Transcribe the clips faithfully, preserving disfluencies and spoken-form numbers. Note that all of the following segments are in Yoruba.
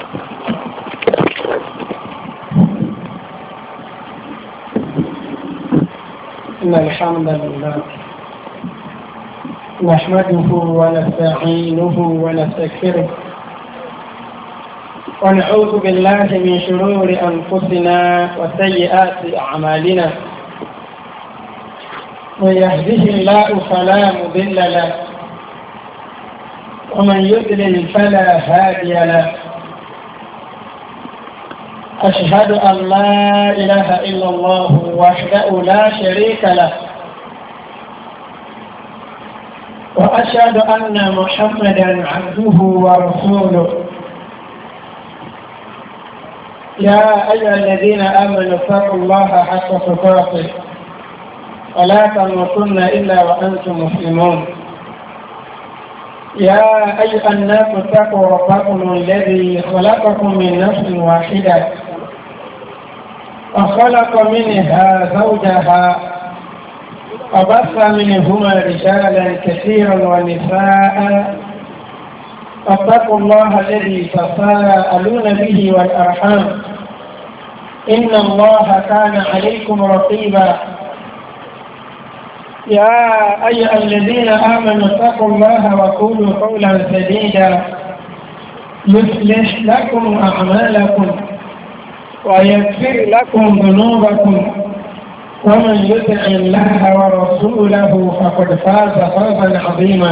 إن الحمد لله نحمده ونستعينه ونستغفره ونعوذ بالله من شرور أنفسنا وسيئات أعمالنا من يهده الله فلا مضل له ومن يضلل فلا هادي له أشهد أن لا إله إلا الله وحده لا شريك له وأشهد أن محمدا عبده ورسوله يا أيها الذين آمنوا اتقوا الله حق تقاته ولا تموتن إلا وأنتم مسلمون يا أيها الناس اتقوا ربكم الذي خلقكم من نفس واحدة وخلق منها زوجها وبث منهما رجالا كثيرا ونساء واتقوا الله الذي تساءلون به والأرحام إن الله كان عليكم رقيبا يا أيها الذين آمنوا اتقوا الله وقولوا قولا سديدا يصلح لكم أعمالكم ويغفر لكم ذنوبكم ومن يطع الله ورسوله فقد فاز فوزا عظيما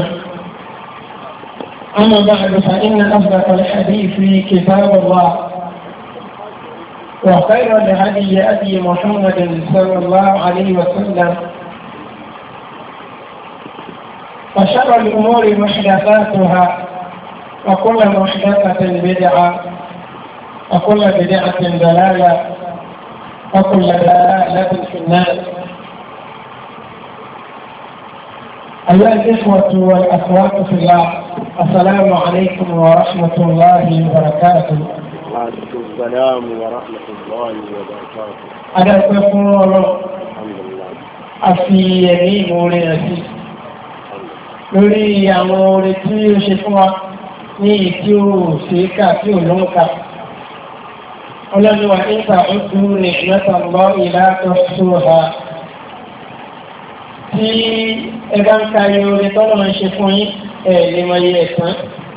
أما بعد فإن أصدق الحديث كتاب الله وخير الهدي هدي محمد صلى الله عليه وسلم وشر الأمور محدثاتها وكل محدثة بدعة وكل بدعة ضلالة وكل ضلالة في النار. أيها الإخوة والأخوات في الله، السلام عليكم ورحمة الله وبركاته. وعليكم السلام ورحمة الله وبركاته. أنا أقول الحمد لله. أفي يمين ولنسي lórí àwọn orin tí ó ṣe fún wa ní ìtí ó ṣe kà tí ò ló ń kà. ọlọ́dúnwà nípa ojú ní ìmẹ́tàlọ́ ìlàtọ̀ ṣóha tí ẹgbà ń ka iye orin tọ́lọ́ ń ṣe fún yín ẹ̀ lè mọ iye ẹ̀sán.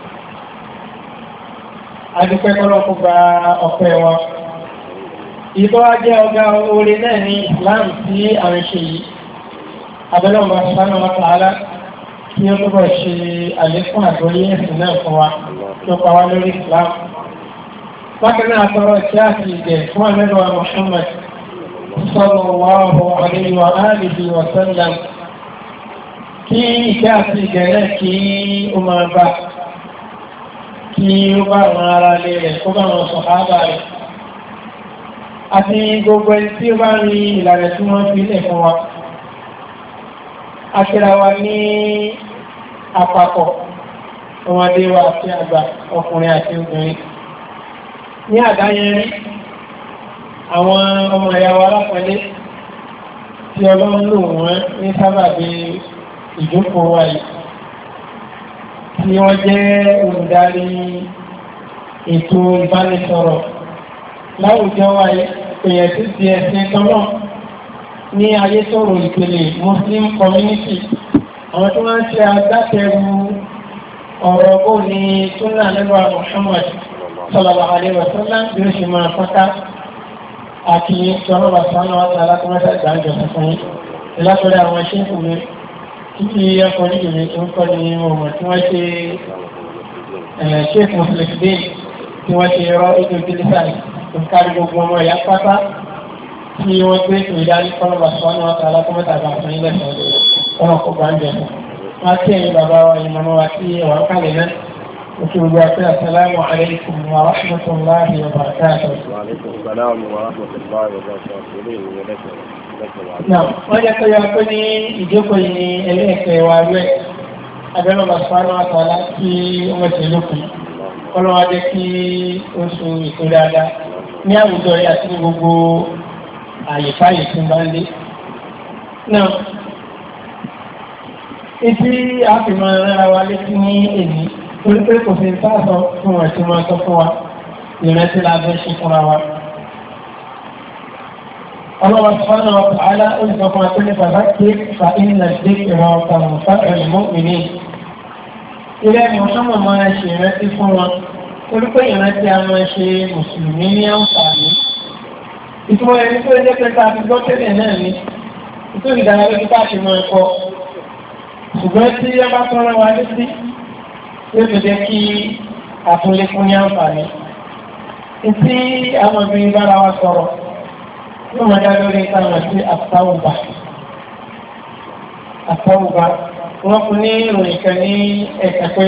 adúpẹ́ kọ́lọ́ kó gba ọpẹ́ wa. ìtọ́ wa jẹ́ ọ̀gá orin náà ní Islam tí à ń ṣe yìí. abẹ́lẹ́ ọ̀gá sọ́nà wa tààlà kí ó túbọ̀ ṣe àlékún àgbóyé ẹ̀sìn náà fún wa tó pa wá lórí Islam. Bákan náà tọrọ tí a ti ìgẹ̀ fún àmẹ́lọ́wà Muhammad sallallahu alayhi wa alihi wa sallam kí ìgẹ́ àti ìgẹ̀ náà kí ó máa bá kí ó bá àwọn ará lé rẹ̀ kó bá wọn sàhábà rẹ̀ àti gbogbo ẹni tí ó bá rí ìlànà tí wọ́n fi lẹ̀ fún wa. Akíra wa ní àpapọ̀ ọmọdé wa àti àgbà ọkùnrin àti obìnrin. Ní àdáyẹrí àwọn ọmọ ìyá wa alápẹ̀lẹ́ tí Ọlọ́run lò wọ́n ní sábàbí ìjókòó wa yìí. Tí wọ́n jẹ́ olùdarí ètò ìbánisọ̀rọ̀ láwùjọ wa yìí, èèyàn tí ti ẹ̀sìn tọ́lọ́ ní ayé sọ̀rọ̀ ìpele Muslim community. Àwọn tó máa ń ṣe agbátẹrù ọ̀rọ̀ bó ní súnà lẹ́gbàá Muhammad sallallahu alaihi wa sallam bí ó ṣe máa fọ́ká àti sọ̀rọ̀ bàtánà wáta alákọ̀ọ́mọ́sá ìgbàjọ fún yí. Ìlàtọ̀rẹ́ àwọn ṣéǹkù mi títí ẹkọ̀ nígbè mi tó ń kọ́ ní ọmọ tí wọ́n ṣe ṣéǹkù flexible tí wọ́n ṣe rọ́ ètò ìdílísàì tó kárí gbogbo ọmọ ìyá pátá tí wọ́n gbé ìdarí kọ́lọ̀ bàtánà wáta alákọ̀ọ́mọ́sá ìgbàjọ fún yí ọmọ kò bá ń jẹ fún. Wọ́n tí ẹ̀yin bàbá wa ìmọ̀mọ́ wa tí wọ́n kálẹ̀ náà. Òṣèlú àti àsàlámù alaykum wa rahmatullahi wa barakatuh. Wa alaykum assalam wa rahmatullahi wa barakatuh. Náà, wọ́n jẹ́ pé ya pé ní ìjókòó yìí ní ẹlẹ́ẹ̀kẹ́ wa rẹ̀. Abẹ́rẹ́ Bàṣánà àtàlá kí wọ́n ti lókun. Ọlọ́wọ́ jẹ́ kí oṣù ìkó dáadáa ní àwùjọ yìí àti gbogbo àyíká yìí tí ń bá ń dé. Náà, ìdí àfihàn ara wa létí ní èyí torí pé kò sí sáàsọ fún wọn tí wọ́n sọ fún wa ìrántí la fẹ́ ṣe fúnra wa. Allah subhanahu wa ta'ala ó ní sọ fún wa pé ní fàdákì fa inna dhikra tanfa'ul mu'minin. ilé Muhammad máa ṣe ìrántí fún wọn torí pé ìrántí a máa ṣe mùsùlùmí ní àǹfààní. ìtumọ̀ ẹni tó jẹ́ pé ká fi gbọ́ tẹ́lẹ̀ náà ní nítorí ìdára lójú bá ṣe máa kọ́ ṣùgbọ́n tí ẹ bá tọ́ra wa létí yóò tó jẹ́ kí àtúnlékún ní àǹfààní. Tí àwọn obìnrin bára wa sọ̀rọ̀ yóò máa dá lórí ìtàwọn sí àtàwùbá. Àtàwùbá wọ́n fún ní ìròyìn kan ní ẹ̀ka pé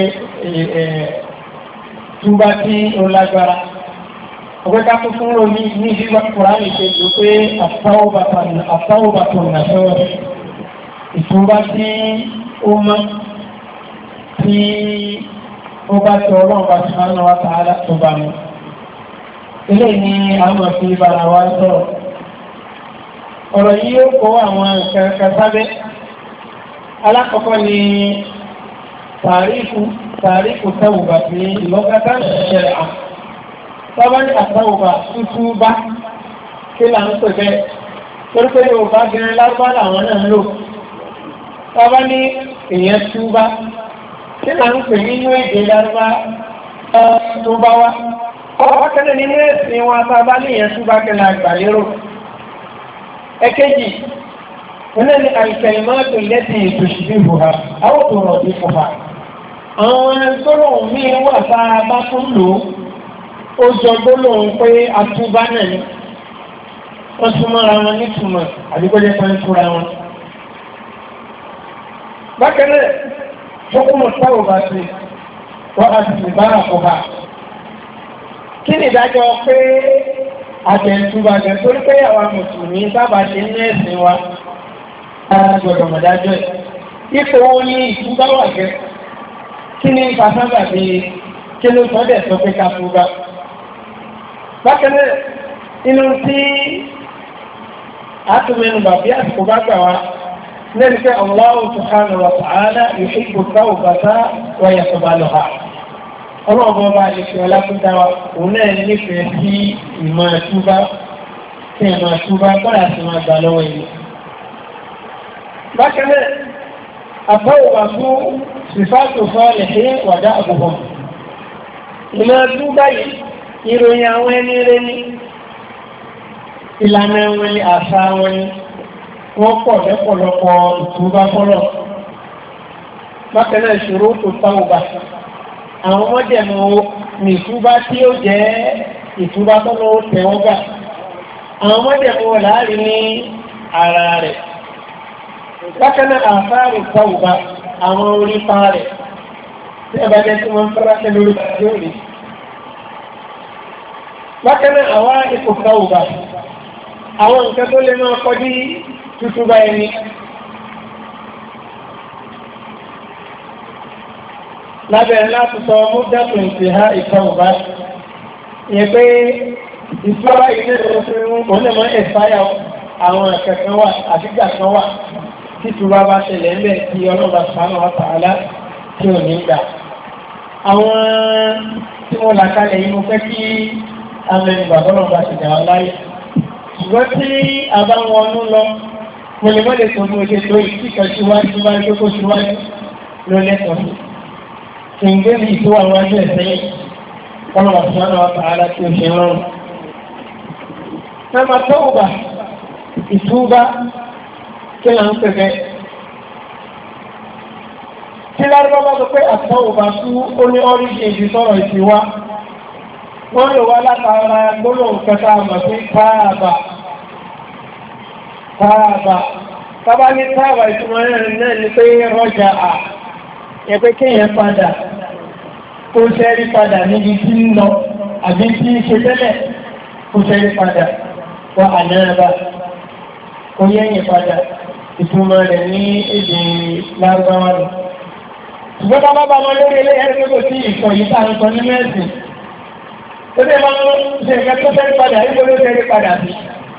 túbá tí ó lágbára. Ọgbẹ́ ká tó fún omi ní ìdíwà Kùránì ṣe lò pé àtàwùbá tó nà sọ́wọ́. Ìtúbá tí ó mọ́ tí ó bá tẹ ọlọ́run bá subhanahu wa ta'ala tó bá mú. Ilé ni àwọn àfi bára wa sọ̀rọ̀. Ọ̀rọ̀ yìí ó kó àwọn nǹkan kan sábẹ́. Alákọ̀ọ́kọ́ ni tàríkù tàríkù tawba ní ìlọ́gátà ṣẹlẹ̀ à. Tọ́bá ní àtàwùbà tútú bá kí là ń pè bẹ́ẹ̀. Torí pé Yorùbá gẹ̀rẹ́ lárúbá làwọn náà ń lò. Tọ́bá ní èèyàn túbá kí là ń pè nínú èdè lárúbá tó bá wá. Ọwọ́ kẹ́lẹ̀ nínú ẹ̀sìn wọn àtàbá ní èèyàn túbá kẹ́lẹ̀ àgbàlérò. Ẹ̀kejì, wọ́n ní àìkẹ̀lẹ̀mọ́tò lẹ́tì ìtòṣìbí buha, àwọn tó rọ̀ bí buha. Àwọn gbólóhùn míì wà tá a bá tún lò ó jọ gbólóhùn pé àtúbá náà ni. Wọ́n súnmọ́ra wọn nítumọ̀ àdúgbòjẹ́ kan túra wọn. Bákan náà, hukumu tawbati wa asbabuha. Kí ni ìdájọ́ pé àtẹ̀túbà gẹ̀ torí pé àwa mùsùlùmí sábà ṣe ní ẹ̀sìn wa ara gbọdọ̀ mọ̀dájọ́ ẹ̀. Ipò wo ni ìtúbà wà gẹ́? Kí ni ìfàsábà bí kí ló sọ́dẹ̀ sọ pé ká túbà? Bákan náà, inú tí àtúmẹ̀nùbà bí àsìkò bá gbà wá lẹ́nu pé Allah subhanahu wa ta'ala yuhibbu tawbata wa yaqbaluha. Ọlọ́ọ̀bọ̀ bá lè fi ọlá tó dáwà, òun náà nífẹ̀ẹ́ sí ìmọ̀ ẹ̀túbá, tí ìmọ̀ ẹ̀túbá bọ́lá sí máa gbà lọ́wọ́ ìlú. Bákan náà, àbọ̀wà fún sífàtò sọ́ọ̀lẹ̀ sí wàdá àbùbọ̀. Ìmọ̀ ẹ̀túbá yìí, ìròyìn àwọn ẹni rẹ̀ ní, ìlànà wọn ni àṣà wọn ni, wọ́n pọ̀ lẹ́pọ̀lọpọ̀ ìtúbá fọ́lọ̀. Bákan náà, ìṣòro tó tawba. Àwọn mọ́jẹ̀mọ́ ní ìtúbá tí ó jẹ́ ìtúbá tó lọ́wọ́ tẹ̀wọ́ gbà. Àwọn mọ́jẹ̀mọ́ láàrin ní ara rẹ̀. Bákan náà àfáàrù tawba àwọn orí pa rẹ̀. Tí ẹ bá jẹ́ tí wọ́n fẹ́ràn tẹ́ lórí tí ó rí. Bákan náà àwa ipò tawba àwọn nǹkan tó lè máa kọjú tútúbá ẹni. Lábẹ̀rẹ̀ láti sọ múdàtò ìfìhá ìtọ́wọ̀bá. Ìyẹn pé ìfúra ilé ìrọ̀fún onímọ̀ ẹ̀fáyà àwọn ẹ̀kẹ̀kẹ́ wà àdígbà kan wà títúbá bá ṣẹlẹ̀ ńlẹ̀ tí ọlọ́ba subhanahu wa ta'ala tí ò ní gbà. Àwọn tí wọ́n là kalẹ̀ yìí mo fẹ́ kí amẹnu bàbọ́lọ̀ bá ti dàwà láyé. Ṣùgbọ́n tí a bá wọnú lọ, mo lè mọ́ lè tó mú oṣù tó ìkíkọ̀ síwájú bá ń jókòó síwájú ló lẹ́tọ̀ọ́ sí. Ìgbé ní ìtò àwọn ẹgbẹ́ ẹ̀sẹ́yìn, ọmọ ọ̀sán ọ̀tà ara tí ó ṣe rọrùn. Mẹ́mà tọ́ọ̀bà, ìtúbá, kí là ń pẹ̀fẹ́. Tí lárúbọ́ bá sọ pé àtọ́ọ̀bà tú ó ní ọ́ríṣì ìdí sọ̀rọ̀ ìsìnwá. Wọ́n lò wá látara gbólóhùn kẹta àmọ̀ sí táàbà. Táàbà. Tábá ní táàbà ìtumọ̀ náà ní pé rọ́jà à. Ẹgbẹ́ kéèyàn padà, kó sẹ́rí padà níbi tí ń lọ, àbí tí ń ṣe tẹ́lẹ̀, kó sẹ́rí padà, wà ànáàbà, kó yẹ́yìn padà, ìtumọ̀ rẹ̀ ní èdè lárúbáwá lọ. Ṣùgbọ́n bá bá wọn lórí ilé ẹgbẹ́ kò sí ìkọ̀ yìí tá à ń sọ ní mẹ́sìn. Ó dé máa ń ṣe ẹ̀kẹ́ tó sẹ́rí padà, níbo ló sẹ́rí padà sí.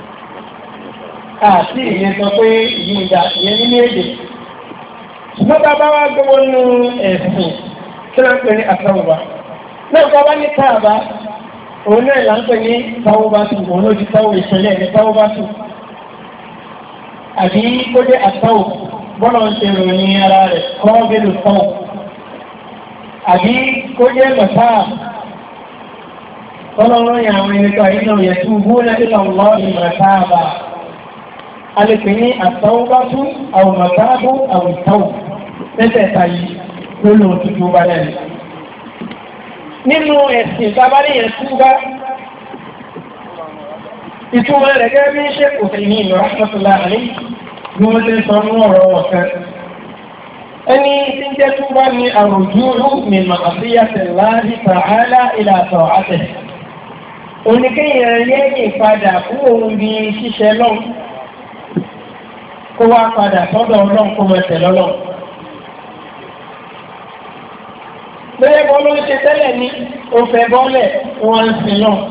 Àti ìyẹn sọ pé ìyí ìgbà ìyẹn nínú èdè. Ṣùgbọ́n bá bá wá gbogbo nínú ẹ̀sìn tí wọ́n ń pè ní àtàwùbá. Náà bá bá ní káàbá, òun náà là ń pè ní táwọ́bátù òun ló di táwọ́ ìṣẹ̀lẹ̀ ní táwọ́bátù àbí kó jẹ́ àtàwọ̀ bọ́lá ń ṣe ròyìn ara rẹ̀ kọ́ bẹ́lú táwọ̀ àbí kó jẹ́ mọ̀tá ọlọ́run yà àwọn ẹnìkan iná yẹ tún búrẹ́ ìlà ọ̀lọ́ ìmọ̀tá àbá a lè pè ní àtàwọ́bátù àwòmọ̀táàbù àwòtáwọ̀ tẹ́tẹ̀ẹ̀ta yìí ló lòun tuntun bá lẹ́nu nínú ẹ̀sìn ìtàbáníyàn túbá ìtumọ̀ rẹ̀ gẹ́gẹ́ bí ṣe kò fẹ́ ní ìlú rahmatullah alayhi bí wọ́n tẹ́ sọ ní ọ̀rọ̀ ọ̀fẹ́ ẹni tí ń jẹ́ túbá ní àrùjúrú min ma'siyatillahi ta'ala ila ta'atihi oníkéyàn lẹ́yìn padà fún ohun bí ṣíṣẹ́ lọ́n kó wá padà sọ́dọ̀ ọlọ́n kó mẹ́tẹ̀ lọ́lọ́ bẹ́ẹ̀ bọ́ ló ń ṣe tẹ́lẹ̀ ní òfẹ́ bọ́lẹ̀ wọn ń sin náà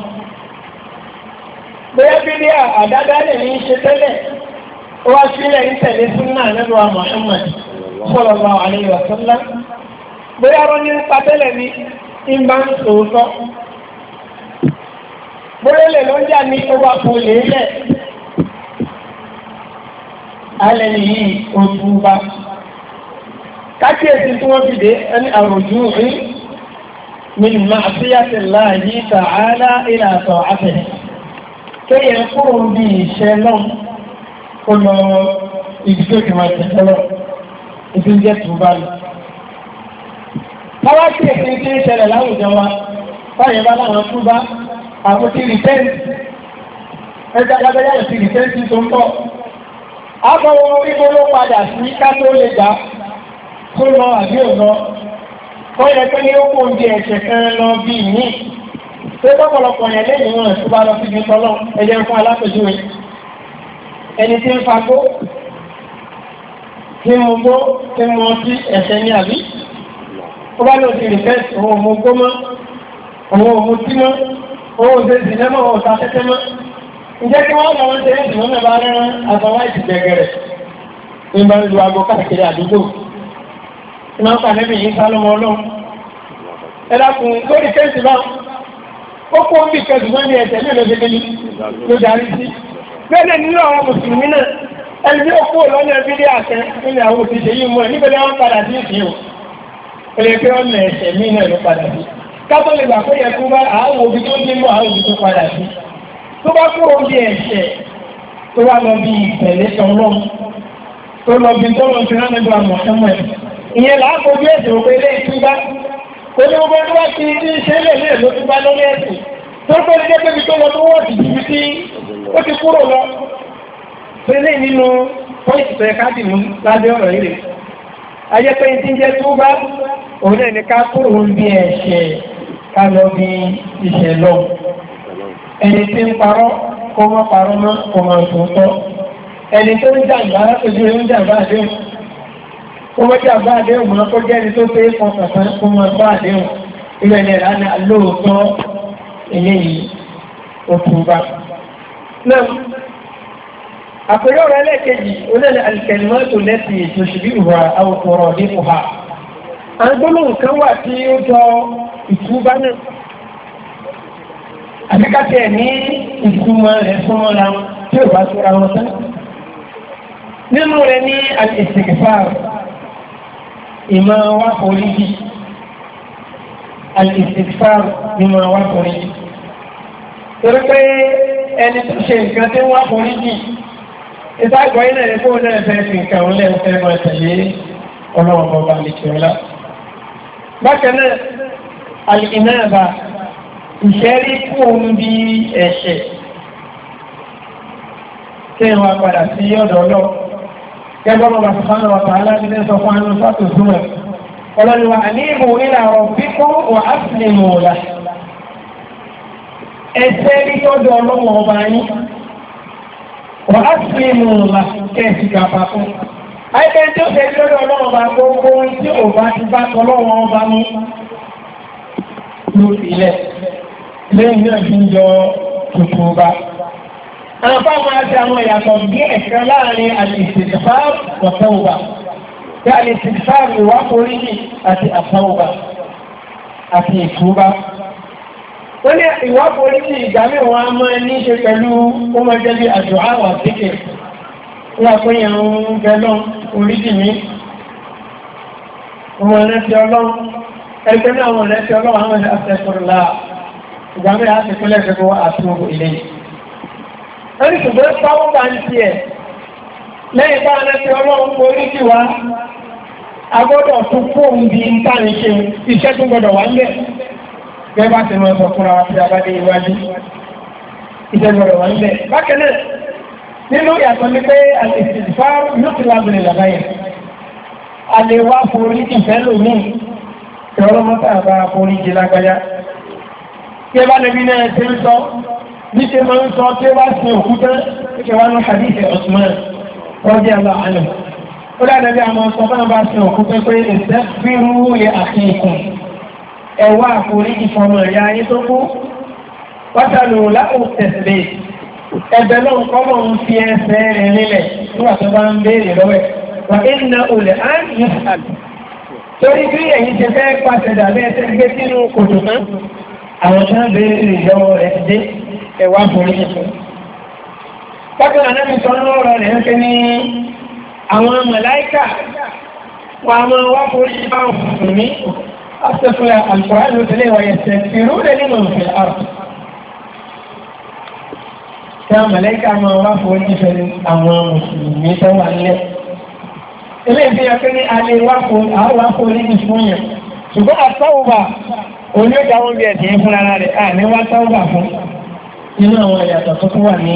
bẹ́ẹ̀ bí ní àdádálẹ̀ ní ṣe tẹ́lẹ̀ ó wá sílẹ̀ ní tẹ̀lé súnnà nínú Muhammad sallallahu alaihi wa sallam bẹ́ẹ̀ rọ́ ní pa tẹ́lẹ̀ ní ìbá ń sòótọ́ bẹ́ẹ̀ lè ló ń jà ní ó wà fún lélẹ̀ alẹ́ yìí ó túbá kákíyèsí tí wọ́n fi dé ẹni àròjú rí min ma'siyatillahi ta'ala ila ta'atihi kéyẹ kúrò bí iṣẹ́ náà kó lọ ibi tó kìí máa tẹ̀sẹ̀ lọ ibi jẹ́ tó bá lọ. Káwá kí èsì tí ń ṣẹlẹ̀ láwùjọ wa báyẹ̀ bá láwọn tó bá àwọn tí rìtẹ́ǹtì ẹja lábẹ́yà sí rìtẹ́ǹtì tó ń bọ̀. Àbọ̀wọ̀ orígbó ló padà sí ká tó lè gbà kó lọ àbí òlọ kọ́ yẹ pé ní ó kó oúnjẹ ẹ̀ṣẹ̀ kan lọ bí ní tó tọ́pọ̀lọpọ̀ yẹn lẹ́yìn wọn tó bá lọ sí ibi tọ́lọ́ ẹjẹ́ fún alápèjúwe ẹni tí ń fagbó tí mo gbó tí mo sí ẹ̀ṣẹ̀ ní àbí ó bá lọ sí rìfẹ́sì òun mo gbó mọ́ òun mo tí mọ́ òun ṣe sì lẹ́mọ̀ òun ta tẹ́tẹ́ mọ́ ǹjẹ́ kí wọ́n lọ wọ́n ṣe é sì wọ́n bá rán àtọwá ìtìjẹgẹrẹ ní bá ń lu aago káàkiri àdúgbò ìmọ̀ pàdébì yìí sálọ́mọ ọlọ́run ẹ̀dàkùn lórí kẹ́sì bá ó kó ń bí kẹ́sì wọ́n ní ẹ̀tẹ̀ ní ìlọ́gbẹ́gbẹ́ ló darí sí bẹ́ẹ̀ nínú àwọn mùsùlùmí náà ẹni tí ó kó lọ́nà ẹbí dé àṣẹ nílẹ̀ àwọn òṣìṣẹ́ yìí mọ́ ẹ̀ níbẹ̀ wọ́n padà sí ìsìn o ẹ̀rẹ́ pé wọ́n lẹ̀ ẹ̀ṣẹ̀ mí náà ló padà sí kátó lè gbà pé yẹ kó bá àwọn òbí tó dé mọ́ àwọn òbí tó padà sí tó bá kúrò bí ẹ̀ṣẹ̀ tó wá lọ bí ìtẹ̀lé tọ́lọ́ tó lọ bí tọ́lọ́ ti rán ẹgbẹ́ àmọ̀ ẹmọ ẹ̀ ìyẹn làákòójú ẹ̀sìn òpé ilé ìtúbá ó ní gbogbo tó bá ti ní ṣe lè lè ló túbá lórí ẹ̀sìn tó pé ní jẹ́ pé tó lọ tó wọ́ ti jù sí ó ti kúrò lọ pé lè nínú pọ́ìntì tó yẹ ká dì mú lábẹ́ ọ̀rọ̀ yìí ayé pé tí ń jẹ́ túbá òun náà ní ká kúrò bí ẹ̀ṣẹ̀ ká lọ bí ìṣẹ̀ lọ ẹni tí ń parọ́ kó mọ́ parọ́ mọ́ kó mọ́ tòótọ́ ẹni tó ń jàǹbá ojú ń jàǹbá àdéhùn kó mọ́ jàǹbá àdéhùn mọ́ kó jẹ́ ẹni tó fẹ́ fọkàn tán kó mọ́ bá àdéhùn ilé ẹni ẹ̀rá ní alóòótọ́ eléyìí ó túbá. náà àpèrè ọ̀rọ̀ ẹlẹ́ẹ̀kejì onílẹ̀ alìkẹ̀lìmọ́tò lẹ́sìn ètò ìṣèlú ìwà àwòkọ̀rọ̀ nípò ha. àgbólóhùn kan wà tí ó jọ ìtúbá náà àbíkàtẹ̀ ní ìtumọ̀ rẹ̀ súnmọ́ra tí ó bá tóra wọn tán. nínú rẹ̀ ní al-istighfar ìmọ̀ wá foríjì al-istighfar ìmọ̀ wá foríjì. torí pé ẹni tó ṣe nǹkan tí wá foríjì ìtàgbọ́ ilẹ̀ rẹ̀ fún náà fẹ́ fi nǹkan òun lẹ́nu fẹ́ máa tẹ̀lé ọlọ́wọ́ bọ́ba lè kí ọlá. bákan náà al-inaba ìṣẹ́rí fún ohun bí ẹ̀ṣẹ̀ tí wọ́n padà sí ọ̀dọ̀ ọlọ́ gẹ́gbọ́n bá sọ́nà ọ̀tà aláàbílẹ̀ sọ fún àwọn sọ́tò súnmọ̀ ọlọ́niwà ní ìbò ìlà ọ̀fíkún wà á sì lè mọ̀ ọ̀la ẹ̀ṣẹ́ rí ọ̀dọ̀ ọlọ́wọ́ ọba yín wà á sì lè mọ̀ ọ̀la kẹ́ẹ̀sì gàpá fún àìpẹ́ tí ó ṣe lọ́dọ̀ ọlọ́wọ́ ọba gbogbo tí ò bá ti bá tọ́lọ́wọ́ ọba mú lórí ilẹ̀ lẹ́yìn náà fi ń jọ tuntun bá. Àwọn fáwọn àti àwọn ìyàtọ̀ bí ẹ̀kẹ́ láàrin àlèsìtìfà wọ̀tọ́wà. Bí àlèsìtìfà ìwà orílẹ̀ àti àtọ́wà àti ìtúbá. wọ́n ní ìwà polisi ìgbà mi wọn a máa ní ṣe pẹ̀lú ó máa jẹ́ bí àjọ àwà síkè wọ́n pín yàn ń bẹ lọ oríjì mi ọmọ ẹ̀rẹ́sì ọlọ́run ẹgbẹ́ náà wọn ẹ̀rẹ́sì ọlọ́run àwọn ẹ̀rẹ́sẹ̀kọ̀rọ̀lá ìgbà mi àti ìpínlẹ̀ ìṣẹ́gbọ́ àtúnwò ilé wọ́n ní ṣùgbọ́n pàwọ́ bá ń tiẹ̀ lẹ́yìn bá ẹ̀rẹ́sì ọlọ́run oríjì wa agbọ́dọ̀ tún fóun bí ń tà ní ṣe iṣẹ́ tó gbọ́dọ̀ wá ń bẹ̀ gẹ́gẹ́ bá ti máa sọ fúnra wa tí a bá dé iwájú ìjẹ́gbọ̀rọ̀ wà nílẹ̀. Bákan náà nínú ìyàtọ̀ ní pé àtìsìfà yóò ti lábìlẹ̀ làbáyé a lè wá forí ìfẹ́ lòmí tí ọlọ́mọ́ta àbá forí jẹ lágbájá tí ẹ bá lẹ́bí náà tí ń sọ ní ṣe máa ń sọ tí ó bá sin òkúta ṣe wá ní hadith Usman rọ́dí àlọ́ àlọ́ ó dá lẹ́bí àmọ́ sọ fún àbá sin òkúta pé ìṣẹ́ fírú lè àfihàn ẹwà àforíjì fọmọ ẹ̀yà ayé tó kú wátàlù lápò tẹ̀sílẹ̀ ẹ̀bẹ̀ náà kọ́mọ̀ ń fi ẹsẹ̀ rẹ̀ nílẹ̀ nígbà tó bá ń béèrè lọ́wẹ́ wà ìnà olè á ní àlù torí bí ẹ̀yin ṣe fẹ́ pàṣẹ dàbí ẹsẹ̀ gbé sínú kòtò náà àwọn tó ń béèrè ìjọwọ́ rẹ̀ ti dé ẹwà àforíjì fún. Bákan náà mi sọ lọ́rọ̀ rẹ̀ ń pè ní àwọn màláíkà wà máa wá foríjì bá òfin أصدق القرآن يتليه ويستغفرون لمن في الأرض كما ملائكة ما وافوا الجفل أمام مسلمين سوى الله ilé ìfẹ́ yọ pé ní alẹ́ wáfò ní ìfúnyàn ṣùgbọ́n àtọ́wà oní ó dáwọn bí ẹ̀sìn fún ara rẹ̀ à ní wá tọ́wà fún nínú àwọn ìyàtọ̀ tó tún wà ní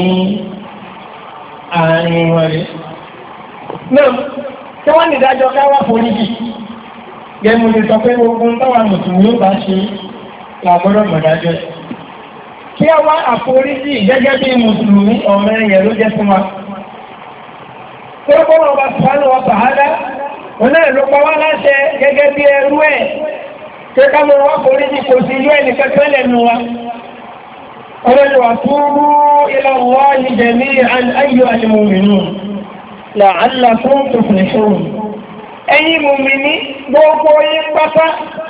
àárín wọn rẹ̀ náà tí wọ́n ní ìdájọ́ káwà foríjì gẹ́mù lè sọ pé ogun tọ́wà mùsùlùmí bá ṣe làgbọ́dọ̀ mọ̀dájọ́ kí a wá àforíjì gẹ́gẹ́ bí mùsùlùmí ọmọ ẹ̀yẹ ló jẹ́ fún wa tó kọ́nà ọba sùpánù ọba àádá wọn náà ló pa wá láṣẹ gẹ́gẹ́ bí ẹrú ẹ̀ tó ká mọ́ wá foríjì kò sí ilé ẹni kẹ́kẹ́ lẹ́nu wa ọlọ́dọ̀ wà túbú ila Allahi jami'an ayyuhal mu'minun la'allakum tuflihun ẹ̀yin mùmínì gbogbo yín pátá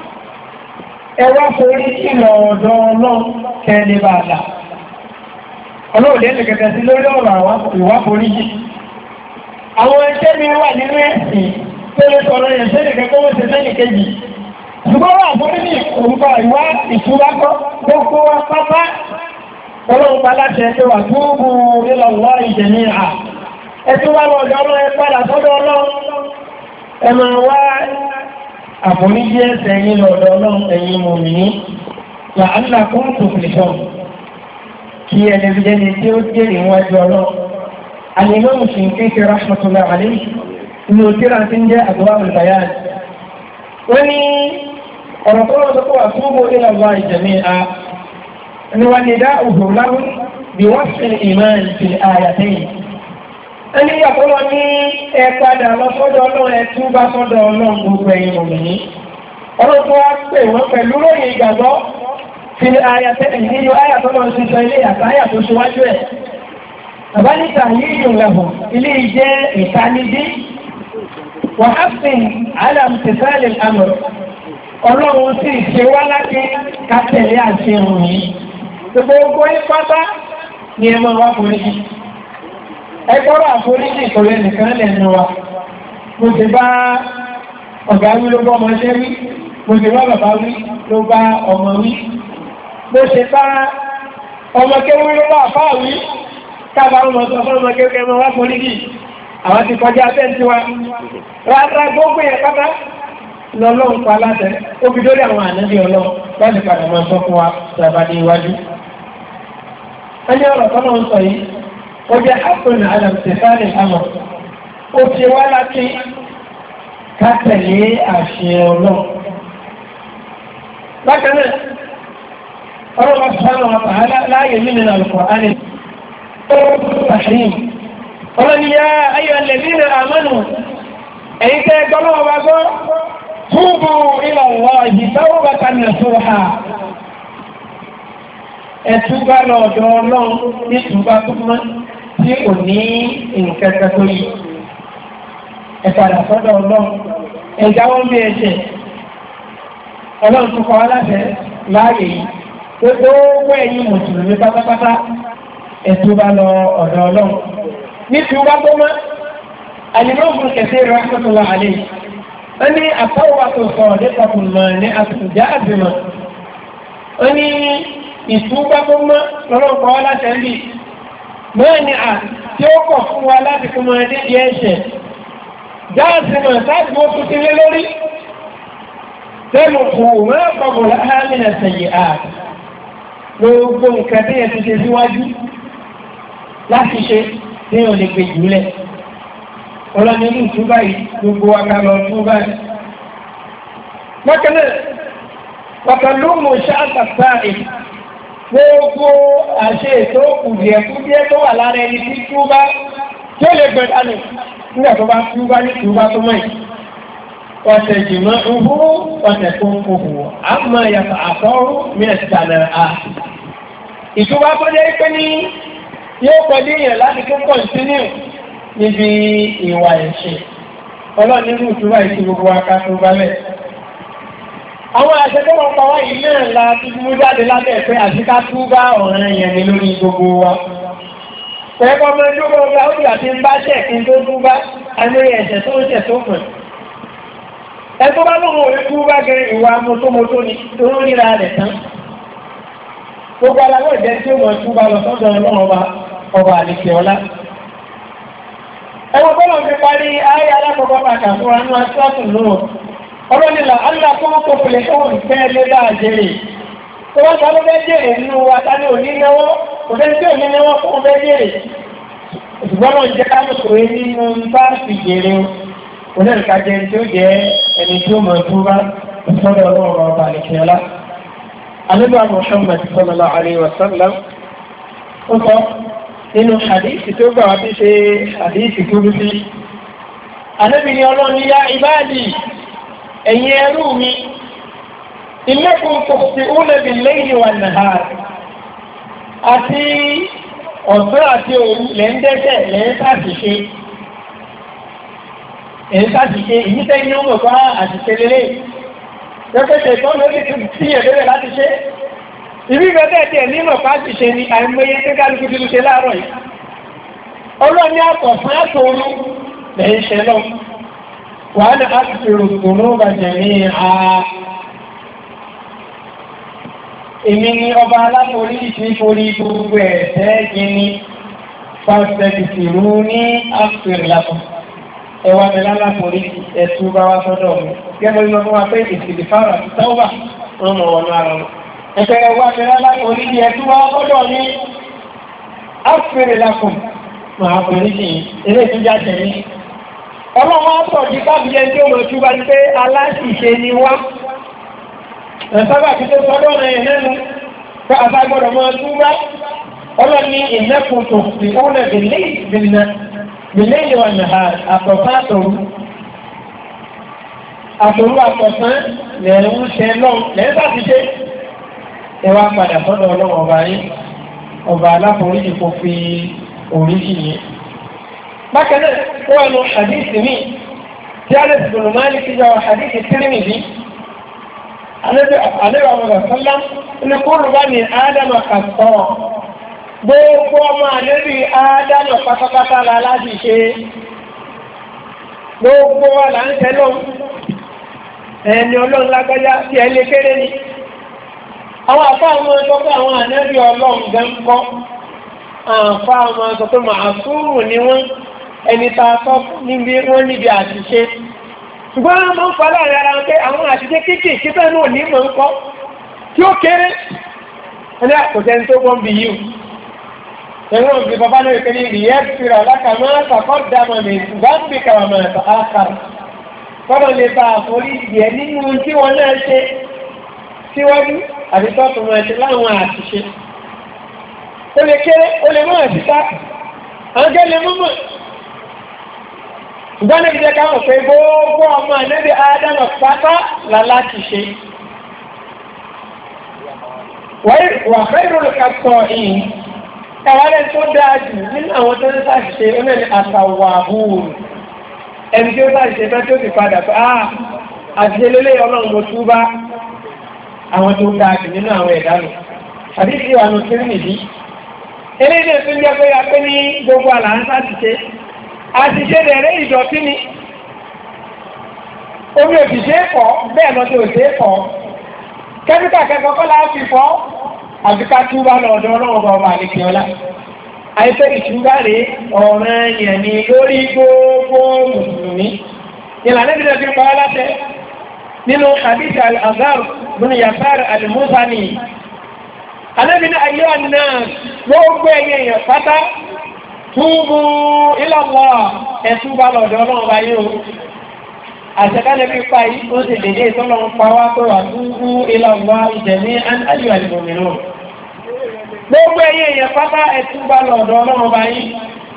ẹwà forí ìlọ̀ ọ̀dọ̀ ọlọ́run kẹ́lẹ́ bá dà ọlọ́ọ̀dẹ́ ẹ̀lẹ́ kẹta sí lórí ọ̀rọ̀ ìwà forí jì àwọn ẹgbẹ́ mi wà nínú ẹ̀sìn tó lè sọ̀rọ̀ yẹn sẹ́lẹ̀ kẹ́kọ́ wọ́n ti sẹ́lẹ̀ kejì ṣùgbọ́n wà forí jì òǹkà ìwà ìṣúwákọ́ gbogbo wa pátá ọlọ́run pa láti ẹgbẹ́ wà túbú ila Allahi jami'a ẹtú wà lọ́dọ̀ ọlọ́run ẹ padà sọ́dọ̀ ọlọ́run ẹ máa wá àforíjì ẹ̀ṣẹ̀ yín lọ́dọ̀ ọlọ́run ẹ̀yin mùmínì la'allakum tuflihun kí ẹni bí jẹ́ni tí ó jẹ́ ìwájú ọlọ́run al-Imam Shinqiti rahmatullahi alayhi ní òtíra tí ń jẹ́ Adwa'ul Bayan wọ́n ní ọ̀rọ̀ tó wọ́n tó wà túbú ila Allahi jami'a ni wọ́n ní da'uhu lahu bi wasfil iman fil ayatayn ẹni yàtọ̀lọ́ ní ẹ̀padà lọ́sọ́dọ̀ ọlọ́run ẹ̀tú bá sọ́dọ̀ ọlọ́run gbogbo ẹ̀yin òmìnì ọlọ́run tó wá pè wọ́n pẹ̀lú lóyìn ìgbàgbọ́ fi ayàtẹ́ nínú ayàtọ̀lọ́ ń ṣiṣẹ́ ilé àtàyà tó ṣíwájú ẹ̀ bàbá níta yíyùn lẹ́hùn ilé ìjẹ́ ìtanidí wà á sìn alámùtẹ̀sálẹ̀ àmọ̀ ọlọ́run sì ṣe wá láti kátẹ̀lé àti ẹ̀rùn yìí gbogbo ipátá ni ẹ máa wá forí ẹgbọ́rọ̀ àforíjì ìkọ̀rẹ́ nìkan lẹ́nu wa mo ti bá ọ̀gá wí ló bá ọmọ ṣẹ́ wí mo ti bá bàbá wí ló bá ọmọ wí mo ṣe bá ọmọ kéwí ló bá àfáà wí káàbà ọmọ sọ fún ọmọ kéwí ẹmọ wá foríjì àwọn ti kọjá abẹ́ntí wa rárá gbogbo yẹn pátá lọ́lọ́run pa látẹ ó fi dórí àwọn ànábì ọlọ́run láti padà máa sọ fún wa tàbí iwájú ẹni ọ̀rọ̀ tọ́lọ́ ń sọ yìí ó jẹ́ àpẹẹrẹ àdàmùsẹ̀fàlẹ̀ àmọ̀ ó ti wá láti kátẹ̀lé àṣẹ ọlọ́run. Bákan náà ọlọ́run subhanahu wa ta'ala láàyè nínú Al-Qur'an ó tàhírìm ọlọ́ni yá ayyuhal ladhina amanu ẹ̀yin tẹ́ gbọ́lọ́wọ́ bá gbọ́ túbú ila Allahi tawbatan nasuha ẹ̀túbá lọ́dọ̀ ọlọ́run ní túbá tó mọ́ tí ò ní ìrìnkẹ́kẹ́ tó yìí ẹ̀padà sọ́dọ̀ ọlọ́run ẹ̀jáwọ́ bí ẹ̀ṣẹ̀ ọlọ́run tó kọ́ aláṣẹ láàyè yìí gbogbo ẹ̀yin mùsùlùmí pátápátá ẹ̀tún bá lọ ọ̀dọ̀ ọlọ́run ní tí wọ́n tó mọ́ alimọ́bùn kẹsẹ̀ rahmatullahi alayhi wọ́n ní àfọwọ́tò sọ̀rọ̀ nípa kùnmọ̀ ní àtúnjá àbìmọ̀ wọ́n ní ìtúbá tó mọ́ lọ́lọ́pọ̀ wá láti ẹ̀rí mẹ́rin à tí ó kọ̀ fún wa láti kúmọ̀ ẹdí di ẹ̀ṣẹ̀ jáàsìmọ̀ sáàbí ó tún ti lé lórí tẹ́lù kù mẹ́rọ̀kọ̀bọ̀ láàrin ẹ̀sẹ̀ yìí à gbogbo nǹkan tí ẹ̀ ti ṣe síwájú láti ṣe ní ò lè gbé jùlẹ̀ ọlọ́ni ní ìtúbá yìí gbogbo akalọ̀ túbá yìí mọ́kànlẹ̀ pàtàlùmù ṣáàtàtàì gbogbo àṣẹ ètò kùdìẹ̀kùdìẹ̀ tó wà lára ẹni tí túbá tí ó lè gbẹ̀dá nù nígbà tó bá túbá ní túbá tó mọ̀ yìí ọ̀sẹ̀ jìmọ̀ ń hú ọ̀sẹ̀ tó ń kóhù àmọ́ yàtọ̀ àtọ́rú mẹ́ẹ̀sìtàlẹ̀ à ìtúbá tó jẹ́ pé ní yóò kọjú èèyàn láti tó kọ̀ǹtínú níbi ìwà ẹ̀ṣẹ̀ ọlọ́ọ̀ni ní ìtúbá ìtú gbogbo aká tó bá lẹ̀. àwọn àṣẹ tó wọ́n pa wá yìí náà la ti mú jáde lábẹ́ pé àṣíká túbá ọ̀ràn yẹn ni lórí gbogbo wa. pẹ̀lú ọmọ ẹjọ́ gbogbo ó dìgbà tí ń bá ṣẹ̀ kí n tó túbá àmúrí ẹ̀ṣẹ̀ tó ń ṣẹ̀ tó pọ̀. ẹ tó bá lóun ò rí túbá gẹ ìwà mọ́tómọ́tó ni tó ń ríra rẹ̀ tán. gbogbo aláwọ̀ ìjẹ́ tí ó mọ̀ túbá lọ sọ́dọ̀ ọlọ́run ọba ọba àlèkè ọlá. ẹwọ́n bọ́lọ̀ fi parí ayé alákọ̀ọ́kọ́ pàtàkì fún wa ní aṣáàtù náà ọlọ́nìlà alákọ̀ọ́kọ́ pèlè fóòn fẹ́ lé láàjẹ́rè tó wọ́n sọ ló fẹ́ jèrè nínú wa tání òní náwó kò fẹ́ tí òní náwó fún fẹ́ jèrè ṣùgbọ́n náà jẹ́ káàkiri nínú bá fi jèrè onẹ́rìkájẹ́ tí ó jẹ́ ẹni tí ó mọ̀ tó bá sọ́dọ̀ ọlọ́run ọba àlèkè ọlá. Ànábì Muhammad sallallahu alaihi wasallam ó sọ nínú hadithi tó gbà wá tí ṣe hadithi tó rú sí. Ànábì ni ọlọ́ni yá ìbáàdì ẹ̀yin ẹrú mi innakum tukhti'una bil-layli wan-nahar àti ọ̀sán àti òru lẹ́ńdẹ́sẹ̀ lẹ́ńsàtìṣe lẹ́ńsàtìṣe ìyítẹ́ inú mọ̀kọ́ àtìṣe lélẹ̀ lọ́pẹ́sẹ̀ tó lórí tí ẹ̀lẹ́rẹ̀ láti ṣe ìbí ìgbẹ́tẹ̀ tí ẹ̀ nímọ̀ pàtì ṣe ni àìmọye tí kálukú ti ṣe láàárọ̀ yìí ọlọ́ni àkọ̀fún àtòrú lẹ́yìn ṣe lọ wà ní àtìrò tòrò bàjẹ̀ ní a èmi ni ọba aláforí ìtì forí gbogbo ẹ̀ẹ́sẹ́ gini fásitì rú ní àfìrì lápọ̀ ẹwà mi láláforí ẹ̀tú bá wá sọ́dọ̀ mi gẹ́gẹ́ bí wọ́n wá pé ìsìlì fara ti táwà wọn mọ̀ wọn ara wọn ẹ̀fẹ́ ẹwà mi láláforí ẹ̀tú wá sọ́dọ̀ mi àfìrì lápọ̀ máa forí sí ilé ìtújà tẹ̀lé ọlọ́wọ́ sọ̀ di kábíyẹ tí ó lọ túbá ní pé aláṣìṣe ni wá ẹ̀sábà fi tó sọ́dọ̀ rẹ̀ lẹ́nu fún àbágbọ́dọ̀ mọ́ túbá ọlọ́ni ìlẹ́kùn tó fi ó lẹ̀ bìlẹ̀ ìwà nàá àtọ̀fá àtọ̀rú àtọ̀rú àtọ̀fán lẹ́rún ṣẹ lọ́n lẹ́sà ti ṣe ẹwà padà sọ́dọ̀ ọlọ́wọ́ ọba yìí ọba aláforíjì kò fi oríjì yìí bákan náà ó wà ní hadisi mi tí a lè sọ̀rọ̀ máa ní kíjà wà hadisi Tirmidhi alẹ́bẹ̀ àwọn ọ̀sánlá ní kúrò bá ní ádámà kàtọ́ gbogbo ọmọ àlẹ́bí ádámà pátápátá la láti ṣe gbogbo wa là ń tẹ́lọ́ ẹni ọlọ́run lágbájá tí ẹ lè kéré ni àwọn àfá àwọn ọjọ́ pé àwọn àlẹ́bí ọlọ́run gan kọ́ àfá àwọn ọjọ́ pé màá súrù ni wọ́n ẹni ta sọ níbi wọ́n níbi àṣìṣe ṣùgbọ́n wọ́n máa ń fa láàrin ara pé àwọn àṣìṣe kéékèèké bẹ́ẹ̀ náà ní mọ̀ ń kọ́ tí ó kéré ẹni àkọsẹ́ tó gbọ́n bí yíò ẹ̀wọ̀n bí bàbá náà kéré ìyẹ́ fìrà lákàmọ́ àkọ́kọ́ dámọ̀ ní gbáǹbì kàwàmọ̀ àkàrà kọ́nà lè bá àforí ìyẹ́ nínú tí wọ́n náà ṣe síwájú àti tọ́tùmọ̀ ẹ̀ṣẹ̀ láwọn àṣìṣe ó lè kéré ó lè mọ̀ àṣìṣá àwọn gẹ́ lè mọ̀ Ìgbọ́nà ìjẹ́ káwọn pé gbogbo ọmọ ànẹ́bí Ádámà pátá lálá ti ṣe. Wà fẹ́ ìrọ̀lùkàtọ̀ ìyìn, ẹwàlẹ́ tó dáadì nínú àwọn tó ń sáṣìṣe onílẹ̀ àtàwà àbúrò. Ẹni tí ó sáṣìṣe fẹ́ tó ti padà pé, "Ah, àṣìṣe lélé ọlọ́run mo túbá àwọn tó dáadì nínú àwọn ẹ̀dánù." àdíjì wà ní kiri nìdí eléyìí tó ń jẹ́ pé a pé ní gbogbo àlàáńsá ti ṣe àti ṣe rẹ̀ ìdọ̀tí ni omi òṣìṣẹ́ pọ̀ bẹ́ẹ̀ lọ sí òṣìṣẹ́ pọ̀ kẹ́míkà kẹ́kọ̀ọ́ kọ́ láti fọ́ àbíká túbá lọ́dọ̀ ọlọ́wọ́ ọba àlekè ọlá àìpẹ́ ìtúbá rèé ọ̀ràn yẹn ni lórí gbogbo mùsùlùmí ìlànà ìdílé fi pa á láṣẹ nínú hadith al-azhar bin yasar al-musani anábì ní ayé àná gbogbo ẹ̀yẹ èèyàn pátá túbú ila Allah ẹ̀túbá lọ́dọ̀ ọlọ́wọ́ bá yóò àṣẹkálẹ̀ fi pa yìí ó sì dédé ìtọ́lọ́ ń pa wá tó wà túbú ila Allah ìjẹ̀mí ayé àlùmọ̀mìnà gbogbo ẹ̀yẹ èèyàn pátá ẹ̀túbá lọ́dọ̀ ọlọ́wọ́ bá yìí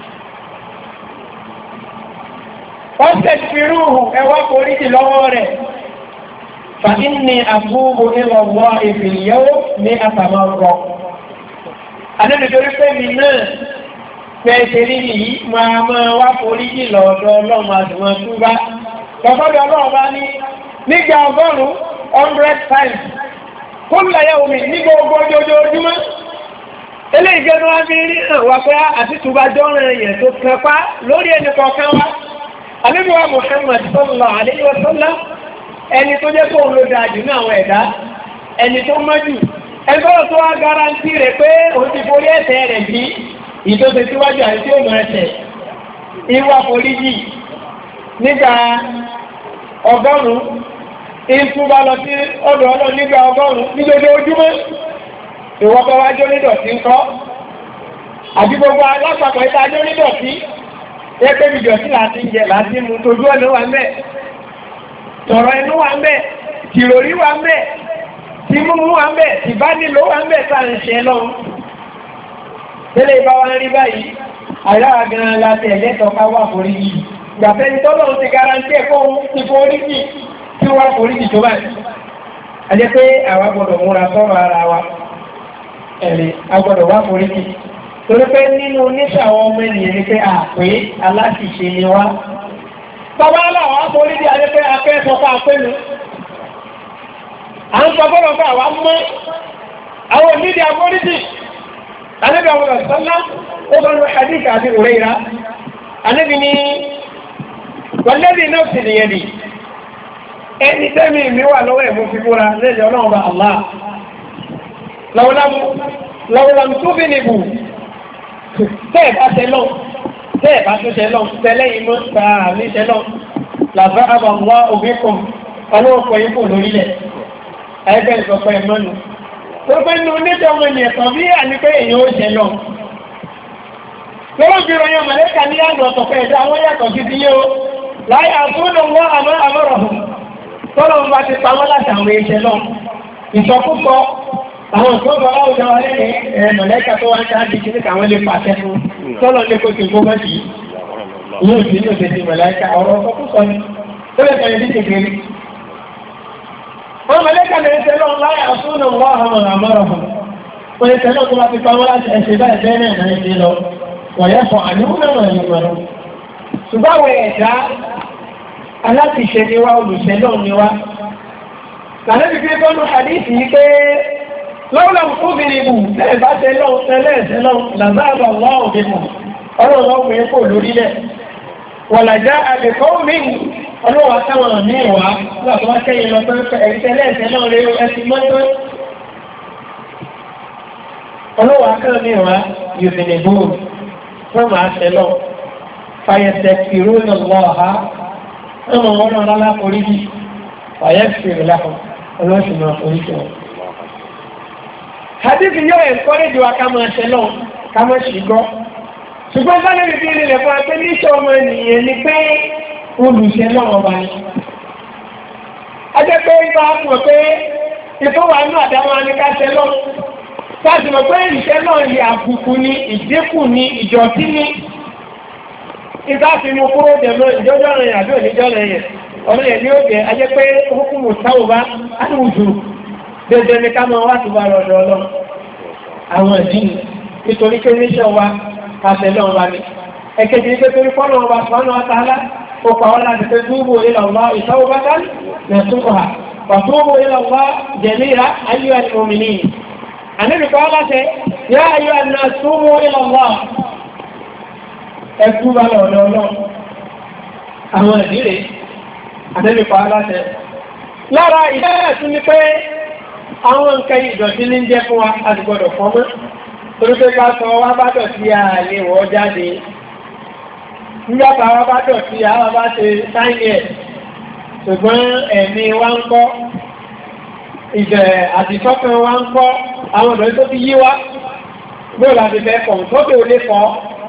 wọ́n tẹ̀ fi rúhù ẹwà foríjì lọ́wọ́ rẹ̀ fa inni àbúrò ìlọ̀wọ́ ìfìyàwó ní àtàmọ́rọ̀. Adébìtorí pé mi náà pẹ̀ẹ́sẹ̀ rí yìí máa máa wá foríjì lọ́dọ̀ ọlọ́run àdùnmọ́ túbá. Lọ́fọ́dọ̀ ọlọ́run bá ní nígbà ọgọ́rùn-ún hundred times kó láyé omi ní gbogbo ojoojúmọ́. Eléyìí gẹ́gẹ́ wá fi rí hàn wá pé àti túbá jọ́ràn èèyàn tó kápá lórí ẹnì kọ̀ọ̀kan wá. Ànábì wa Muhammad sallallahu alayhi wa sallam ẹni tó jẹ́ kó ń lo dájú ní àwọn ẹ̀dá ẹni tó mọ́jú ẹgbẹ́ tó wá garanti rẹ̀ pé òun ti forí ẹ̀ṣẹ̀ rẹ̀ bí ìtòsẹ̀ síwájú àti tí ó mọ̀ ẹ̀ṣẹ̀ ìwà foríjì nígbà ọgọ́rùn-ún ìtúbà lọ sí ọ̀dọ̀ ọlọ́run nígbà ọgọ́rùn-ún níjojoojúmọ́ ìwọ́pọ̀ wájú onídọ̀tí ńkọ́ àbí gbogbo alápapọ̀ ìta ajó onídọ̀tí ẹgbẹ́ ìdọ̀tí láti jẹ láti mú tójú ọ̀nà wà mẹ́ tọ̀rọ̀ ẹnu wà mẹ́ tìròrí wà mẹ́ tí múmú wà mẹ́ tìbánilò wà mẹ́ tá ń ṣe lọ́wọ́ tẹ́lẹ̀ ìbá wa ń rí báyìí àyára gan láti ẹ̀lẹ́tọ̀ ká wà forí yìí gbàfẹ́ni tọ́lọ̀ ti garanti ẹ̀kọ́ ti forí yìí tí wà forí yìí tó báyìí a jẹ́ pé àwa gbọ́dọ̀ múra sọ́rọ̀ ara wa ẹ̀rì agbọ́dọ̀ wà forí yìí torí pé nínú oníṣàwọn ọmọ ènìyàn ni pé àpé aláṣìṣe ni wá bàbá aláwọ̀ àforí yìí a jẹ́ pé afẹ́ sọ fún apẹ́nu à ń sọ fọ́lọ́ fún àwa mọ́ àwọn onídìí àforí yìí Ànábì àwọn ọ̀sánlá ó bá lọ hadith àti Hurairah Ànábì ní wàlẹ́bí náà sì lè yẹ̀dì ẹni tẹ́mi mi wà lọ́wọ́ ẹ̀mú fi kúra lẹ́jọ́ ọlọ́run bá Allah lọ́wọ́lámù tó bí nìbù tẹ́ẹ̀ bá tẹ́lọ́ tẹ́ẹ̀ bá tó tẹ́lọ́ tẹ́lẹ́ ìmọ̀ tàà ní tẹ́lọ́ làbá àbàwọ́ òbíkùn ọlọ́ọ̀pọ̀ ikú lórílẹ̀ ẹgbẹ́ ìsọ̀pọ̀ ẹ̀mọ́nu tó pẹ́ ní oníjọ́ ọmọ ènìyàn kan bí à ní pé èèyàn ó jẹ lọ. Lọ́wọ́ bí ọyọ́ mọ̀lẹ́kà ní àgbà ọ̀tọ̀pẹ́ ẹ̀dá wọ́n yàtọ̀ sí ti yé o. Láyé àtúndò wọ́n àmọ́ àmọ́rọ̀ hù. Tọ́lọ̀ ń bá ti pa wọ́n láti àwọn èèyàn lọ. Ìsọkúsọ àwọn ìsọkúsọ láwùjọ wa lẹ́yìn ẹ̀ mọ̀lẹ́kà tó wá ń ṣáájú kí ní káwọn lè pàṣẹ fún. Tọ́lọ̀ lè kó ti gbó mọ́ sí. Yóò sí ní òṣèṣì mọ̀lẹ́kà ọ̀rọ̀ ìsọkúsọ ni. Tó lè sọ̀rọ̀ ní kékeré. Wọ́n mọ̀lẹ́kà lè ṣe lọ́n láyé àtúndò wọ́n àmọ́ àmọ́rọ̀ hù. Wọ́n lè ṣe lọ́n tó bá ti pa wọ́n láti ẹ̀ṣẹ̀ báyìí bẹ́ẹ̀ náà náà ṣe lọ. Wọ̀nyẹ́ fọ àníwúrẹ́ wọ̀nyẹ́ ìgbọ̀nà. Ṣùgbọ́n àwọn ẹ̀dá aláṣìṣe ni wá olùṣẹ́ náà ni wá. Lànàbí fi gbọ́nù àdíìsì yìí pé lọ́wọ́lọ́ fúnbìnrin bù lẹ́ẹ̀ bá ṣe lọ́wọ́ tẹ́lẹ̀ ẹ̀ṣẹ́ lọ́wọ́ làzáàbà wọ́n òbí mù ọlọ́wọ́ ọkùnrin kò lórílẹ̀. Wọ̀làjá àgbẹ̀kọ́ mi ọlọ́wọ́ táwọn ní ìwà láti wá kẹ́yìn lọ pẹ́ ẹ̀ṣẹ́lẹ̀ ẹ̀ṣẹ́ náà rẹ̀ ẹ̀sìn mọ́tọ́. Ọlọ́wọ́ akẹ́ mi wá yòfìnìbó wọ́n máa ṣẹlọ fàyẹ̀tẹ̀ kìrò lọ́wọ́ ọmọ wọn náà lálá orí bí fàyẹ̀ kìrò lápọ̀ ọlọ́ṣùnà orí kìrò. Hadithi yóò ẹ̀kọ́rẹ́ jù wa ká máa ṣẹlọ ká máa ṣì gbọ́. Ṣùgbọ́n bá lórí bí ilẹ̀ fún apẹ́ níṣẹ́ ọmọ ènìyàn ni pé olùṣẹlọ ọba ni. A jẹ́ pé ibà mọ̀ pé ìfowó àánú àdáwọn aníká ṣẹlọ. Sáàtì mọ̀ pé ìṣẹ́ náà yẹ àbùkù ní ìdínkù ní ìjọ̀tí ní ìdáàfin mú kúrò dẹ̀mọ́ ìjọ́jọ́ rẹ̀ àbí òníjọ́ rẹ̀ yẹ̀ ọ̀rọ̀ yẹ̀ ní ó jẹ́ ajẹ́ pé hukumu tawba ánìwùjù dédé ní ká máa wá ti wá rọ̀dọ̀ lọ àwọn ìdí nítorí pé níṣẹ́ wa kàtẹ́lọ́ wa ni ẹ̀kejì pé torí fọ́nà wa sọ́nà wa tààlà ó pa wọ́n láti pé túbú ila Allah tawbatan nasuha wa túbú ila Allah jami'a ayyuhal mu'minin àníbi kọ́ láṣẹ yá ayọ́ ẹ̀nà súnmọ́ ìlọ́wọ́ ẹkú bá lọ́dọ̀ náà àwọn ìdílé àníbi kọ́ láṣẹ. lára ìbẹ́rẹ̀ tún ní pé àwọn nǹkan ìdọ̀tí ní jẹ́ fún wa àti gbọ́dọ̀ fọ́mọ́ torí pé ká sọ wá bá dọ̀tí àlè wọ́ jáde nígbàtà wá bá dọ̀tí àwọn bá ṣe sáìnì ẹ̀ ṣùgbọ́n ẹ̀mí wá ń kọ́ ìjẹ̀ àdìsọ́kàn wá ń kọ́ àwọn ọ̀dọ́ tó ti yí wá gbọ́dọ̀ láti fẹ́ kọ̀ tó bí olé fọ́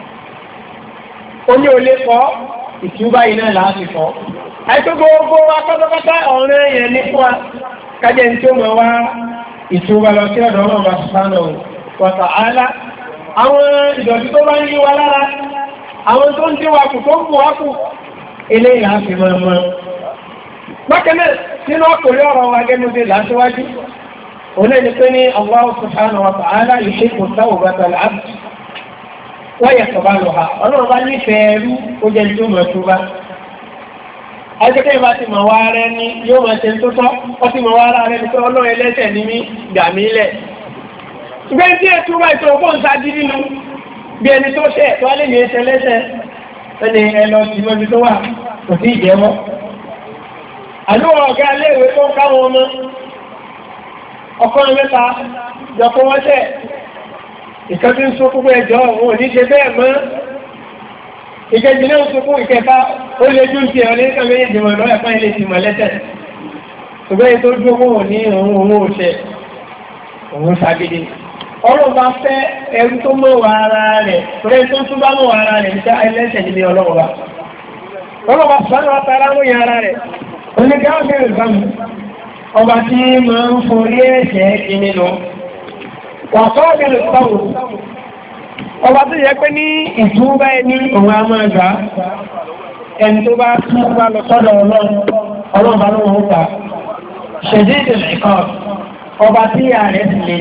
oní olé fọ́ ìtúbá iná láti fọ́ àìtó gbogbo wa pátápátá ọ̀rẹ́ yẹn ní fún wa kájẹ́ ní tí ó mọ̀ wá ìtúbá lọ sí ọ̀dọ̀ ọmọ bá sùpánà wa ta'ala àwọn ìdọ̀tí tó bá ń yí wa lára àwọn tó ń dín wa kù tó ń bù wá kù ilé ìlà fi mọ́ mọ́ bákanáà nínú ọkùnrin ọ̀rọ̀ wa gẹ́gẹ́ láṣíwájú òun ẹni pé ní Allah subhanahu wa ta'ala yuhibbu tawbata al-abd wa yaqbaluha ọlọ́run bá nífẹ̀ẹ́ ẹrú ó jẹ́ tó mọ̀ tó bá ajẹ́kẹ́ bá ti mọ̀ wá rẹ ní yóò máa ṣe tó tọ́ ó ti mọ̀ wá rẹ ní pé ọlọ́run ẹlẹ́ṣẹ̀ ní mí gbà mí lẹ̀ ìgbẹ́ tí ètò bá ìtò ọgbọ́n sáájú nínú bí ẹni tó ṣẹ̀ tó wá lè ní ẹsẹ̀ lẹ́sẹ̀ ẹni ẹlọ sí mọ́bí tó wà kò sí ìjẹ́wọ́ àlúwọ̀ ọ̀gá iléèwé tó ń káwọn ọmọ ọkọ̀ mẹ́ta jọpọ̀ wọ́n tẹ̀ ìkan tí ń sọ púpọ̀ ẹjọ́ òun ò ní ṣe bẹ́ẹ̀ mọ́ ìkejì náà ń sọ fún ìkẹta ó lè jú ti ẹ̀ oníkan méjì jùmọ̀ lọ́wọ́ ẹ̀fọ́ ilé ìtìmọ̀ lẹ́tẹ̀ ṣùgbọ́n ètò ojú owó ní òun òun òṣẹ òun ṣàgídí ọlọ́run bá fẹ́ ẹrú tó mọ̀ wà ara rẹ̀ rẹ̀ tó tún bá mọ̀ wà ara rẹ̀ níta ẹlẹ́sẹ̀ nílé ọlọ́run bá ọlọ́run bá sọ́nà àtàrà mọ̀ yà ara rẹ̀ oníkàwé ìbámu ọba tí máa ń forí ẹ̀ṣẹ̀ kíní lọ wà sọ́ọ̀bìnrin ìpáwò ọba tó yẹ pé ní ìtúbá ẹni òun a máa gbà ẹni tó bá tún bá lọ sọ́dọ̀ ọlọ́run ọlọ́run bá lọ́wọ́ ó gbà ṣèdí ìdìlẹ̀ kan ọba tí ìyá rẹ̀ sì le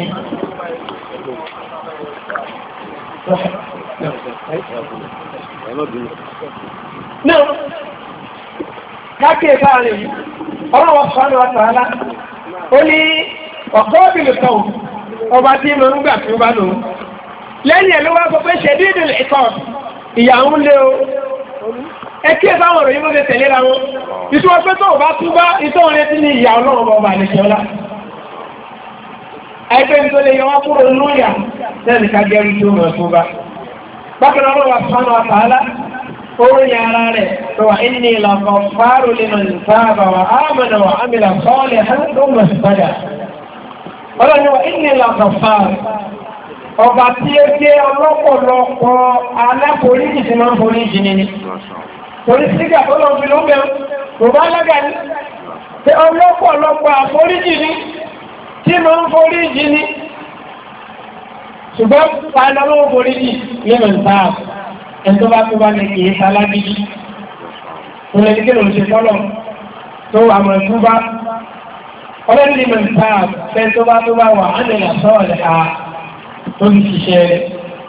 náà káàkiri káàrin yìí ọlọ́wọ́ sọ́nà ọ̀tàrà ó ní ọ̀pọ̀ òbìnrin kan ọba tí mo ń gbà tí ó bá lò ó lẹ́yìn ẹ̀ ló wá sọ pé ṣe dídì ìkọ̀ ìyàwó lé o ẹ kí ẹ sáwọn ọ̀rọ̀ yìí ló lè tẹ̀lé ra wọn ìṣúwọ́ pé tó bá tún bá ìtọ́ orin tí ní ìyà ọlọ́run ọba àlejò ọlá ẹgbẹ́ tó lè yọ wọ́n kúrò nínú ìyà lẹ́nu ká gẹ́rù tí ó mọ̀ tó bá bákan náà wọ́n wà sọ́nà ọ̀tàrà orin ara rẹ̀ tó wà ní ìlànà fàárò lè mọ̀ nípa wà ámànà wà ámìlà sọ́ọ̀lẹ̀ tó mọ̀ sí padà ọlọ́ni wà ní ìlànà fàárò ọba tí ó jẹ́ ọlọ́pọ̀lọpọ̀ aláforíjì tí máa ń foríjì ní ní torí sígà tó lọ fi ló bẹ̀rù kò bá lága ní tí ọlọ́pọ̀lọpọ̀ àforíjì ní tí máa ń foríjì ní ṣùgbọ́n pàdánwò foríjì lẹ́mọ̀ ìbáà ẹni tó bá tó bá ní kìí sálágídí tó lẹ́ni kí ló ń ṣe tọ́lọ̀ tó àmọ̀ ìtúbá ọlọ́ni lè mọ̀ ìbáà fẹ́ tó bá tó bá wà á nílà sọ́ọ̀lẹ̀ à tó ní ṣiṣẹ́ rẹ̀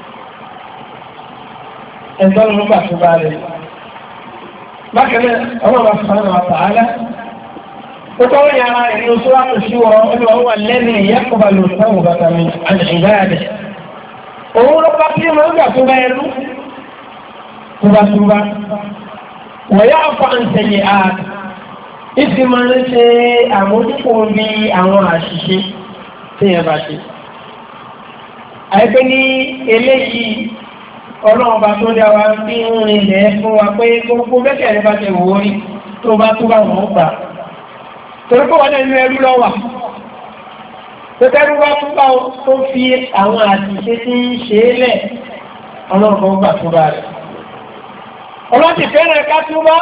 ẹ̀tọ́ ló gbà tó bá rẹ̀ bákanáà ọlọ́wà sọ́nà àtàálá ó tọ́ wọ́n yára ẹ̀rí oṣù láti ṣíwọ́ olùwà wà lẹ́nu ìyẹ́kọ̀ọ́bà lò sáwọ̀ bàtà mi àti ìdáyàdẹ̀ òun ló bá tí mo ń gbà tó bá ẹrú túbátúbá wọ̀yá ọ̀pọ̀ àǹtẹ̀yẹ àt ìsì máa ń ṣe àmójúkò bí àwọn àṣìṣe tí ẹ bá ṣe àìpé ní eléyìí ọlọ́ọ̀bá tó dá wa bí ń rìn lẹ́ fún wa pé gbogbo bẹ́kẹ̀ rẹ bá tẹ wò rí tó bá túbá wọn gbà torí pé wọ́n nínú ẹrú lọ́wà tó tẹ́rú bá túbá tó fi àwọn àṣìṣe tí ń ṣe é lẹ̀ ọlọ́ọ̀bá gbà túbá rẹ̀ ọlọ́tí fẹ́rẹ̀ ká túbá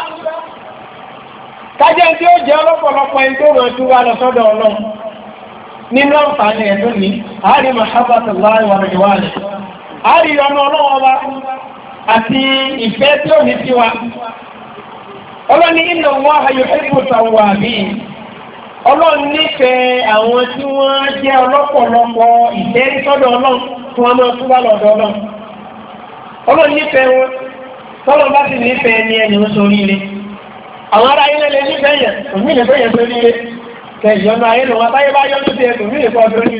kájẹ́ tí ó jẹ́ ọlọ́pọ̀lọpọ̀ ẹni tó rọ̀ túbá lọ sọ́dọ̀ ọlọ́run nínú àǹfààní ẹ̀dùn ní àárí mahabbatullahi wa ridwani àárí ọmọ ọlọ́wọ́ba àti ìfẹ́ tí ó ní sí wa ọlọ́ni inna Allaha yuhibbu tawwabin ọlọ́run nífẹ̀ẹ́ àwọn tí wọ́n jẹ́ ọlọ́pọ̀lọpọ̀ ìtẹ́rí sọ́dọ̀ ọlọ́run tí wọ́n máa túbá lọ́dọ̀ ọlọ́run ọlọ́run nífẹ̀ẹ́ wọn tọ́lọ̀ bá sì nífẹ̀ẹ́ ní ẹni ń sórí ire àwọn ará ilẹ̀ lè nífẹ̀ẹ́ yẹn òmí lè fẹ́ yẹn sórí ire kẹjọ́nà ayé lọ wọn táyé bá yọ́ lóṣù ẹ̀kùn mí lè kọ́ sórí ire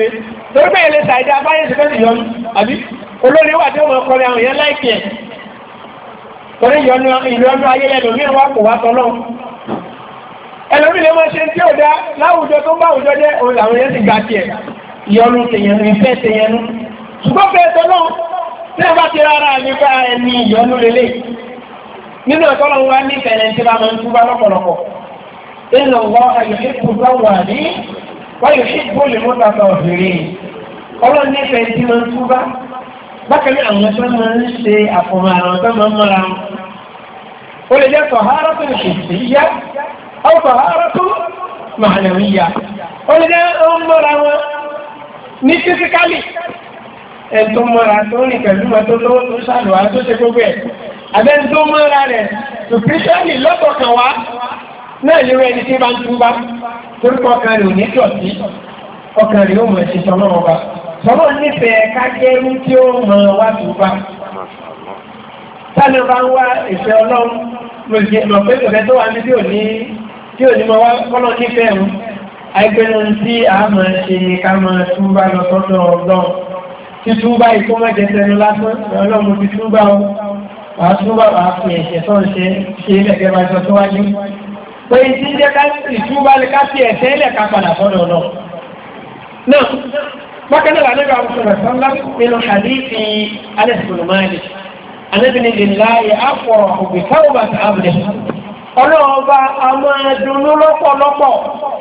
torí bẹ́ẹ̀ lè ṣàìdá abáyé ṣe fẹ́ ìyọnu àbí olórí wà tí ó mọ̀ ọkọrin àwọn èèyàn láìkì ẹ̀ torí ìyọnu ìlú ayé ẹlòmíràn wà kò wá tọ́lọ́ ẹlòmí lè máa ṣe tí ó dá láwùjọ tó bá àwùjọ jẹ́ òun làwọn èèyàn sì gbà tiẹ̀ ìyọnu tèèyàn ìfẹ́ tèèyàn ṣùgbọ́n fẹ́ tọ́lọ́ tí wọ́n bá ti rárá nípa ẹni ìyọnu lélẹ̀ nínú ọ̀tọ́lọ́ wa ní ìfẹ̀lẹ̀ tí bá máa ń túbá lọ́pọ̀lọpọ̀ inna Allaha yuhibbu at-tawwabin wa yuhibbu al-mutatahhirin ọlọ́run nífẹ̀ẹ́ tí máa ń túbá bákan ní àwọn tó máa ń ṣe àfọ̀mọ́ àwọn tó máa ń mọ́ra wọn ó lè jẹ́ taharatu hissiyya aw taharatu ma'nawiyya ó lè jẹ́ ó ń mọ́ra wọn ní físíkálì ẹ̀tọ́ mọ́ra tó ní pẹ̀lú mọ́tò lówó tó ṣàlùwà tó ṣe gbogbo ẹ̀ abẹ́ni tó mọ́ra rẹ̀ spiritually lọ́tọ̀ọ̀kan wá náà lérò ẹni tí bá ń túbá torúkọ ọkàn rẹ̀ ò ní dọ̀tí ọkàn rẹ̀ ó mọ̀ ẹ̀ṣẹ̀ tọ́lọ́ ọba tọ́lọ́ nífẹ̀ẹ́ ká jẹ́ ní tí ó mọ̀ wá túbá sáré bá ń wá ìfẹ́ ọlọ́run mọ̀ pé ìfẹ́ tó wà ní tí ò ní tí ò ní mọ̀ wá kọ́lọ́ nífẹ̀ẹ́ rún àìgbẹ́nu tí a mọ̀ ṣe ni ká mọ̀ túbá lọ sọ́dọ̀ ọlọ́run títúbá ìkómọ̀jẹ tẹnu lásán ọlọ́run ti túbá o wàá túbá wàá fi ẹ̀ṣẹ̀ tó ń ṣe ṣe ilẹ̀ bá jọ tó wájú pé tí jẹ́ ká ìtúbá lè ká fi ẹ̀ṣẹ̀ ilẹ̀ ká padà sọ́dọ̀ náà náà bákanáà nígbà àwùjọ sọ́lá nínú hadithi Anas bin Malik anábìnrin lè láàyè àpọ̀ òbí káwọ́ bàtà àbùdẹ̀ ọlọ́ọba a máa dùnnú lọ́pọ̀lọpọ̀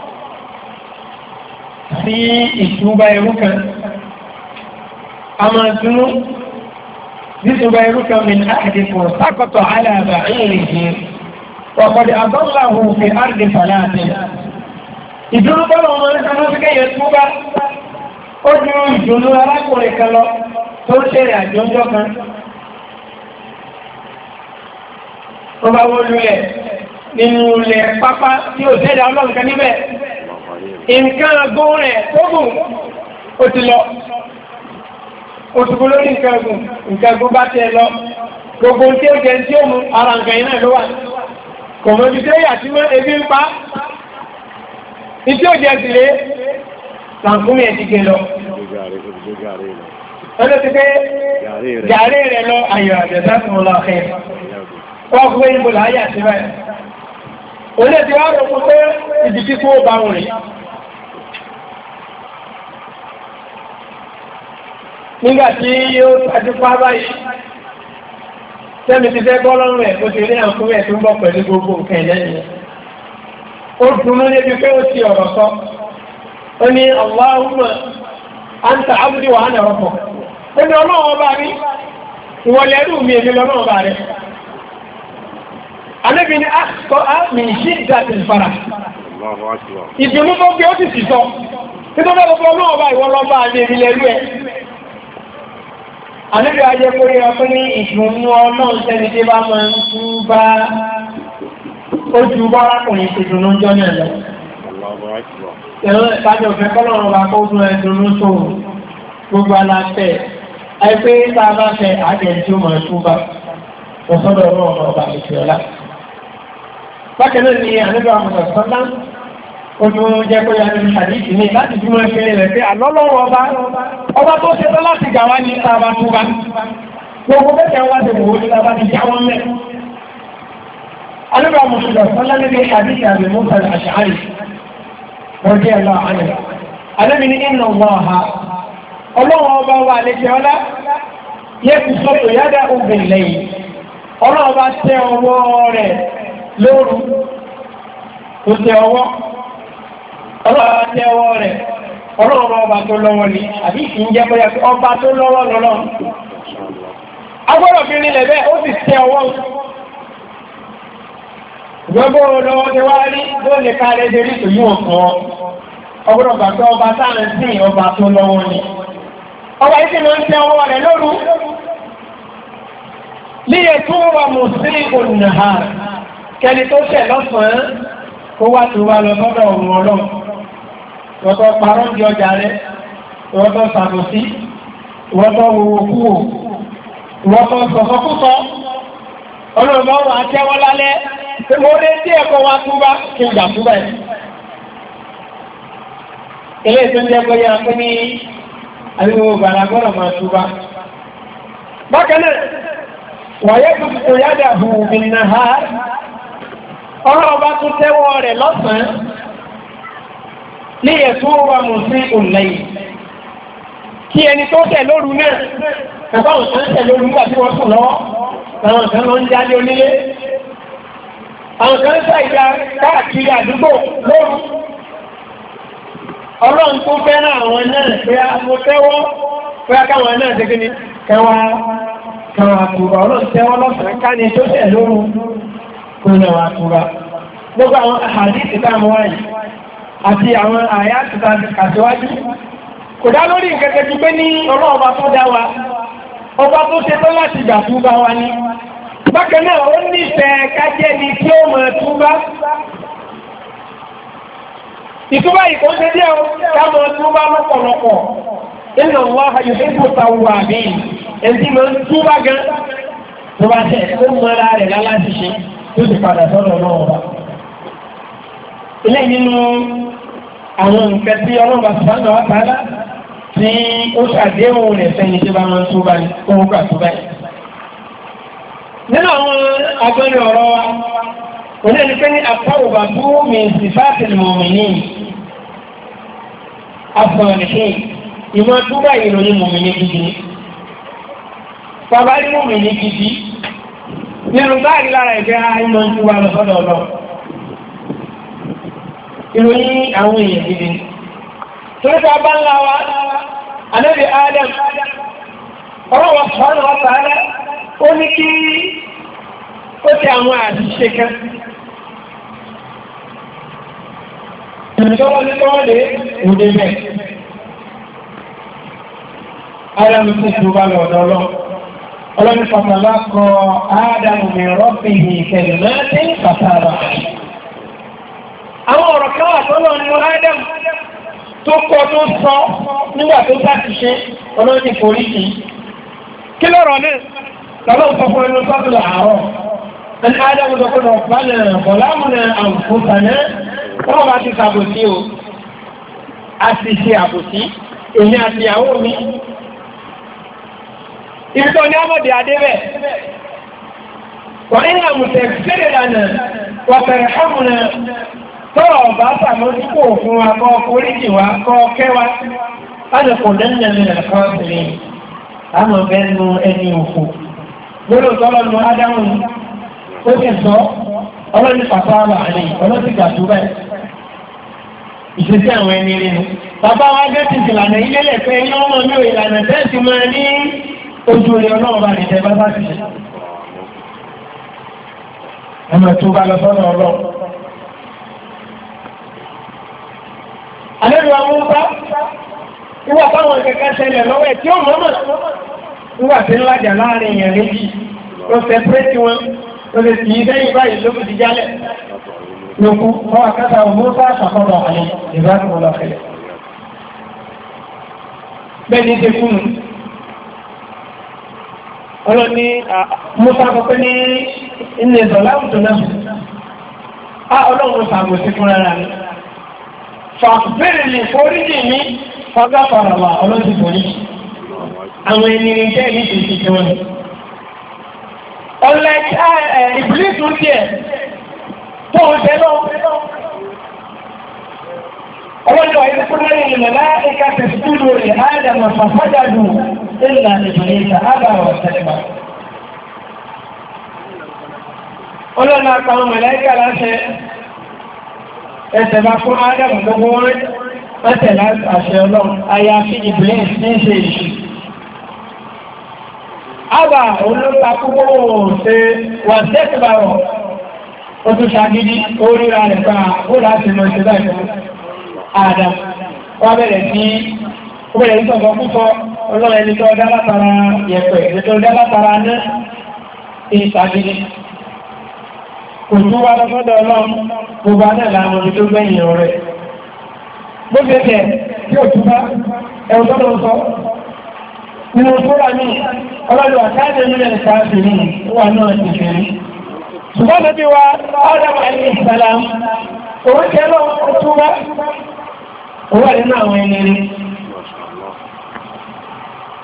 sí ìtúbá irú kan a máa dùnnú ìtúbá irú kan min ahadikum saqata ala ba'irihi وقد أضله في أرض فلاته ìdúró bọ́lọ̀ ọmọ ní sọ́nà sí kẹ́yẹ túbá ó dúró ìdúró arákùnrin kan lọ tó ṣe àjò ọjọ́ kan ó bá wọ́n lulẹ̀ nínú ilẹ̀ pápá tí ó tẹ́lẹ̀ ọlọ́run kan níbẹ̀ nǹkan agbóhùn rẹ̀ tó gùn ó ti lọ òtùkú lórí nǹkan gùn nǹkan gùn bá tẹ́ lọ gbogbo tí ó jẹ tí ó mú ara nǹkan iná ló wà kọ̀mọ̀bí tí ó yà tí wọ́n ebi ń pa ìtí ó jẹ́ sílé làǹkúmí ẹ̀ ti gẹ lọ ọjọ́ ti pé gàrí rẹ̀ lọ ayọ̀ àjẹ̀dá fún ọlọ́ ọ̀fẹ́ wọ́n fún ìbò láyà sí báyìí olè ti wá rò fún pé ìdí tí kó bá wọn rí nígbà tí yóò tàbí pa báyìí tẹ́mi ti fẹ́ bọ́ lọ́rùn ẹ̀ bó ti rí àǹkúmí ẹ̀ tó ń bọ̀ pẹ̀lú gbogbo nǹkan ẹ̀lẹ́yìn ó dùnú níbi pé ó ti ọ̀rọ̀ sọ ó ní Allahumma anta abdi wa ana rabbuk ó ní ọlọ́run ọba rí ìwọlẹ̀ ẹrù mi èmi lọ́nà ọba rẹ̀ Ànábì ní àkọ́ àmì shiddat al-farah ìdùnnú tó gbé ó sì sì sọ nítorí ọlọ́run ọba ìwọlọ́ba àmì èmi lẹ́rú ẹ̀ Ànábì ajẹ́ kó rí ọkọ́ ní ìdùnnú ọlọ́run sẹ́ni tí bá máa ń tún bá ojú bárakùnrin ti dùnú jọ náà lọ. Ẹ̀rọ ìpájọ̀ fẹ́ kọ́lọ̀rọ̀ bá kó dún ẹdùnú tó gbogbo aláfẹ́. Àìpé tá a bá fẹ́ àjẹ́ tí ó máa túbá. Ọ̀sọ́dọ̀ ọlọ́run ọba ìfẹ́ ọlá. Bákan náà ni àníbà àmọ̀sọ̀ sọ́lá. Ojú jẹ́ kó yá ní àdíjì ní láti fi mọ́ ìfẹ́ rẹ̀ pé àlọ́lọ́rọ̀ ọba ọba tó ṣe tán láti gà wá ní tá a bá túbá. Gbogbo bẹ́ẹ̀ wá ti wò ó ní tá a bá ti já wọn mẹ́. أنا محمد صلى الله عليه وسلم حديث أبي موسى الأشعري رضي الله عنه أنا من إن الله الله أبا وعليك ولا يبسط يده بالليل الله أبا سيوار لور وسيوار الله أبا سيوار الله أبا تلواني أبي إنجاب يك أبا تلوان الله أقول أبني لبه أبي سيوار Gbogbo olówó ti wá rí tó lè káàrẹ́ dérí tó yíò kan ọgbọ́n ọba tó ọba táàrin sí ọba tó lọ́wọ́ ni. Ọba ìsìn máa ń tẹ ọwọ́ rẹ̀ lóru. Líyẹ tó wà mú sí ònàhà kẹni tó ṣẹ̀ lọ́sàn-án kó wá tó wá lọ sọ́dọ̀ ọ̀run ọlọ́run. Ìwọ́tọ̀ parọ́ di ọjà rẹ̀, ìwọ́tọ̀ sàbòsí, ìwọ́tọ̀ wòwò kúwò, ìwọ́tọ̀ sọ̀sọ́kúsọ. Ọlọ́run bá wà á tẹ́wọ́ lálẹ́. Mo lé tí ẹ̀kọ́ wa túbá kí n gbà túbá ẹ̀. Ilé tó ń jẹ́ pé yá pé ní àbí gbogbo gbàrà gbọ́dọ̀ máa túbá. Bákan náà, wàyé tuntun yádà hù mí nà ha, ọ̀rọ̀ ọba tún tẹ́wọ́ rẹ̀ lọ́sàn-án ní ẹ̀tún wa mú sí òǹlẹ́yìn. Kí ẹni tó tẹ̀ lóru náà, ẹ̀fọ́ àwọn kan tẹ̀ lóru nígbà tí wọ́n sùn lọ́wọ́, àwọn kan lọ ń jáde onílé. Àwọn kan ṣàìdá káàkiri àdúgbò lóru. Ọlọ́run tó fẹ́ràn àwọn náà pé a mo tẹ́wọ́ pé a káwọn náà ṣe kí ni kẹwàá kẹwàá àtúbà. Ọlọ́run tẹ́wọ́ lọ́sàn-án ká ní tó tẹ̀ lóru kó náà àtúbà. Gbogbo àwọn àdìsí tá a mú wáyé àti àwọn àyà àtúntà àtiwájú kò dá lórí ìkẹ́kẹ́ ti pé ní ọlọ́ọ̀bá tó dá wa, ọba tó ṣe tó láti gbà túbá wa ní. Bákan náà ó nífẹ̀ẹ́ kájẹ́ ni tí ó mọ̀ túbá. Ìtúbá yìí kò ṣe díẹ̀ káàmọ̀ túbá lọ́pọ̀lọpọ̀. Inna Allaha yuhibbu tawwabin. Ẹni mọ̀ túbá gan tó bá tẹ̀ ó mọ́ra rẹ̀ láláti ṣe tó ti padà sọ́dọ̀ náà wà. Ilé nínú àwọn nǹkan tí ọlọ́ba subhanahu wa ta'ala tí ó ṣàdéhùn rẹ̀ fẹ́ni tí bá máa ń túbá ní owó gbà túbá yìí. Nínú àwọn agbẹ́rin ọ̀rọ̀ wa, òní ẹni pé ní àpáwòbà tó mi sifatil mu'minin afọ̀nìkín ìmọ̀ túbá ìròyìn mùmìnì gidi. Bàbá rí mùmìnì gidi nínú báyìí lára ẹ̀jẹ̀ àìmọ̀ túbá lọ sọ́dọ̀ lọ. Ìròyìn àwọn èèyàn gidi. Torí ká bá ńlá wa, Ànábì Adam, ọ̀rọ̀ wa subhanahu wa ta'ala, ó ní kí ó ti àwọn àṣìṣe kan. Ìrìnṣọ́wọ́ ní tọ́wọ́lé òde bẹ̀. Adam ti túbá lọ́dọ̀ lọ. Ọlọ́ni pàtàlá kọ Adam min rabbihi kalimatin fataba alayhi. Àwọn ọ̀rọ̀ kan wà tó lọ ní Adam tó kọ tó sọ nígbà tó bá ti ṣe ọlọ́dún forí sí. Kí lọ́rọ̀ náà? Lọ́lọ́ sọ fún ẹnu sọ́tùlọ̀ àárọ̀. Ẹni Adam sọ fún ọ̀pánà bọ̀lámùnà àǹfóṣàná, wọ́n bá ti ṣàbòsí o. A ti ṣe àbòsí, èmi àti ìyàwó mi. Ìbítọ́ ní ọmọdé adébẹ̀. Wọ́n ní àmùtẹ̀ fẹ́rẹ̀ lánàá, wọ́n fẹ̀rẹ̀ hàmùnà tọ́rọ̀ ọ̀bá sàmójúkò fún wa kọ́ oríjì wa kọ́ kẹwa láti kò lẹ́nà ní ẹ̀kọ́ sílẹ̀ àmọ́ bẹ́ẹ̀nu ẹni òfò lórí ọ̀tọ́lọ́nu Ádámù ó sì sọ ọlọ́ni pàtó àbà àlè ọlọ́sì gàdúrà ìṣesí àwọn ẹni rí nu. Bàbá wa gẹ́ ti ìlànà ilé lẹ̀pẹ́ ẹni ọmọ mi ò ìlànà tẹ́ẹ̀sì máa ní ojú rẹ̀ ọlọ́run bá nìjẹ́ bá bá ti ṣe. Ẹmọ̀ tó bá lọ sọ́nà ọlọ́run. Àlẹ́rìí àwọn ọba nígbà táwọn kẹ̀kẹ́ ṣẹlẹ̀ lọ́wọ́ ẹ̀ tí ó mọ́mọ́ nígbà tí ń lájà láàrin èèyàn méjì ló fẹ́ pẹ́ẹ́tì wọn ló lè sì í lẹ́yìn báyìí ló fi di jálẹ̀ lókun ọ́ àkátà òmùsá àṣàkọ́dọ̀ àlẹ́ ìbáraẹni wọn lọ́fẹ̀lẹ̀. Bẹ́ẹ̀ ni ṣe fún un. Ọlọ́ni Musa sọ pé ní ilé ìsọ̀lá àwùjọ náà. Á ọlọ́run ṣàgbọ̀sí fúnra rẹ̀. Fàbẹ̀rẹ̀ lè foríjì ní ọgá farama ọlọ́dún foríjì. Àwọn ènìyàn jẹ́ ní ìṣẹ́ ìṣẹ́ wọn. Ọlẹ́ ìbílẹ̀ tó díẹ̀ tó ń tẹ́ lọ. Ọlọ́dún àìsí fún lẹ́yìn ilẹ̀ láìka tẹ̀síkúrò rẹ̀ ádámà fàfájàdù ìlà ìbìlẹ̀ ìta ábàwọ̀ tẹ̀lẹ̀mà. Ọlọ́dún àpamọ́ mẹ̀lẹ́kà láṣẹ ẹsẹ̀ bá fún Ádámù gbogbo wọn mẹ́tẹ̀lá àṣẹ ọlọ́run àyàfi ìbìlẹ̀ ní ṣe ìṣù. Àbà olóta púpọ̀ ṣe wà tẹ́kìbàrọ̀ ó tún ṣàgídí oríra rẹ̀ pa ó láti lọ ṣe báyìí fún Ádámù. Wọ́n bẹ̀rẹ̀ sí ó bẹ̀rẹ̀ sí ọ̀gọ́ púpọ̀ ọlọ́run ẹni tó dá látara yẹ̀pẹ̀ ẹni tó dá látara ní ìṣàgídí. Kò tún wá lọ́sọ́dọ̀ ọlọ́run gbogbo adẹ́lá àwọn omi tó gbẹ̀yìn rẹ̀. Bó ṣe tẹ̀ tí ó túbá ẹ̀wọ̀n tọ́lọ́ sọ. Nínú tóra ní ọlọ́dún àkáàdé nílẹ̀ ìsáàsì ní wà náà ti ṣe rí. Ṣùgbọ́n lóbi wa Ádámù alayhi salam, òun tẹ́ lọ ó túbá. Ó wà nínú àwọn ẹni rí.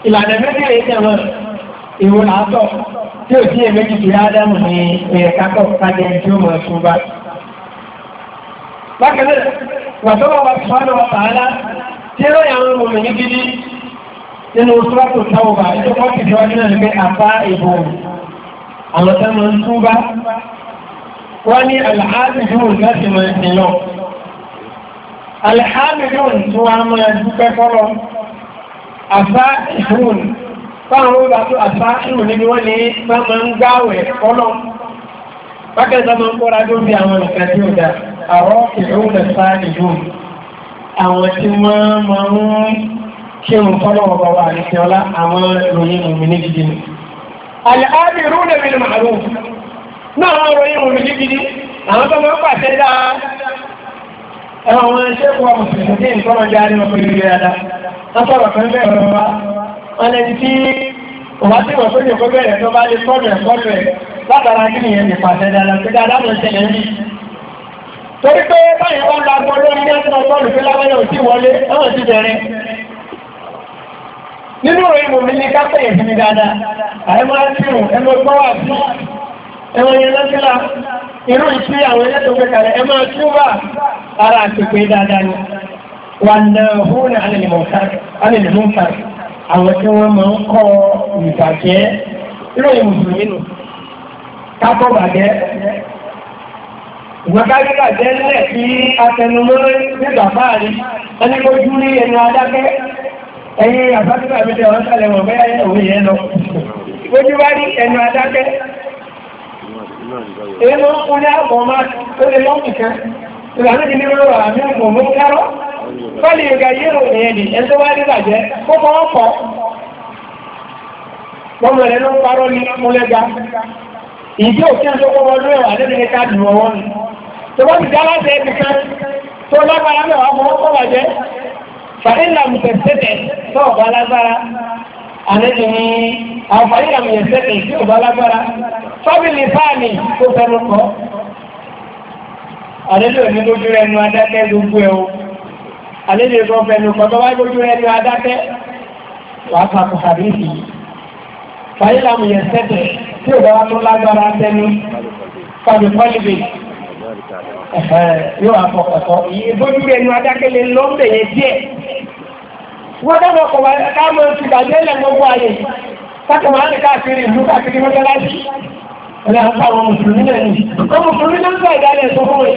ìlànà méjì rẹ̀ tẹ̀wọ̀n ìwò làátọ̀ tí ò sí èméjì tí ádámù ní ẹ̀ẹ̀kákọ̀ kájẹ tí ó mọ̀ tún bá. bákan náà wàtọ́wọ́ wa subhanahu wa ta'ala tí ó yà ń mọ̀mí ní gidi nínú sọ́ọ̀tù Tawba ìjọba ti fi wájú náà ní pé àbá ìbò àwọn tó máa ń tún bá wọ́n ní alhamdulillah láti máa ń sin lọ. alhamdulillah tí wọ́n á máa dúpẹ́ fọ́lọ́ àbá ìfún fáwọn ó bá tó àbá ìrùn níbi wọ́n ní bá máa ń gbáwẹ̀ fọ́lọ́ bákẹ́ta máa ń kọ́ra tó bí àwọn nǹkan tí ó dá àwọn ìrún lè sá ìlú àwọn tí wọ́n máa ń kí òun fọ́lọ́ ọba wà ní kí ọlá àwọn ìròyìn mùmí ní gidi ni àlàáàbì ìrún lè bil ma'ruf náà àwọn ìròyìn mùmí ní gidi àwọn tó máa ń pàṣẹ dáa ẹwọ̀n wọn ṣe kọ́ mùsùlùmí tí nǹkan ọjà ní ọkọ̀ ìlú ẹ̀dá wọ́n sọ̀rọ̀ kan bẹ́ẹ̀ ọ̀rọ̀ wa wọn lẹ́ni tí òwá tí wọ́n tó lè kó bẹ̀rẹ̀ tó bá lè kọ́lù ẹ̀ kọ́lù ẹ̀ látara kí nìyẹn ní pàṣẹ dáadáa pé dáadáa lọ ṣẹlẹ̀ ní. torí pé báyìí wọ́n lọ agbọ́n lórí ní ẹ̀sìn ọgọ́rùn pé lábẹ́lẹ̀ ò tí wọlé ẹ̀wọ̀n ti bẹ̀rẹ̀. nínú ìròyìn mò ń ní káfẹ́ yẹn fi mi dáadáa àyè máa ń tìrùn ẹ máa gbọ́ wà sí ẹ̀wọ̀n yẹn lọ́sílà irú ìtí àwọn ẹlẹ́tọ̀ gbé kalẹ̀ ẹ máa tún wà ara àtìpé dáadáa ni wà náà hún alẹ́lẹ́mọ̀ọ́kà àwọn tí wọ́n máa ń kọ́ ìbàjẹ́ ìròyìn mùsùlùmí nù kápọ̀ bàjẹ́ ìgbàkájú bàjẹ́ nílẹ̀ tí atẹnumọ́ nígbà báàrí ẹni kó jú ní ẹnu adákẹ́ ẹ̀yìn àbájúbà mi tẹ̀ wọ́n sálẹ̀ wọ̀n bẹ́ẹ̀ òun yẹn lọ ojú bá ní ẹnu adákẹ́ èyí ló ń kún ní àpọ̀ máa ó lè lọ́pù kan ìlànà ìdí nínú ọ̀rọ̀ àmì ọmọ mú kárọ́ fọ́lì ìgbà yíò ìyẹn ni ẹni tó wá ní bàjẹ́ kó kọ́ ọ̀pọ̀ gbọ́mọ̀ rẹ̀ ló ń parọ́ ní múlẹ́gà ìdí òfin tó kọ́ wọlé ẹ̀wà lẹ́nu ní káàdì ọwọ́ ni tó bá ti já láti ẹbí kan tó lágbára mẹ́wàá mọ́ ọkọ̀ bàjẹ́ fàílà mùtẹ̀sẹ̀tẹ̀ tó ọ̀bá lágbára àlejò ní àǹfààní àmì ẹ̀sẹ̀tẹ̀ tí ọ̀bá lágbára fábìlì fáàmì tó fẹ́nu kọ́ àlejò ní lójú ẹnu adákẹ́ gbogbo ẹ̀ o àlejò tó fẹ́nu kọ́ tó wá lójú ẹnu adákẹ́ wàá pàtó àbíyèsí fàílà mù ẹ̀sẹ̀tẹ̀ tí ọ̀bá wá tó lágbára tẹnu fàbí pọ́lìbì yóò àfọkọ̀tọ̀ ìbójú ẹnu adákẹ́ lè lọ́mbẹ̀ yẹn díẹ̀ wọ́n dábọ̀ kọ̀ wá káàmọ̀ ti bàjẹ́ lẹ̀ gbogbo ayé káàkiri wọn ní káàkiri ìlú káàkiri mọ́tẹ́láṣí ẹ̀rẹ́ àtàwọn mùsùlùmí náà ní ọmọ mùsùlùmí náà ń gbà ìdálẹ̀ tó fún wọn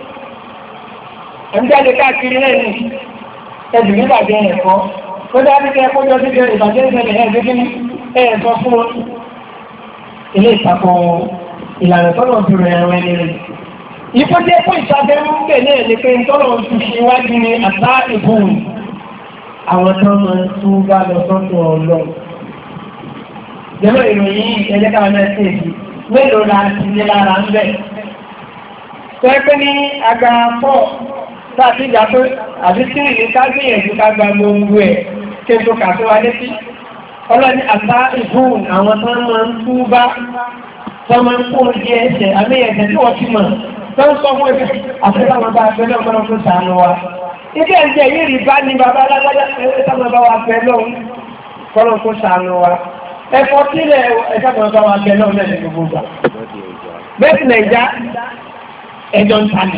ẹ̀mí jáde káàkiri náà ní ẹ̀dù ní bàjẹ́ ẹ̀kọ́ ó dábí kẹ́ kójọ sí ìbàjẹ́ ìṣẹ̀lẹ̀ ẹ̀ẹ́dẹ́gbẹ́ ẹ̀ẹ́sọ fún wọn ilé ìtàkùn ìlànà tọ́lọ̀ fi rẹ̀ ẹ̀rọ ẹni rẹ̀ ìfọ́jẹ́ fún ìṣàbẹ̀rú bẹ̀ náà ní pé tọ́lọ̀ fi ṣe wájú ní àtà ìbùn àwọn tó máa ń tún bá lọ sọ́tọ̀ ọlọ́ jẹ́mọ̀ ìròyìn ẹjẹ́ káwọn náà sí èdè mélòó la ti ní lára ń bẹ̀ tó ẹgbẹ́ ní aga pọ̀ láti ìjà pé àbí tí ìlú ká gbìyànjú ká gba gbogbo ẹ̀ kí n tó kà tó wá létí ọlọ́ni àtà ìbùn àwọn tó máa ń tún bá tó máa ń kó di ẹsẹ̀ àmì ẹ̀sẹ̀ tí wọ́n ti mọ̀ tó ń sọ fún ẹgbẹ́ àfẹ́láwọn bá fẹ́ lọ́wọ́ lọ́wọ́ tó sàánú wa ibi ẹ̀jẹ̀ yìí rí bá ní bàbá alágbájá ẹ̀sàmọ̀ bá wa fẹ́ lọ́wọ́ kọ́lọ́ tó sàánú wa ẹ̀fọ́ sílẹ̀ ẹ̀sàmọ̀ bá wa fẹ́ lọ́wọ́ lẹ́nu gbogbo gbà bẹ́ẹ̀ sì nàìjá ẹjọ́ ń tani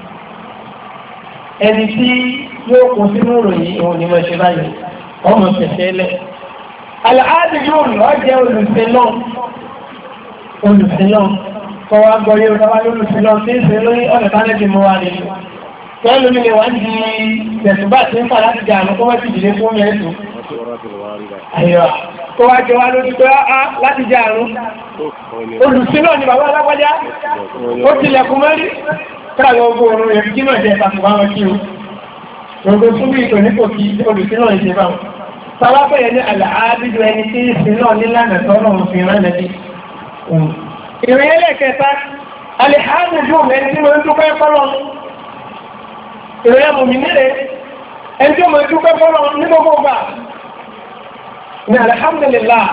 ẹni tí yóò kó sínú ìròyìn òun ni mo ṣe báyìí ọmọ ṣẹ̀ṣẹ̀ lẹ̀ àlàáàdì yóò lọ jẹ́ olùsìn náà olùsìn náà kọ́ wa gbọ́ yóò dáwà lólùsìn náà tí ń ṣe lórí ọ̀nà tánẹ́bì mọ́ wa nínú wọ́n lómi lè wá ń di tẹ̀sùbá tí ń fà láti jà àmọ́ kó wọ́n ti dìde fún mẹ́sùn àyíwá kó wá jẹ wá lójú pé á láti jà àrùn olùsìn náà ni bàbá alágbájá ó tilẹ̀kùn mẹ́rí káàkiri ogun oòrùn rẹ̀ kí náà jẹ́ ìpàtàkì wọn kí o gbogbo fún bí ìtò nípò kí olùsìn náà ṣe báwọn sáwápẹ̀yẹ ní àlàábìdó ẹni tí ìsìn náà nílànà tọ́rọ òfin ránàbí ìrìn ẹlẹ́kẹta alìhánùjú ẹni tí mo ń dúpẹ́ fọ́lọ́ ìrìn ẹmùmí nílẹ̀ ẹni tí mo ń dúpẹ́ fọ́lọ́ ní gbogbo ọgbà ní alhamdulillah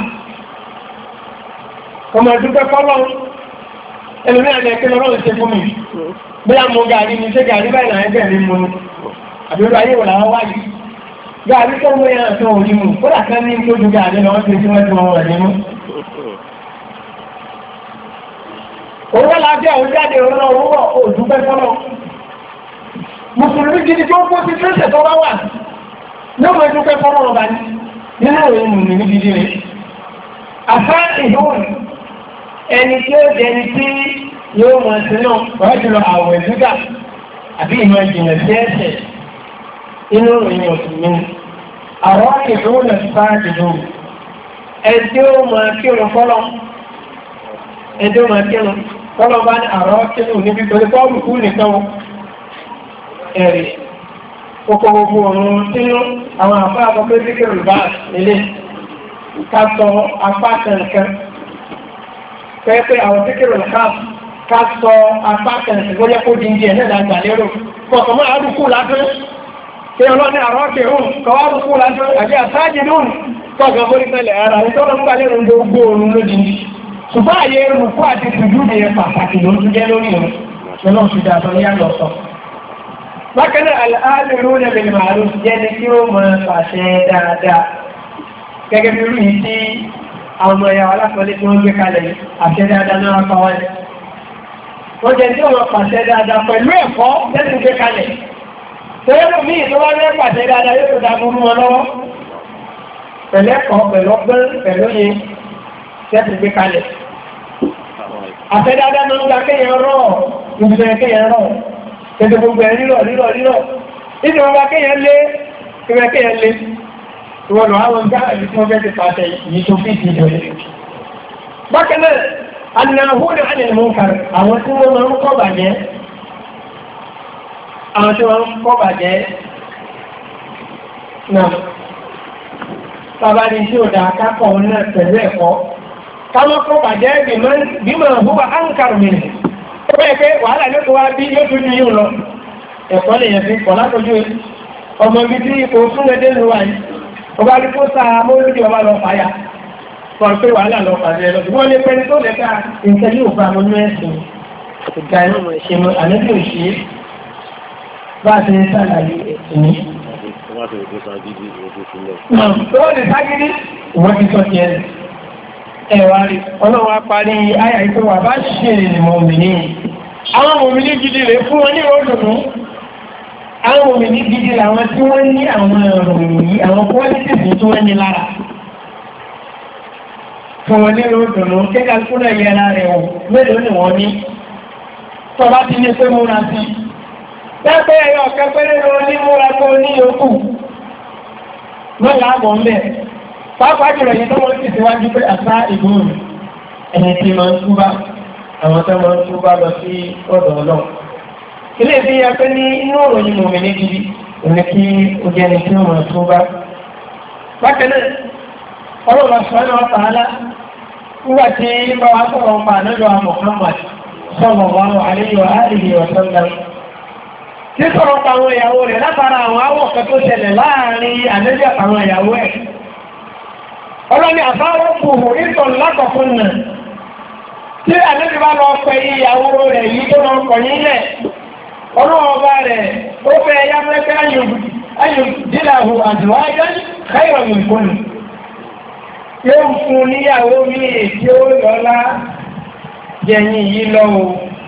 ọmọ dúpẹ́ fọ́lọ́ ẹni ní àmì ẹ̀kẹ́ lọ́rọ̀ ṣe fún mi bí a mọ gàrí ní ṣe gàrí báyìí náà ẹgbẹ́ mi mú àbúrò ayé wò láwọn wáyé gàrí tó mú yẹn tó òní mu kódà kan ní tó ju gàrí lọ wọ́n ti tí wọ́n ti wọn wọ̀ nínú. owó lábẹ́ àwọn jáde òun náà owó òdúpẹ́ fọ́lọ́. mùsùlùmí gidi tó ń kó sí tírẹ̀sẹ̀ tó bá wà ní ọmọ ìdúpẹ́ fọ́lọ́ ọba ní nínú òun mù ní gidi rẹ̀. àfá ìhóòn ẹni tí ó jẹ ẹni tí yóò mọ̀ sí náà wọ́n jùlọ àwọ̀ ìdúgà àbí ìmọ̀ ìjìnlẹ̀ sí ẹ̀sẹ̀ inú ìròyìn òsùnmí àwọn ìhóòn lọ sí fáàdì lóhùn ẹni tí ó mọ̀ kírun fọ́lọ́ ẹni tí ó mọ̀ kírun fọ́lọ́ bá ní àrọ́ kírun níbi torí fọ́ọ̀mù kú nìkan ẹ̀rì kókó gbogbo ọ̀run sínú àwọn àpá àkọ́kọ́ sí kírun bá ilé ká sọ apá kẹ̀kẹ́ pẹ́pẹ́ àwọn síkìrò ká sọ apá kẹ̀kẹ́ gbọ́jẹ́ kó di ìdí ẹ̀ náà lágbà lérò kọ̀ọ̀kan máa rúkú lásán tí ọlọ́ni àrọ́kẹ̀ òun kọwá rúkú lásán àti àsájì lóòrùn kọ̀ọ̀kan borí pẹ̀lẹ̀ ara rẹ̀ tọ́lọ́ nípa lérò gbogbo òun lódì ní ṣùgbọ́n àyè rúkú àti tùjú ní ẹ pàtàkì ló tún jẹ́ lórí òun lọ́nà ti dà sọ ní àlọ́ sọ. bákan náà aláàlú ló lè bẹ̀rẹ̀ màálù jẹ́ ní kí ó mọ pàṣẹ dáadáa gẹ́gẹ́ bí rí tí àwọn ọmọ ẹ̀yà alákọ̀ọ́lẹ́ tí wọ́n gbé kalẹ̀ àṣẹ dáadáa náà pàwọ́ ẹ̀. wọ́n jẹ́ tí wọ́n pàṣẹ dáadáa pẹ̀lú ẹ̀kọ́ lẹ́sìn gbé kalẹ̀. tẹ́lẹ̀ mí tó wá rẹ́ pàṣẹ dáadáa yóò tó dá fún wọn lọ́wọ́. pẹ̀lẹ́kọ̀ pẹ̀lú ọgbọ́n pẹ̀lú yẹn lẹ́sìn gbé kalẹ̀. àṣẹ dáadáa náà ń gba kéèyàn rọ̀ níbi tó yẹ kéèyàn rọ̀ tètè gbogbo ẹ̀ rírọ̀ rírọ̀ rírọ̀ níbi wọn gba kéèyàn lé kéèyàn kéèyàn lé ìwọ̀n lọ àwọn ọjọ́ àti tí wọ́n fẹ́ ti pàṣẹ yìí tó fi ti jọ yìí. bákan náà àdìnàhúnà àdìnàmúkà àwọn tí wọ́n máa ń kọ́ bàjẹ́ àwọn tí wọ́n ń kọ́ bàjẹ́ náà sábàdì tí ó dáa kákọ̀ náà pẹ̀lú ẹ̀kọ́ káwọn kọ́ bàjẹ́ bímọ àhúwà áńkàrù mi ó yẹ pé wàhálà ló tó wá bí yóò tún ní yóò lọ ẹ̀kọ́ lè yẹn fi pọ̀ látọjú ọmọ ibi tí ipò fún ẹdẹ ló wà yìí ọba ní kó sáà mọ́lódì ọba lọ fàyà fọ́n pé wàhálà lọ pàdé lọ wọ́n lé pẹ́ni tó lẹ́ka nǹkan yóò bá wọn ní ẹ̀sìn ìgbà inú ẹ̀ṣẹ̀ mọ́ àlejò òṣèré bá a ti ń sàlàyé ẹ̀sìn ní. wọ́n lè ságídí wọ́n ti sọ ti ẹ̀ ẹ̀wà rí ọlọ́run á parí àyà ìpé wà bá ṣe mọ̀mìnì àwọn mọ̀mìnì gidi rẹ̀ fún wọn ní òdòdó àwọn òmìnì gidi làwọn tí wọ́n ní àwọn ìròyìn yìí àwọn pọ́lítìsì tí wọ́n ní lára fún wọn ní ìròdùnú kéka kúrò yẹra rẹ̀ wọ̀ mélòó ni wọ́n ní tọba ti ní pé múra sí pẹ́pẹ́ ẹ̀yọ kẹpẹ́rẹ́ lọ ní múra tó ní yòókù mọ́lá àbọ̀ ń bẹ̀ pápá jùlọ yìí tó wọ́n ti síwájú pé àṣà ìgbóhùn ẹni tí máa ń túbá àwọn tó máa ń túbá lọ sí ọ̀dọ̀ ọlọ́run ilé ìdí ya pé ní inú òròyìn mọ̀mí ní gidi òní kí ó jẹ́ ní kí ó mọ̀ tó bá. bákan náà ọlọ́run subhanahu wa ta'ala nígbà tí bá wa sọ̀rọ̀ ń pa ànájọ́ Muhammad sallallahu alaihi wa alihi wa sallam. tí sọ̀rọ̀ pa àwọn ìyàwó rẹ̀ látara àwọn àwọ̀ kan tó ṣẹlẹ̀ láàrin ànájọ́ àwọn ìyàwó ẹ̀. ọlọ́ni àbáwọ̀ kùhù ìtọ̀ lákọ̀ọ́kùn náà tí ànájọ́ bá lọ pẹ̀ ìyàwó rẹ̀ yìí tó lọ kọ̀ nílẹ̀ ọlọ́ọ̀bá rẹ̀ ó fẹ́ ẹyá mẹ́kẹ́ ayùdíláhù àdìwájá káyọ̀ nìkún yóò fún níyàwó ní èdè ó lọ́lá jẹyìn yìí lọ́wọ́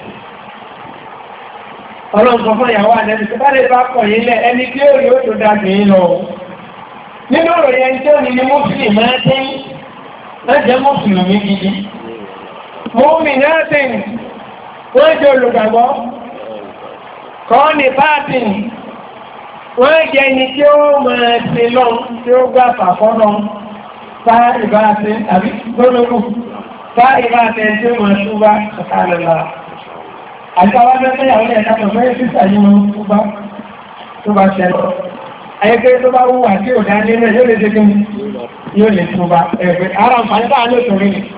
ọlọ́ọ̀bá fún ìyàwó àdẹ́bì tó bá lè bá kọ̀ yílẹ̀ ẹni tí ó rí ó tó dàgbé lọ́wọ́ nínú òròyìn ẹni tí ó ní ní mùsùlùmí mẹ́tẹ́ lẹ́jẹ́ mùsùlùmí gidi mùmí mẹ́tẹ́ wọ́n jẹ́ olùgbàgbọ́ kọ́ ní báàtìn wọ́n jẹ́ ni tí ó máa ṣe lọ tí ó gbà fàfọ́ lọ bá ìbáṣe àbí gbọ́nàkù bá ìbáṣe tí ó máa ṣúgbà ṣàkàlẹ̀lá àgbàwà mẹ́fẹ́ àwọn ẹ̀ta pẹ̀lú sísà yìí máa ń ṣúgbà tó bá ṣẹlọ ayẹ́kẹ́ tó bá wúwà tí ò dá nílẹ̀ yóò lè ṣe kí yóò lè ṣúgbà ẹ̀fẹ́ araǹfààní bá ló torí ni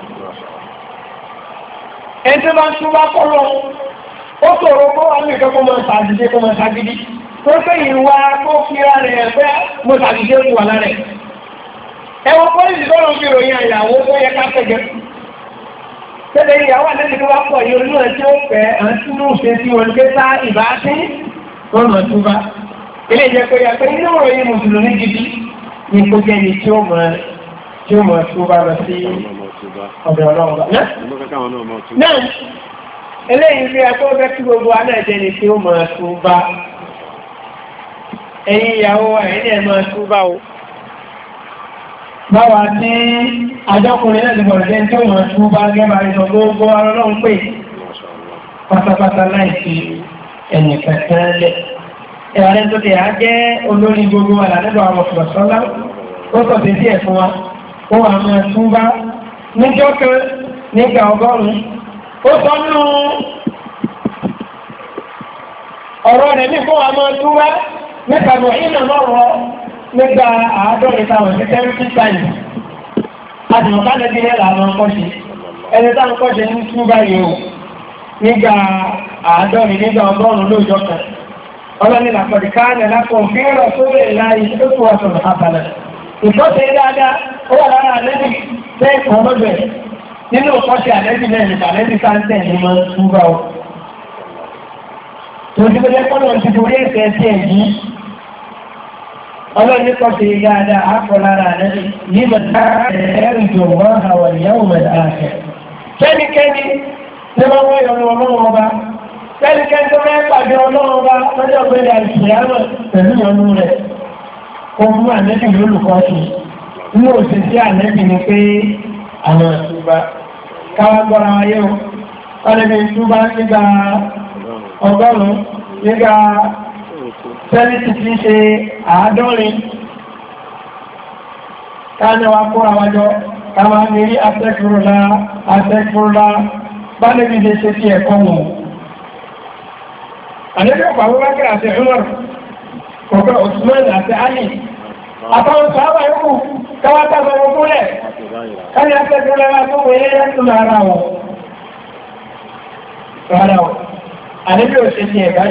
ẹ̀ tí bá ṣúgbà kọ́lọ́ ó tòrò kó wà ní ìkẹ́kọ́ máa ṣàdìdé kó máa ṣàgídí tó pé ìwà kó kíra rẹ̀ ẹ̀fẹ́ mo ṣàdìdé kú wà lárẹ̀ ẹwọ́n pọ́lìsì lọ́rọ̀ fi ròyìn àyàwó tó yẹ ká tẹ́gẹ́ tẹ́lẹ̀ ìyàwó àtẹ́lẹ̀ tó wá pọ̀ yìí olú ẹ̀ tí ó fẹ́ àti inú ṣe tí wọ́n gbé sá ìbá sí wọ́n mọ̀ tó bá ilé ìjẹ́ pé yàtọ̀ nínú ọ̀rọ̀ yìí mùsùlùmí gidi ní kó jẹ́ ní tí ó mọ̀ tí ó mọ̀ tó bá lọ sí ọ̀dọ̀ ọlọ́run náà eléyìí fi ẹ̀kọ́ fẹ́ kí gbogbo anájẹ́ ní tí ó mọ̀ tó bá ẹ̀yin ìyàwó ẹ̀yin ẹ̀ mọ̀ tó bá o báwa tí àjọkùnrin náà ti bọ̀rọ̀ jẹ́ tí ó mọ̀ tó bá gẹ́bà ìsọ̀ gbogbo ọlọ́run pè pátápátá láìsí ẹ̀yìn kẹ̀kẹ́ lẹ̀ ẹ̀rẹ́ tó tẹ̀ á jẹ́ olórí gbogbo àlànẹ́bọ̀ àwọn ọ̀sọ̀lọ́sọ́lá ó sọ sí díẹ̀ fún wa ó wà máa tún bá níjọ́ kan nígbà ọgọ́rùn-ún ó sọ nínú ọ̀rọ̀ rẹ̀ ní fún wa máa tún bá nípa mọ̀ ìnà lọ́rọ̀ nígbà àádọ́rin táwọn sí seventy times àtìmọ̀ká lẹ́bí lẹ́la àwọn kọ́ṣe ẹni táwọn kọ́ṣe ní tún báyìí o nígbà àádọ́rin nígbà ọgọ́rùn-ún lóòjọ́ kan ọlọ́ni làpọ̀dì káàdẹ̀ lápọ̀ fíìrọ̀ tó lè láyé tó tó wà sọ̀rọ̀ àpàlẹ̀. ìkọ́sẹ̀ dáadáa ó wà lára àlẹ́bì lẹ́ẹ̀kan lọ́bẹ̀ nínú ìkọ́sẹ̀ àlẹ́bì náà nípa àlẹ́bì sáńtẹ̀ ní mọ́ túbà ó. tòun ti bẹ́ẹ̀ kọ́lọ̀ ti torí ẹ̀sẹ̀ sí ẹ̀yí ọlọ́ni kọ́sẹ̀ dáadáa á kọ́ lára àlẹ́bì ní bàtà ẹ̀rù jò wọ́n àwọn ìyàwó mẹ́ta kẹ́nikẹ́ni ní wọ́n wọ́n yọ Kẹ́lìkẹ́ tó mẹ́ pàdé ọlọ́run bá lọ́jọ́ pé ní àìsìyàmọ̀ pẹ̀lú ọmọ rẹ̀. Ó mú ànẹ́bì lólùkọ́ sí. Mú òsì sí ànẹ́bì ni pé àwọn ìtúbá. Káwà gbọ́ra wáyé o. Ọlẹ́bì ìtúbá nígbà ọgọ́rùn-ún nígbà sẹ́lìtì tí ṣe àádọ́rin. Káàníwá kó àwájọ, káwà ní rí afẹ́kúrúlá, afẹ́kúrúlá, bá lẹ́bì lè ṣe sí ẹ̀kọ́ wọn. Àlejò ọ̀pọ̀ Abubakar àti Umar, ọ̀pọ̀ Usman àti Ali, àtàwọn sàábà ikú káwàtà sọ̀rọ̀ fúnlẹ̀, káni àtẹ́sẹ̀ lẹ́wà tó wọ́n yẹ́ yẹ́ ara wọn. Rárá wọn, àlejò òṣè ti ẹ̀bá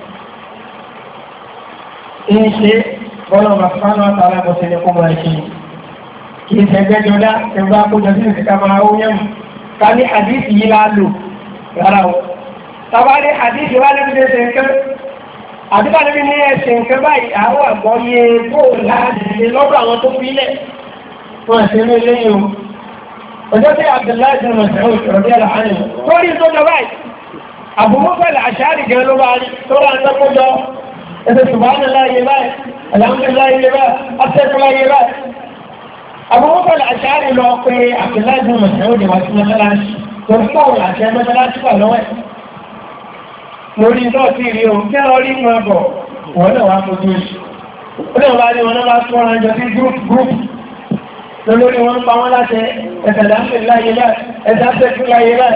yìí, ṣe bọ́lọ̀ Màfánà àtàrà bọ̀sẹ̀ ní kó máa ṣe. Kì í ṣẹgbẹ́ jọdá, ẹgbẹ́ akójọ sí ìsìnká máa ó yẹ́mù, ká ní àdísì yìí lálò, rárá wọn. Tàbárí àdíjì wá lẹ́bí lé ṣe nǹkan, àdúgbà lẹ́bí ní ẹ̀ṣẹ̀ nǹkan báyìí àwọn àgbọ́ yẹ bó láàrín lọ́dọ̀ àwọn tó fi ilẹ̀ fún ẹ̀ṣẹ̀ ní ilé yìí o. Ọjọ́ tí Abdullahi bin Mas'ud radiyallahu anhu tó rí tó jọ báyìí, Abu Musa al-Ash'ari gẹ̀ẹ́ ló bá rí tó rà ń tọ́kọ́jọ ẹ̀ṣẹ̀ subhanallah yẹ báyìí, alhamdulillah yẹ báyìí, astaghfirullah yẹ báyìí. Abu Musa al-Ash'ari lọ pé Abdullahi bin Mas'ud wá sí mọ́sálásí, tó ń pọ̀ àṣẹ mọ́sálásí wà lọ́wọ́ lórí náà tí rí o kí ọ rí mọ́ bọ̀ wọ́n náà wá fojú ìṣù ó lè wá ní wọn náà bá tún ọ̀rọ̀ jọ sí gúrùpù gúrùpù lórí wọn pa wọ́n láti ẹ̀sẹ̀dáfẹ́ láyé láì ẹ̀dáfẹ́ tún láyé láì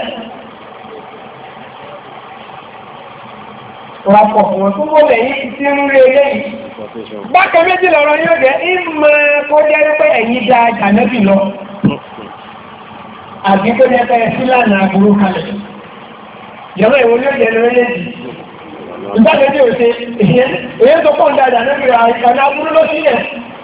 wà pọ̀ fún wọn tó wọ́lẹ̀ yìí tí ń rí eléyìí bákan méjì lọ́rọ̀ yóò jẹ́ ìmọ̀ kó jẹ́ pé ẹ̀yìn da jànẹ́bì lọ àbí tó jẹ́ pé sílànà àbúrú kalẹ̀ Ìjọba ìwò ní òjò lórílẹ̀-èdè. Ìgbàgbé tí ó ṣe, èyí tó pọ̀ dáadáa níbi àìkàní aburú ló sílẹ̀.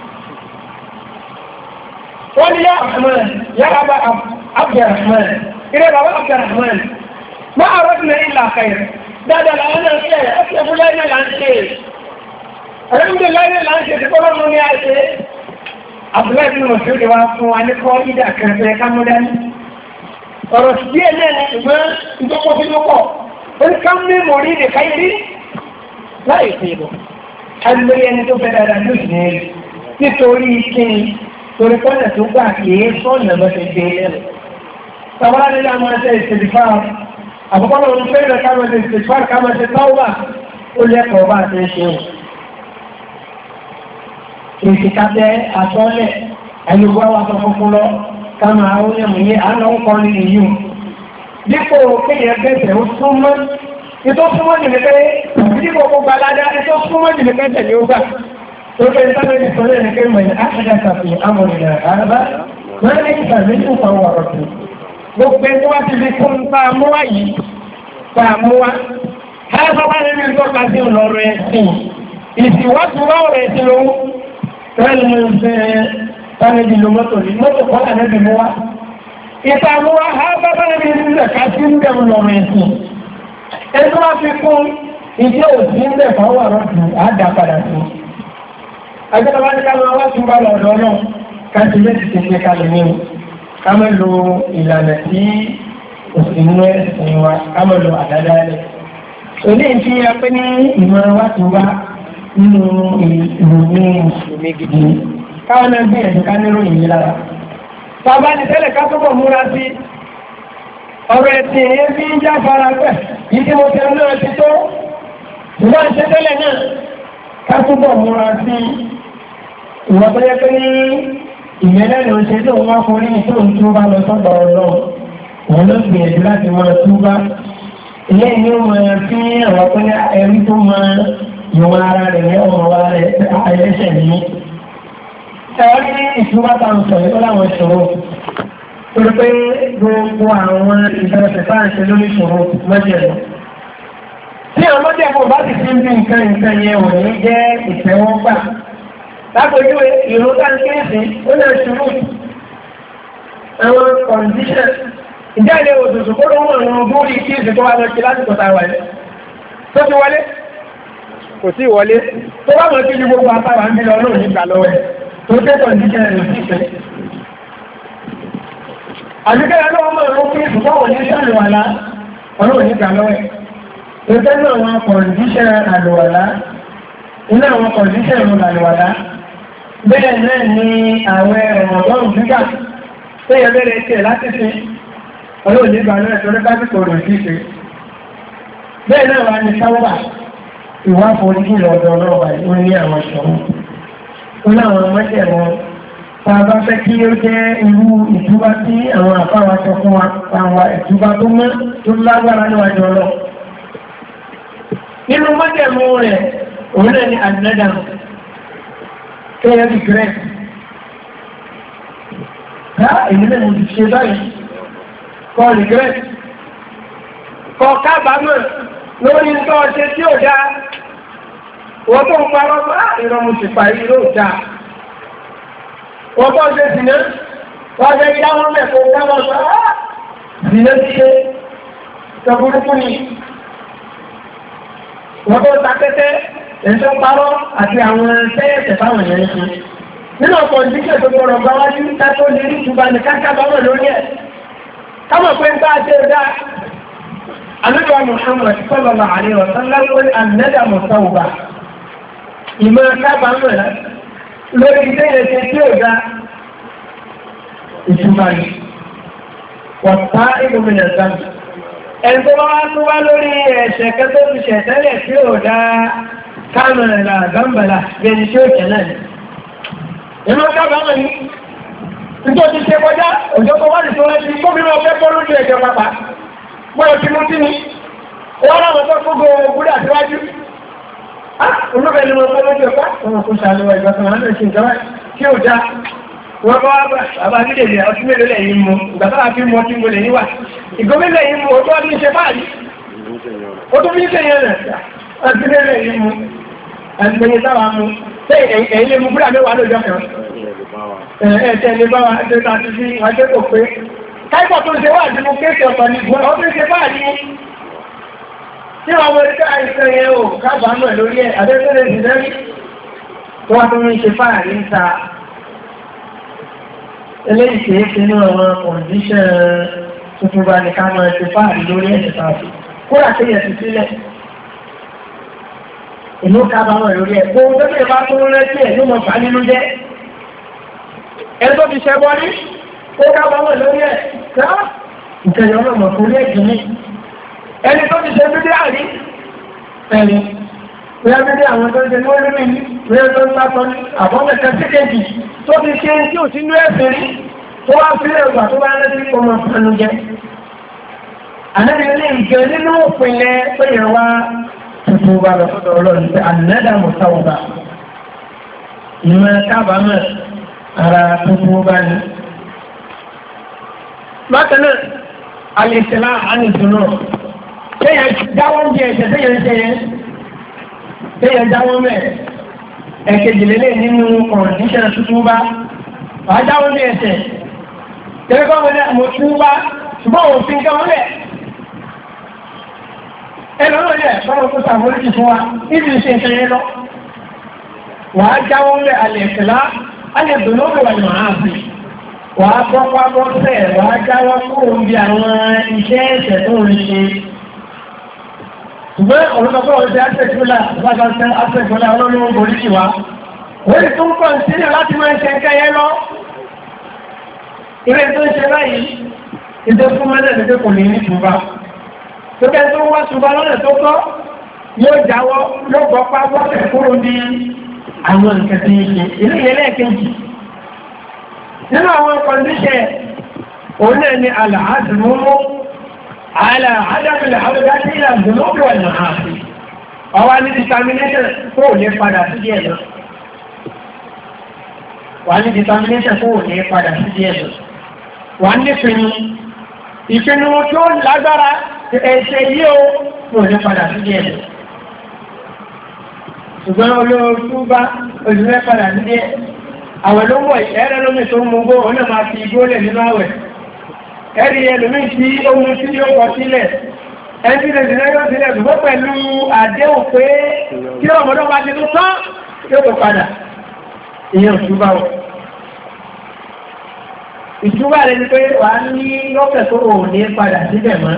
Wọ́n ni yá Ahmed, yá Abba Abdurrahman, ìrẹ́ bàbá Abdurrahman, máa rọ́dùnà ìlà àkàyẹ̀. Dáadáa láwọn náà ṣe, ẹ̀fẹ́ fún láìní là ń ṣe. Ẹ̀rẹ́mdé láìní là ń ṣe tí kọ́lọ́ mú ní àṣẹ. Abdullahi bin Mas'ud wá fún wa ní kọ́ ìdà kan fẹ́ ká mú dání. Ọ̀rọ̀ sí ẹ̀lẹ́ ni ṣùgbọ́n ìjọpọ̀ tí ó pọ̀. Ó ń ká mú mọ̀ rí ìdẹ̀ká ìrí láì fi ìbọ̀. Agbẹ́rẹ́ ẹni tó fẹ́ dáadáa ló sì ní ẹ̀rí. Nítorí kíni, torí pọ́nà tó gbà kìí sọ́nà bọ́ ṣe gbé lẹ́nu. Tàbá nílá máa ṣe ìṣèlúfà. Àkọ́kọ́ lọ ń fẹ́rẹ̀ ká máa ṣe ìṣèlúfà ká máa ṣe táwà. Ó lẹ́kọ̀ọ́ bá ṣe ṣe o. Ìṣìkàtẹ́ àtọ́lẹ̀ ẹni wá wá sọ fúnfún lọ. Kama àwọn ẹmù yí àánà ń kọ́ ní ìyún. Dípò kéèyàn bẹ̀rẹ̀ ó súnmọ́, ìtọ́ súnmọ́ jù nípé, dípò gbogbo aládá, ìtọ́ súnmọ́ jù nípé tẹ̀lé ó gbà. Tó fẹ́ sábẹ́ ní sọ́lẹ̀ ní pé mọ̀ ní àṣẹ́dá sàfì àmọ̀rìnà àrábá, wọ́n ní ìsàlẹ̀ tó fa wà ọ̀tún. Gbogbo ẹni wá ti fi fún ta mú wá yìí, ta mú wá. Káyọ̀ bá nínú ìtọ́ka sí ọ̀rọ̀ ẹ̀sìn. Ìsìwọ́sùn wá ọ̀rọ̀ ẹ̀sìn lówó. Tánà bí lo mọ́tò ní mọ́tò kọ́ ànẹ́bì mú wá. Ìta mú wá ha bá bá ní ìrìnlẹ̀ ká sí ń bẹ̀rù lọ́rọ̀ ẹ̀sìn. Ẹni wá fi kún ìdí òsì ń bẹ̀ fún àwọn ọ̀rọ̀ àdá padà sí. Agbẹ́ta bá ní ká máa wá tún bá lọ́dọ̀ náà ká ti lé ti ti ṣe kalẹ̀ ní o. Ká má lo ìlànà tí òsì nínú ẹ̀sìn wa, ká má lo àdáda rẹ̀. Òní ìfi apẹ́ ní ìmọ̀ wá tún bá nínú ìròyìn mùsùlùmí gidi. Káwọn náà gbìyànjú ká nírò ìyí lára. Bàbá ní tẹ́lẹ̀ ká túbọ̀ múra sí ọ̀rọ̀ ẹ̀sìn èyí fi ń já fara pẹ̀. Ìdí mo tẹ náà ti tó. Ìwọ́n ṣe tẹ́lẹ̀ náà ká túbọ̀ múra sí ìwọ́n tó yẹ pé ní ìyẹlẹ́ ló ṣe tó wọ́n forí tó ń túbá lọ sọ́dọ̀ ọlọ́run. Wọ́n ló gbìyànjú láti máa túbá. Ilé ìní máa fi àwọn tó ní ẹrí tó máa ìwọ̀n ara rẹ̀ ní ọmọ wa rẹ̀ ẹlẹ́ṣẹ̀ ní. Ẹ̀wọ́n ní ìtúbá ta ń sọ yìí ó láwọn ìṣòro. Torí pé gbogbo àwọn ìbẹ̀rẹ̀ bá ń ṣe lórí ìṣòro mọ́jẹ̀lú. Tí àwọn mọ́jẹ̀lú bá ti fi ń bí nǹkan nǹkan yẹn ò ní jẹ́ ìtẹ́wọ́gbà. Lápòjú ìró táńkéèsì ó lè ṣubú. Àwọn kọ̀ǹdíṣẹ̀ ìjáde òṣùṣù kó ló ń wọ̀n ní bórí kí ìsìnkú wa lọ sí lásìkò tá a wà yẹn. Tó ti wọlé? Kò sí ìwọlé. Tó bá mọ̀ sí ní gbogbo àtàwà ń bí lọ lóòrùn nígbà lọ́wọ́ ẹ̀. Tó tẹ́ kọ̀ǹdíṣẹ̀ rẹ̀ sí ìfẹ́. Àdúgbẹ́ lọ́wọ́ mọ̀ ló kí ìsìnkú wọ̀ ní sàlùwàlá ọlọ́run nígbà lọ́wọ́ ẹ̀. Tó tẹ́ náà wọn kọ̀ǹdíṣẹ̀ àlùwàlá. Iná àwọn kọ̀ǹdíṣẹ̀ ìrùn àlùwàlá. Bẹ́ẹ̀ náà ni àwẹ̀ ọ̀rọ̀mọ̀dọ́rùn gbígbà tó yẹ bẹ́rẹ̀ tiẹ̀ láti fi ọlọ́run nígbà náà tó rẹ́ káfíkò rò sí ṣe. Bẹ́ẹ̀ náà wà ní sáwọ́bà ìwà foríjì lọ́dọ̀ ọlọ́ọ̀bà ó ní àwọn ìṣòro. Ó láwọn mọ́tẹ̀ wọn tá a bá fẹ́ kí ó jẹ́ irú ìtúbá tí àwọn àfáwà sọ fún wa àwọn ìtúbá tó mọ́ tó lágbára níwájú ọlọ́. Nínú mọ́tẹ̀ mú rẹ̀ òun náà ni àdínẹ́dàmù. Kéyàn bí gírẹ́. Ká èyí náà mo ti ṣe báyìí. Kọ́ rìgírẹ́. Kọ́ kábàámọ̀ lórí nǹkan ọ̀ṣẹ́ tí ò dáa. Wọ́n tó ń parọ́ bá ìrọ̀ mo sì parí ló dáa. Wọ́n tó ṣe sìnà. Wọ́n fẹ́ kí àwọn mẹ́kọ̀ọ́ káwọn sọ á. Sìnà ti ṣe. Sọ burúkú ni. Wọ́n tó ta tẹ́tẹ́. Ẹ̀ṣọ́ parọ́ àti àwọn tẹ́yẹ̀tẹ̀ báwọn yẹn ṣe. Nínú ọ̀pọ̀ ìdíkẹ̀ tó gbọ́rọ̀ bá wájú tátó lè rí ìtúbà ní kákábámọ̀ lórí ẹ̀. Kámọ̀ pé ń bá ṣe dá. Ànábì Muhammad sallallahu alaihi wa sallam ànádà mọ̀sáwùbà. Ìmọ̀ kábámọ̀ lórí tẹ́yẹ̀ ṣe tí ò dá ìtúbà ní. Wọ̀tá ìgbòmìnà sáà. Ẹni tó bá wá tó wá lórí ẹ̀ṣẹ̀ kẹ́tọ́ fi ṣẹ̀tẹ́lẹ̀ tí ò dá kámẹ̀rẹ̀lá gambala gẹni tí ó kẹ̀ náà ni. Inú kábàámọ̀ ní nítorí ti ṣe kọjá òjò tó wá ní tó rẹ̀ sí gómìnà ọ̀fẹ́ bọ́ lójú ẹ̀jẹ̀ pápá. Mọ́yọ̀ tí mú tí ni, wọ́n ráwọn tó kó gbogbo síwájú. Á olúbẹ̀ ni mo tó lójú ẹ̀pá, wọn kò ṣàlùwẹ̀ ìgbàkan àwọn ẹ̀ṣin ìjọba tí ó já. Wọ́n bá wá bàbá nílé ìrìn ọtí mélòó lẹ́yìn mú, ìgbà tó wà fi mú ọtí mo lè níwà. Ìgómìnà yìí mú ọjọ́ ní ṣe báyìí. Ó tún fi ń ṣe yẹn rẹ̀. Ọtí mélòó yìí mú. Àgbẹ̀yẹ sáwà mú. Ṣé ẹ̀yìn lè mú búrà mẹ́wàá lójọ́ kan? Ẹ̀ẹ̀tẹ̀ lè bá wa ṣe tàbí sí wájẹ́ kò pé. Káìpọ̀ tó ṣe wà ní mo kéèkì ọ̀pọ̀ ní ìgbọ́n, ó fi ṣe bá ní. Tí wọ́n wọlé ká àìsàn yẹn ò kábàámọ̀ lórí ẹ̀, àdẹ́sẹ̀lẹ̀ ìdẹ́rí. Tó wá tó ń ṣe fáàrí ń ta. Eléyìí kìí ṣe ní àwọn kọ̀ǹdíṣàn tuntun bá ní ká máa ṣe fáàrí lórí ẹ̀ṣẹ̀ tàbí. Kúrà sí ẹ̀sìn sílẹ̀. Ìlú kábàámọ̀ lórí ẹ̀. Gbogbo tó lè bá tó ń rẹ́ sí ẹ̀ ló mọ̀ fà nínú jẹ́. Ẹni tó fi ṣẹ́ bọ́ ní, ó kábàámọ̀ lórí ẹ̀. Ká ìkẹyọ̀ ọlọ́mọ̀ kò rí ẹ̀jì ní. Ẹni tó fi ṣe bídí àrí. Ẹni. Bóyá bídí àwọn tó ń ṣe lórí mi ní, bóyá tó ń látọ́ ní, àbọ̀mẹ̀kẹ́ sí kejì tó fi ṣe tí ò sí inú ẹ̀sìn rí. Tó wá sílẹ̀ ìgbà tó bá ń rẹ́ sí ọmọ ìfànú jẹ. Ànábi ilé ìjọ nínú òpinlẹ̀ pé yẹn wá tuntun bá lọ sọ́dọ̀ ọlọ́run pé ànádà mọ̀sáwọ́bà ìmọ̀ kábàámọ̀ ara tuntun bá ní. Bákan náà, àlèṣẹ́lá ànìtúnú téèyàn dáwọ́ bí ẹ̀ṣẹ̀ téèyàn ṣe yẹn téèyàn dáwọ́ mẹ́ ẹ̀kejìlélẹ̀ nínú kọ̀ǹdíṣàn tuntun bá wà á dáwọ́ bí ẹ̀ṣẹ̀ tẹ́lẹ̀kọ́ wọn ní àmọ́ tuntun bá ṣùgbọ́n òfin kan wọ́n lẹ̀ ẹnu náà yẹ fọwọ́ kó sàmójì fún wa níbi ìṣe ìṣẹ́yẹ lọ. wàá jáwọ́ lé alẹ́ ìṣẹ̀lá alẹ́ ìdùnnú wà ní ààbì wàá bọ́ pábọ́ sẹ̀ wàá jáwọ́ kúrò bí àwọn iṣẹ́ ẹ̀ṣẹ̀ tó ń ṣe. ṣùgbọ́n ọ̀rọ̀dọ́gbọ́ ọ̀dẹ́ àtẹ̀gbọ́lá àbájáṣẹ́ àtẹ̀gbọ́lá ọlọ́run orí wa wọ́n tó ń pọ̀ sílẹ̀ láti máa ń ṣe kẹ́yẹ lọ. ilé tó ń ṣe báyìí ìdó fún mẹ́lẹ̀ ní pé kò ní ní túbá tó bẹ́ tó wá túbá lọ́nà tó kọ́ yóò jáwọ́ yóò gbọ́ pápọ́ tẹ̀ kúrò ní àwọn nǹkan tí ń ṣe ilé ìyẹlẹ́ kejì nínú àwọn kọndíṣẹ̀ òun náà ni àlàádùnmọ́ àlàádàmìlẹ̀ àwọ̀dájí àdùnmọ́ wà náà àfi ọwá ní determination kó ò ní padà sí díẹ̀ lọ wà ní determination kó ò ní padà sí díẹ̀ lọ wà ní pinnu ìpinnu tí ó lágbára ẹ̀ṣẹ̀ yí o kó ò ní padà sí díẹ̀ lọ ṣùgbọ́n olóòtú bá òṣìṣẹ́ padà sí díẹ̀ àwẹ̀ ló wọ̀ ẹ̀rẹ́ lómi tó mú gbó ọ̀nà máa fi igbó lẹ̀ nínú àwẹ̀ ẹ̀rí ẹlòmí tí ohun tí ó kọ sílẹ̀ ẹni lè dìnnà yóò sílẹ̀ ṣùgbọ́n pẹ̀lú àdéhùn pé kí ọmọdé bá ti tó tán yóò tó padà ìyẹn òtúbà wọ̀ ìtúbà rẹ̀ ni pé wà á ní lọ́kẹ̀ tó ò ní padà síbẹ̀ mọ́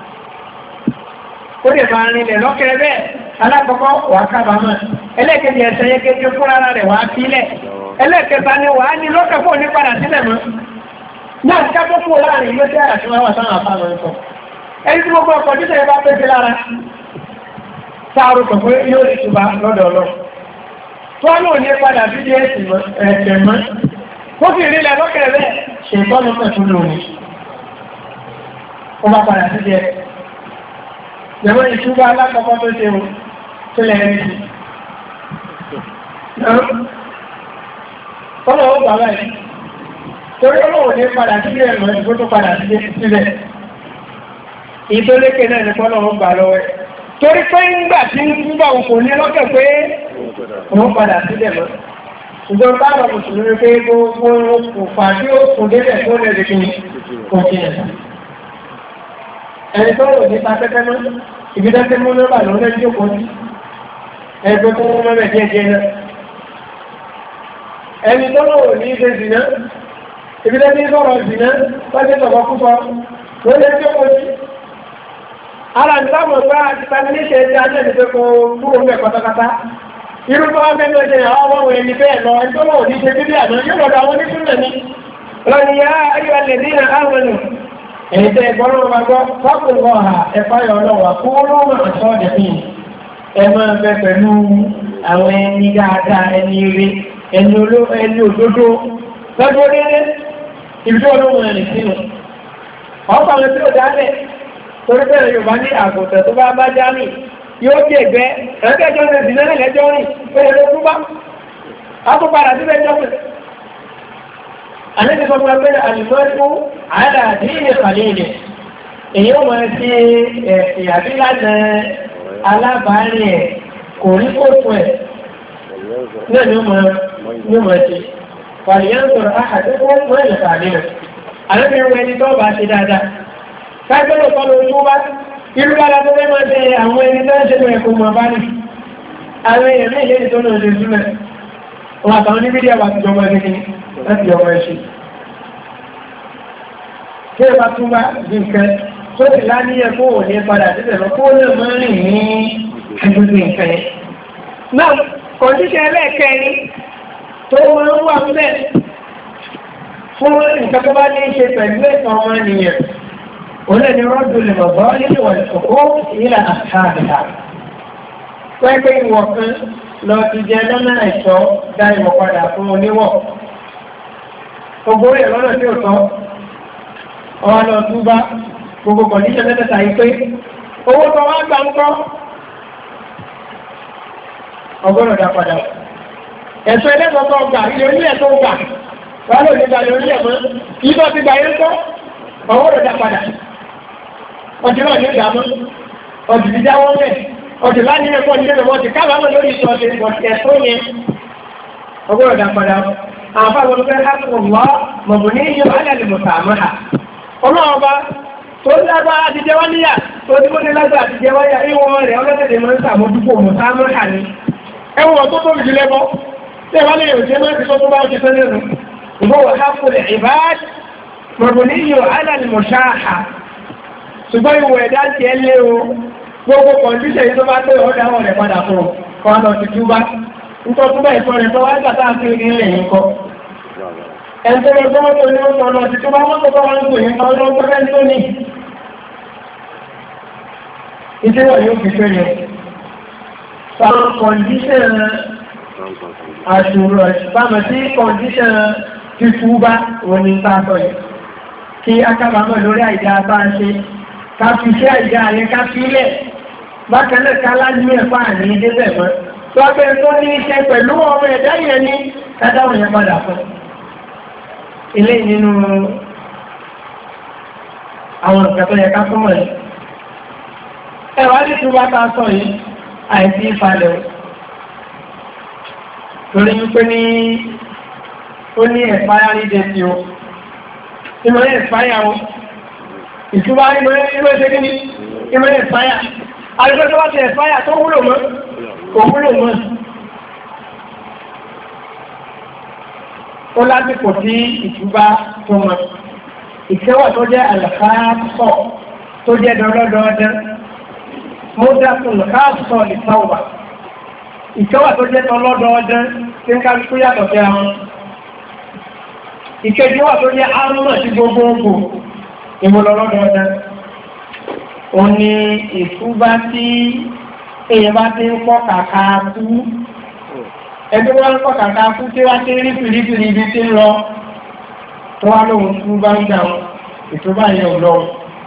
ó lè máa rinlẹ̀ lọ́kẹ̀ bẹ́ẹ̀ alákọ̀ọ́kọ́ wà á kábàámọ̀ ẹlẹ́ẹ̀kejì ẹ̀sẹ̀ yẹ kéde fúnra rẹ̀ wà á sílẹ̀ ẹlẹ́ẹ̀kẹta ni wà á ní lọ́kẹ̀ fún òní padà síbẹ̀ mọ́ náà ká tó kúrò láàrin ilé tí àrà tí wọ́n wà sáwọn àfáàmọ́ ń sọ ẹni tí gbogbo ọkọ̀ títẹ̀ yẹ bá pèsè lára sáàrù kọ̀ pé yóò rí túbà lọ́dọ̀ ọlọ́ tó wọ́n náà ní padà sí ẹ̀ẹ̀kẹ̀ mọ́ kó sì rí lẹ̀ lọ́kẹ̀ rẹ̀ ṣètọ́nù pẹ̀tù lónìí ó bá padà sí ẹ̀ yẹ̀wọ́ ìtúbà alákọ̀ọ́kọ́ tó ṣe tó lẹ̀ rí sí Kọ́lọ̀ ó bàbá ẹ̀. Torí ọlọ́wọ̀ ní padà sílẹ̀ ẹ̀mọ̀ ìgbó tó padà sílẹ̀. Ìtólékè náà ní kọ́lọ̀ ó bà lọ́wọ́ ẹ̀. Torí pé ńgbà tí ń gbà òkò ní lọ́kẹ̀ pé wọ́n padà sílẹ̀ mọ́. Ṣùgbọ́n báwọn mùsùlùmí pé gbogbo òfà tí ó kùn délẹ̀ tó lè rí kí kò kí ẹ̀. Ẹni tó rò ní pàtẹ́tẹ́ mọ́, ìbídẹ́tẹ́ mú nọ́bà lọ́wọ́ ẹjọ́ kan sí. Ẹgbẹ́ tó mú mẹ́bẹ̀ díẹ̀ díẹ̀ náà. Ẹni tó lọ́wọ́ ní ìdè zìnà, ìbílẹ̀ ní sọ̀rọ̀ zìnà, pàṣẹ tọ̀bọ̀ púpọ̀, ló lé tí ó kó sí. Ara ń sábọ̀ gbá àti tani ní ṣe ti ajẹ́ ìpé kó kúrò ń bẹ̀ pátápátá. Irú tó wọ́n fẹ́ ṣe àwọn ọmọ ẹni bẹ́ẹ̀ lọ, ẹni tó lọ́wọ́ ní ṣe bíbí àná yóò lọ́dọ̀ àwọn oníṣúlẹ̀ ní. Lọ́ni yá ayọ̀ alẹ́ ní àwọn ẹnu. Èyí tẹ́ ẹ̀gbọ́n ọmọ gbọ́, fọ́kùn wọ̀ ha ẹ̀fọ́ yọ̀ lọ́wọ́ kúrò mọ̀ sọ́ọ̀dẹ̀ fún ẹ máa bẹ pẹ̀lú àwọn ẹni dáadáa ẹni eré ẹni òdodo lọ́jọ́ rere ìbílẹ̀ olóhùn ẹ̀rìn sínú. ọ̀pọ̀ àwọn tí ó dálẹ̀ torí bẹ́ẹ̀ Yorùbá ní àgùntàn tó bá bá já rìn yóò dé ẹgbẹ́ ẹ̀ẹ́dẹ́jọ́ ní ìdílé náà lẹ́jọ́ rìn pẹ̀lú ló kú bá. a tún padà síbẹ̀ jọ́ pẹ̀. àlejò sọ fún ẹgbẹ́ àlùmọ́ fún àádà àdéhìí ìpàdé ilẹ̀ èyí ó máa ṣe ìyàbílànà alábàárìn ẹ̀ kò rí kóòtù ẹ̀ náà ni ó mọ̀ ṣe wàlìyàn sọ̀rọ̀ àhàdẹ́kọ́ mọ́ ẹ̀lẹ̀kà nínú àlẹ́bìnrin ẹni tó bá ṣe dáadáa káàkiri ọ̀pọ̀ lórí wá irú lára tó fẹ́ máa ṣe àwọn ẹni tó ń ṣe ẹ̀kọ́ mọ̀ bá ní àwọn èèyàn ní ilé ìtọ́nà ṣe súnmẹ̀ wọn àtàwọn ní mídíà bá ti jọmọ ẹni láti jọmọ ẹṣin tí ẹ bá tún bá di nǹkan tó sì láníyàn kó wò ní padà síbẹ̀ lọ kó lè mọ́ rìn ní agbègbè nǹkan yẹn. náà kọ̀ǹdíṣẹ́ ẹlẹ́ẹ̀kẹrin tó máa ń wà ńbẹ̀ fún nǹkan tó bá ní í ṣe pẹ̀lú ẹ̀sán ọmọ ènìyàn òun lè ní rọ́dù lè mọ̀ bọ́ nínú ìwọ̀n ìkókó ìlà àṣàbìlà. pẹ́pẹ́ ìwọ̀ kan lọ ti jẹ lọ́nà ẹ̀ṣọ́ dá ìwọ̀ padà fún oníwọ̀. gbogbo rẹ̀ lọ́nà tí ò tọ́ ọwọ́ lọ túbá gbogbo kọ̀díṣẹ́ mẹ́tẹ̀ẹ̀ta yìí pé owó tó wá gbà ń kọ́ ọgọ́rọ̀ dá padà. ẹ̀sọ́ ẹlẹ́gbọ̀n ọgbà ilé onílẹ̀ tó gbà wà ló ní gbàlẹ̀ onílẹ̀ mọ́ ìbọn ti gbà yẹn kọ́ ọgọ́rọ̀ dá padà. ọjọ́ náà ní ìgbà mọ́ ọdún ti jáwọ́ mẹ́ ọdún láti ní ẹ̀kọ́ nílẹ̀ wọ́n ti kábàámọ̀ lórí ìtọ́jú ẹ̀sọ́ yẹn ọgọ́rọ̀ dá padà. àwọn fáwọn olùfẹ́ láti wọ̀ wá mọ̀bù ní yóò alẹ́ lè mọ̀tà àmọ́ha ọlọ́ọ̀bá tó lágbára ti jẹ wá níyà tó tí ó ní lágbára ti jẹ wáyà ìwọ̀n rẹ̀ ọlọ́tẹ̀dẹ̀ máa ń sàmójúkò mọ̀ sáàmọ́ra ní ẹwọ̀n tó tóbi jùlẹ̀ bọ́ tí ẹwà lè yòó jẹ́ máa ti tó tó bá ti tẹ́ lẹ́nu ìbọ̀wọ̀ hápùlẹ̀ ìbáàd mọ̀bùnì yóò alàlì mọ̀ṣáàhà ṣùgbọ́n ìwọ̀ ẹ̀dá ti ẹ lé o gbogbo kọ̀ǹdíṣẹ̀ yìí tó bá tẹ́ ọ̀dà wọn rẹ̀ padà fún ọ lọ sí túbá nítorí túbá ìfọ̀ rẹ̀ tó wá gbàtà sí ilé yìí kọ́ ẹ̀ńtẹ́rẹ́ tó wọ́n tó ní wọ́n lọ sí túbá wọ́n tó bá wọn tó yìí kọ́ lọ́wọ́ tó fẹ́ tó ní ìdíwọ̀ yóò fi fẹ́ yẹ. Àwọn kọ̀ǹdíṣẹ̀n àṣùrọ̀ ìbámu sí kọ̀ǹdíṣẹ̀n títúbá wọn ni sáàtọ̀ yìí. Kí akábàámọ̀ lórí àìdá bá ń ṣe, ká fi ṣe àìdá ayẹ ká fílẹ̀, bákan náà ká lájú ẹ̀fà ní débẹ̀ mọ́. Tọ́gbẹ́ tó ní iṣẹ́ pẹ̀lú ọmọ ẹ̀dá yẹn ní kádáwọn yẹn padà fún. Ilé nínú àwọn nǹkan tó yẹ ká fún mọ̀ yìí. Ẹwà ní tí wá tàà sọ yìí, àìsí ìfàlẹ̀ o. Torí wípé ní ó ní ẹ̀fáyà ní dẹ̀sí o. Ìmọ̀ ẹ̀fáyà o. Ìtúbá ìmọ̀ ẹ̀ṣẹ́ kí ní ìmọ̀ ẹ̀fáyà. Àrífẹ́ tó bá ti ẹ̀fáyà tó wúlò mọ́, kò wúlò mọ́. Ó lásìkò tí ìtúbá tó mọ́. Ìkẹwà tó jẹ́ àlàkáàpọ̀ tó jẹ́ dọ́lọ́dọ́ọdọ́. Mọ́dásùn káàsọ̀ ìtawà. Ìkẹwà tó jẹ́ tọlọ́dọọdọ́ tí ń kálukú yàtọ̀ sí àwọn. Ìkẹjọwà tó jẹ́ àrùnà sí gbogbogbò ìmọ̀lọ́lọ́dọọdọ́. Ó ní ìtúbá tí èèyàn bá ti ń pọ̀ kàkà kú. Ẹgbẹ́ wọn ń pọ̀ kàkà kú tí wá ti rí fìrífìrí ibi tí ń lọ. Tó wá lóhun túbá ń dà ìtúbá yẹn ò lọ.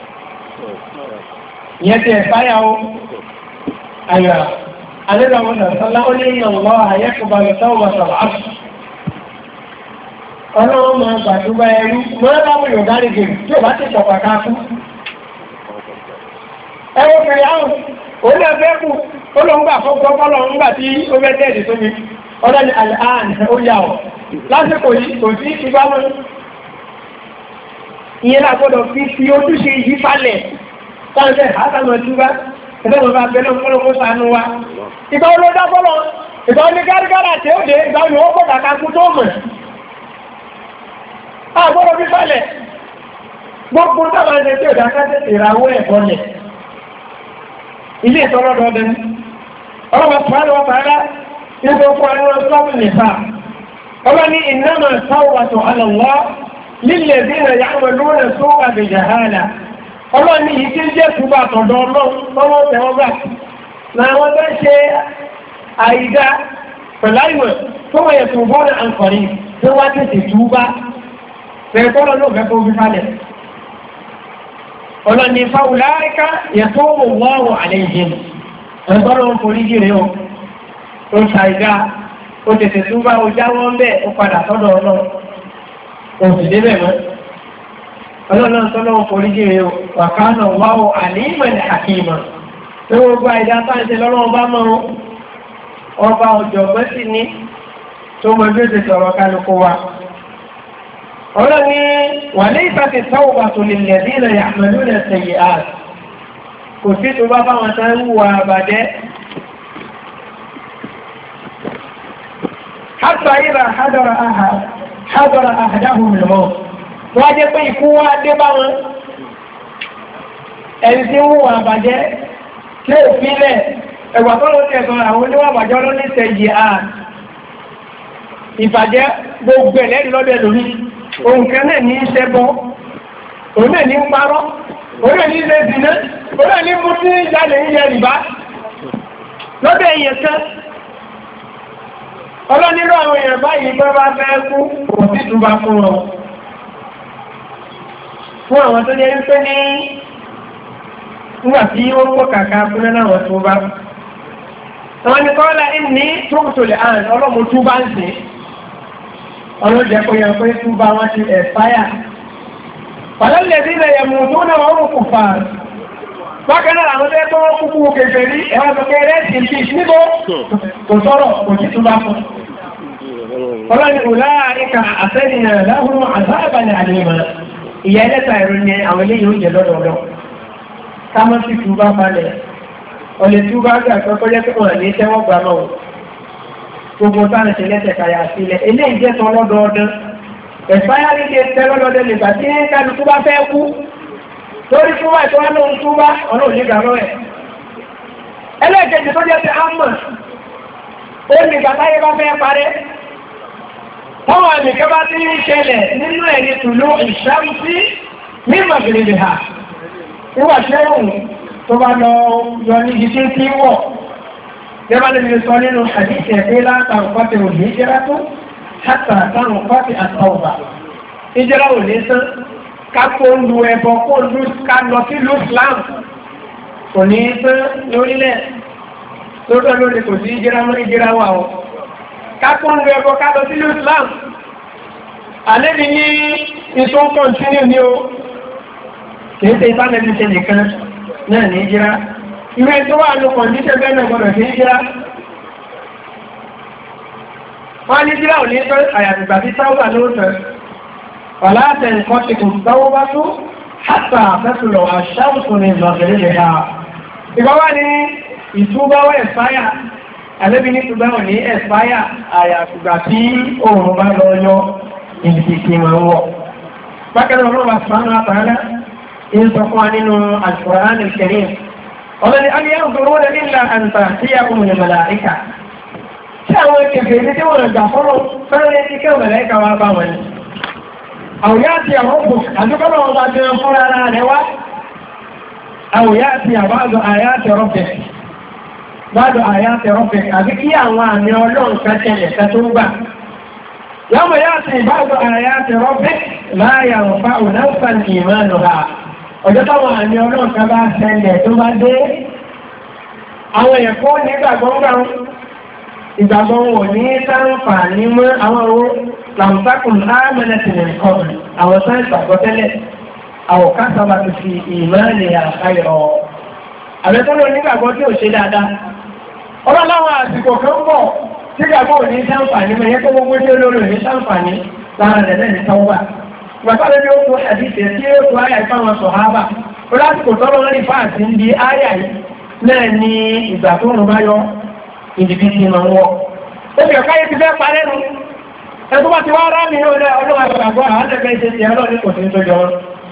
Ìyẹn ti ẹ̀fáyà ó àyà alẹ́lọ́wọ́ nàṣọ́lá ó ní ìyànwọ́ àyẹ́kùbà lọ́wọ́ sọ̀rọ̀ áṣù. Ọlọ́run máa gbàdúgbà ẹrú mọ́ láwọn yóò dárí gèrè tí ò bá ti pọ̀ pàkà fún. Ẹwọ́ fèrè áhùn, ó ní ẹgbẹ́ kù, ó lọ ń gbà fọ́gbọ́ fọ́lọ́ ń gbà tí ó fẹ́ tẹ́ẹ̀dì tó mi. Ọlọ́ ni àlàn ó yà ọ̀. Lásìkò yìí kò sí ìbámu. Ìyẹn lágbọ́dọ̀ fi fi ojúṣe yí falẹ̀. Sáńsẹ̀ àtàmọ̀ túbá, ẹgbẹ́ mọ̀ bá bẹ̀rẹ̀ ọ̀pọ̀lọpọ̀ sànú wa. Ìgbà olóòdá bọ́lọ̀, ìgbà oní gárígára tí ó dé, ìgbà oní ó pọ̀ kàkà kú tó mọ̀. Àgbọ́dọ̀ bí falẹ̀, gbogbo táwọn ẹgbẹ́ tí ó dá káṣẹ́ ìràwọ̀ ẹ̀bọ̀lẹ̀. Ilé ìtọ́lọ́dọọdẹ ní. Ọlọ́pàá pàálù wọ́n pàálá, nígbà fún àwọn ọlọ́pàá nìfà. Ọlọ́ ní ìnáma sáwọ́tò alọ́wọ́ lílẹ̀ bí i yàmọ̀ lónà sówà bí jàhálà. Ọlọ́ ní yìí tí ń jẹ́ túbà tọ̀dọ̀ ọlọ́wọ́ tẹ̀wọ́gbà. Láwọn tó ṣe àìdá pẹ̀láìwẹ̀ tó wọ́n yẹ tó bọ́ọ̀lù àǹkọ̀rí tó wá tètè túbà. Tẹ̀kọ́lọ́ ló fẹ́ kó bí falẹ̀. Ọlọ́ ní fáwùláríká yẹ tó wọ̀ wọ́wọ́ àlẹ́yìn. Ẹgbọ́n ń forí jìrì o. Ó ṣàìdá, ó tètè túbà, ó jáwọ́ ń bẹ̀, ó padà sọ́dọ̀ ọlọ́run. Òsì débẹ̀ mọ́. Ọlọ́run tọ́lọ́wọ́ forí jìrì o. Wàkánà wáwọ́ àlímọ̀ àkímọ̀. Tó gbogbo àìdá táǹṣe lọ́lọ́wọ́ bá mọ́ ọba ọ̀jọ̀gbọ́n sì ní tó mọ bí ó ti sọ̀rọ̀ kálukú wa. Ọlọ́run ní wà ní ìfàkì tọ́wọ́ tó lè lẹ̀dí ilẹ̀ àmàlú rẹ̀ sẹ̀yì àt. Kò sí tó bá báwọn tán ń wà àbàdẹ́. Hátà ìrà hádọ́ra àdáhùn mìíràn. Wọ́n jẹ́ pé ikú wá dé bá wọn. Ẹni tí ń wà àbàjẹ́ tí ó fílẹ̀ ẹgbà tó ló tẹ̀sán àwọn oníwà àbàjọ́ ló ní sẹ̀yì àt. Ìbàjẹ́ gbogbo ẹ̀lẹ́rìí lọ́dẹ̀ lórí. Ohun kan náà ní iṣẹ́ bọ́, òun náà ní ń parọ́, òun náà ní ilé ìdìná, òun náà ní mú sí ìjálẹ̀ ìyẹ rìbá. Lọ́dẹ̀ èèyàn kan, ọlọ́nírò àwọn èèyàn báyìí bọ́ bá fẹ́ kú, kò sí túbá fún wọn. Fún àwọn tó jẹ́ wípé ní nígbà tí ó pọ̀ kàkà fún náà tó bá. Àwọn ni kọ́lá ní tókùtòlẹ̀ àrùn ọlọ́mọ túbá ń sìn. Ọlọ́jẹ́ kó yẹ pé túbá wọn ti ẹ̀fáyà. Pàlọ́lẹ̀ sí ilẹ̀ yẹmù tó náà wọ́n kò fà. Bákan náà àwọn tẹ́ tó wọ́n kúkú kèfè rí ẹwà tó kẹ́ rẹ̀ sí kí níbo kò sọ̀rọ̀ kò sí túbá fún. Ọlọ́ni ìlà ìkà àtẹ́nìyàn láhùn àzáàbàlẹ̀ àlèmà. ìyá ẹlẹ́ta ẹ̀rọ ni àwọn eléyìí ó jẹ lọ́dọọdọ́ kámọ́ sí tú bá balẹ̀ ọ̀lẹ̀ tú bá gbà pẹ́pẹ́ jẹ́ pé wọ́n ní tẹ́wọ́ gbà náà gbogbo táwọn ṣe lẹ́sẹ̀ kàyà sílẹ̀ eléyìí jẹ́ tán lọ́dọọdún ẹ̀fáyà ní ṣe tẹ́ lọ́dọọdún nígbà tí kálukú bá fẹ́ kú lórí túbá ìtọ́wá lóhun túbá ọlọ́run ní ìgbà lọ́wẹ̀ ẹlẹ́ẹ̀kejì tó jẹ́ ti ámọ̀ ó ní gbàtáyé bá fẹ́ parẹ́ táwọn àmìkẹ́ bá ti ń ṣẹlẹ̀ nínú ẹni tùlú ìṣàmùsí ní màgbèrè ha nígbà tí ẹ̀rùn tó bá lọ yọ ní jíjí tí wọ̀ gẹ́bà lè sọ nínú àdíṣẹ́ ẹ̀fẹ́ látàrùn pàtẹ òní ìjẹ́ra tó hátà àtàrùn pàtẹ àtàwọ̀bà ìjẹ́ra ò ní sán kápò lu ẹbọ kó lù ká lọ sí lu Islam kò ní sán lórílẹ̀ tó tọ́ lórí kò sí ìjẹ́ra mọ́ ìjẹ́ra wà ó kápò lu ẹbọ ká lọ sí lu Islam àlébi ní ìtò kọ̀ntínú ní o kìí ṣe ìbánẹ́bí ṣe nìkan náà ní ìjẹ́ra ìwé tó wà ní kọ̀ndíṣẹ́ bẹ́ẹ̀ náà gbọ́dọ̀ sí ìjírá wọ́n ní jíra ò ní tó àyàtìgbà tí táwọ́bà lóòtọ́ ọ̀lá àtẹ nǹkan ti kò táwọ́ bá tó hátà àfẹ́sùlọ̀ àṣáwùsùn ní ìlọ̀gẹ̀rẹ̀ rẹ̀ ha ìgbọ́wà ní ìtúbáwọ̀ ẹ̀fáyà àlébí ní túbáwọ̀ ní ẹ̀fáyà àyàtìgbà tí òun bá lọ yọ ìdìkì máa wọ̀ bákan náà wọ́n bá sùpánù àtàrà ń sọ fún wa nínú Al-Qur'an Al-Karim ọ̀lẹ́ni aliyahùn rẹ̀ nílà àǹtà tí a kùn ní màláíkà tí àwọn kẹfẹ́ ní tí wọ́n gbà fọ́lọ̀ fẹ́rẹ́ ní kẹ́ màláíkà wá bá wọn àwòyá àti àwọ́pù àdúgbọ́nà wọn bá ti rán fún ara rẹ̀ wá àwòyá àti àbáàdọ̀ àyá àti rọ́bẹ̀ báàdọ̀ àyá àti rọ́bẹ̀ àbí kí àwọn àmì ọlọ́run kẹ́kẹ́lẹ̀ kẹ́ tó gbà yàmọ̀ yá àti ìbáàdọ̀ àyá àti rọ́bẹ̀ láyà rọ̀fà ònáfàn ìmánu ha ọjọ́ táwọn àmì ọlọ́run kan bá ṣẹlẹ̀ tó bá dé àwọn ẹ̀kọ́ ní ìgbàgbọ́ngbàun ìgbàgbọ́n wò ní sáǹfààní mọ́ àwọn owó làmùsákùn ámẹ́lẹ́tìlẹ̀ nǹkan àwọn sáǹ ìgbàgbọ́ tẹ́lẹ̀ àwọn kásábà ti fi ìmọ̀lẹ̀ àkáyọ̀ àbẹ́tọ́lọ́ nígbàgbọ́ tí ò ṣe dáadáa ọlọ́láwọn àsìkò kan bọ̀ tí ìgbàgbọ́ ò ní sáǹfààní mọ́ yẹ kó gbogbo tí olórí ò ní sáǹfààní lára rẹ̀ lẹ́ni tọ́wọ́ Gbàtàlẹ́ bí ó tó àdíṣẹ́ tí ó tó àyà ìfáwọn sọ̀hábà, ó lásìkò tọ́lọ́ rí fáàtí ń di àyà yìí náà ní ìgbà tó rùn bá yọ ìdìbí ti máa wọ́. Ó fi ọ̀káyé ti fẹ́ parẹ́ nu, ẹgbẹ́ bá ti wá rá mi lórí ọlọ́wà àgbàgbọ́ àádẹ́gbẹ́ ìṣẹ́ ti ẹlọ́ ní kò sí tó jọ.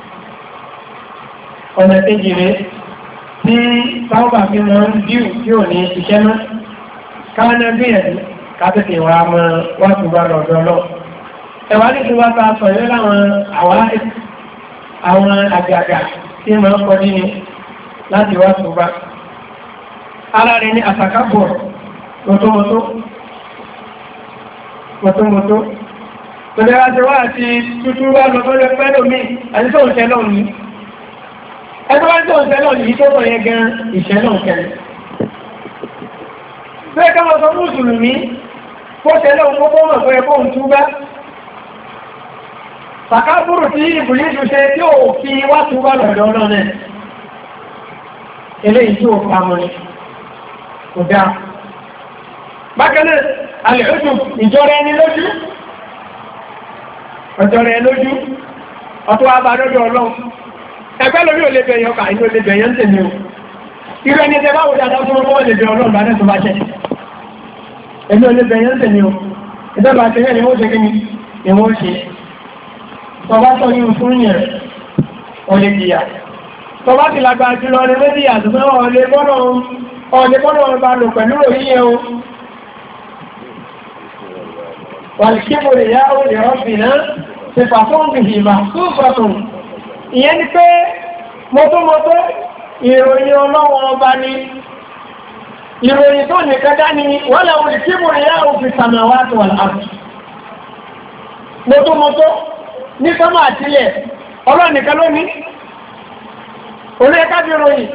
Ọ̀nà kejì rẹ̀ tí sáwọ́bà fi máa ń díù tí ò ní iṣẹ́ náà, káwọn ẹgbẹ́ yẹn ká tètè wá mọ́ wá tó bá lọ́dọ̀ náà. Ẹ̀wà ní ìṣúwá ta sọ yẹ́ láwọn àwọn àgbàgbà tí ma ń kọjí ni láti wá tó bá. Ara rẹ̀ ní àtàkàbọ̀ mọ́tọ́mọ́tọ́. Mọ́tọ́mọ́tọ́. Tọ́lẹ̀ láti wá àti tútù wá lọ́tọ́lẹ̀ pẹ́lú mi, àti tó ń tẹ́lọ̀ ní. Ẹgbẹ́ wá tó ń tẹ́lọ̀ ní tó tọ̀ yẹ gan ìṣẹ́lọ̀ kẹrẹ. Bẹ́ẹ̀ ká mọ́ sọ mùsùlùmí, kó tẹ́lọ̀ mọ́kọ́ mọ̀ pé ẹkọ́ ń túbá. Sàkábùrù tí ìbùlíjù ṣe tí ó fi wá túbá lọ́dọ̀ náà náà. Eléyìí tí ó pàmọ́ ní. Kò dá. Bákanáà, alẹ́ọ̀dù ìjọra ẹni lójú. Ọjọ́ra ẹni lójú. Ọ̀tọ́ wá bá lọ́dọ̀ ọlọ́run. Ẹgbẹ́ lórí ò lè bẹ̀yàn ọkà inú lè bẹ̀yàn ń tèmi o. Irú ẹni tẹ báwo dáadáa fún ọmọ lè bẹ̀ ọlọ́run bá náà tó bá jẹ́. Ẹgbẹ́ olè bẹ̀yàn ń tèmi o. Ìjọba àti ẹ̀yẹ́ ni wọ́n ṣe kí ni wọ́n ṣe. Tọba tọ́ ní fún yẹn, o lè jìyà. Tọba ti lágbà jùlọ ní méjì àtúnmọ́ ọ̀lẹ́ bọ́nà ọba lò pẹ̀lú òyíyẹ o. Wàlìkíbò lè yá ó lè rọ́bì náà, ti fàfún ìhìmà tó fàtún. Ìyẹn ni pé mọ́tọ́mọ́tọ́ ìròyìn ọlọ́wọ́ ọba ni, ìròyìn tó nìkan dá ni, wọ́n lè wàlìkíbò lè yá ó fi sàmàwá tó wà láàbù. Mọ́tọ́mọ́tọ́ ní sọ́mọ̀ àtílẹ̀ ọlọ́nìkan ló ní orí ẹ̀ká bí ròyìn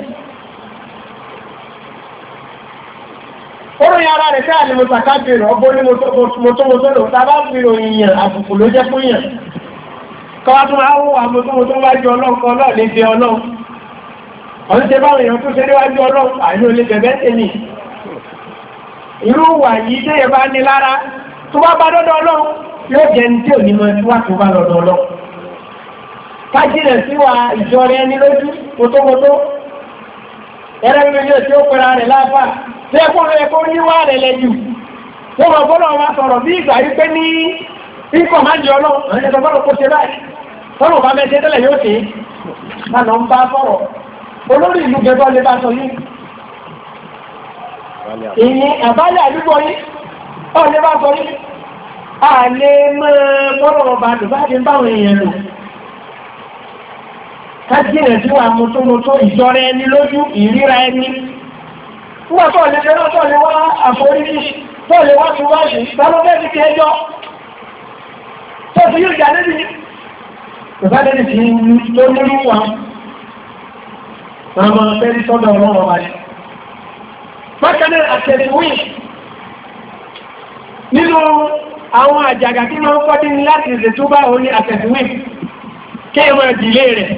oróyìn ara rẹ̀ káà ní mo sàkábìrì ọgbọ́ ní mọ́tọ́mọ́tọ́ lò tàbá bí ròyìn yàn àbùkù ló jẹ́ fún yàn kọwàá tún máa wọ́n àmọ́tọ́mọ́tọ́ wájú ọlọ́nkọ́ náà lè jẹ ọlọ́run ọdún tẹ báwọn èèyàn tó ṣe níwájú ọlọ́run àìní olè bẹ̀bẹ̀ tèmi irú wà yìí tẹ́yẹ bá ní lára tó bá bá dọ́dọ̀ ọlọ́run yóò jẹ́ ní tí ò ní mọ́ tí wà tó bá lọ́dọ̀ ọlọ́run kájínà sí wa ìjọ rẹ ní lójú mọ́tòmọ́tò ẹ̀rẹ́ mi yóò tí ó pera rẹ̀ láàfà tí ẹkùn rẹ̀ kó níwá rẹ̀ lẹ́jù tó mọ̀ gbọ́dọ̀ wá sọ̀rọ̀ bí ìgbà yí pé ní ikọ̀ máa jẹ ọlọ́run àwọn ẹ̀sẹ̀ gbọ́dọ̀ kó ṣe báyìí tọ́rọ̀ bá mẹ́ṣẹ́ tẹ́lẹ̀ yóò ṣe lánà ń bá sọ̀rọ̀ olórí ìlú gẹ́gọ́ lè bá sọ yìí ìyìn àbálẹ̀ àdúgbò yìí ọ̀ lè bá sọ yìí a lè mọ́ tọ́rọ̀ ọba àdùbáàdì ń báwọn èèyàn lò kájínà sí wa mọ́tòmọ́tò ìjọra ẹni lójú ìríra ẹni nígbà tó lè fẹ́ tó lè wá àforíjì tó lè wá sí wáyé tálọ́fẹ́ ti fi ẹjọ́ tó fi yóò jà níbi ìbádẹ́ni fi tó nínú wa ọmọ fẹ́rí sọ́dọ̀ ọlọ́rọ̀ wa ni bákanáà àtẹ̀síwì nínú àwọn àjàgà tí wọ́n kọ́ dín láti ìrètí bá òun ní àtẹ̀síwì kí ẹ máa dìlé rẹ̀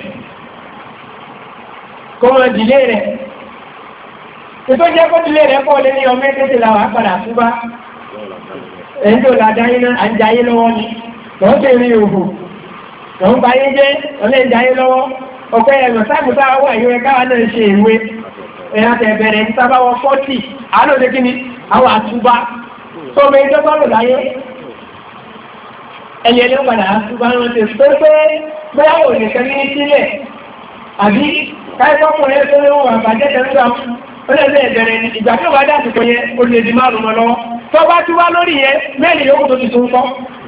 kó máa dìlé rẹ̀ ètò jẹ́ kó dìlé rẹ̀ pọ̀ lé ní ọmọ ẹgbẹ́ làwà padà túbá ẹ̀ńdò làdáyé náà à ń jayé lọ́wọ́ ni lọ́wọ́ tẹ̀ rí òhù lọ́wọ́ bá yé jẹ́ ọlẹ́ ìjayé lọ́wọ́ ọ̀pẹ́ ẹ̀rọ sáàbùtà wà ìwé káwà náà ṣe ìwé ẹ̀yà tẹ̀bẹ̀rẹ̀ ní sábáwọ̀ fọ́tì alóde kí ni àwọn àtúbá tó mẹ́ ìjọ bọ́lù láyé ẹ̀yẹ ló padà àtúbá wọn ti pé pé bóyá ò lè kẹ́ ní sílẹ̀ àbí káìkọ́kùnrin tó léwọ̀ àbájẹ́ tẹ̀lúgbà ó lè bẹ̀rẹ̀ ní ìgbà tó bá dásìkò yẹ ó lè di márùn-ún lọ́wọ́ tó bá tí wá lórí yẹ mẹ́rin yóò tó ti tún kọ́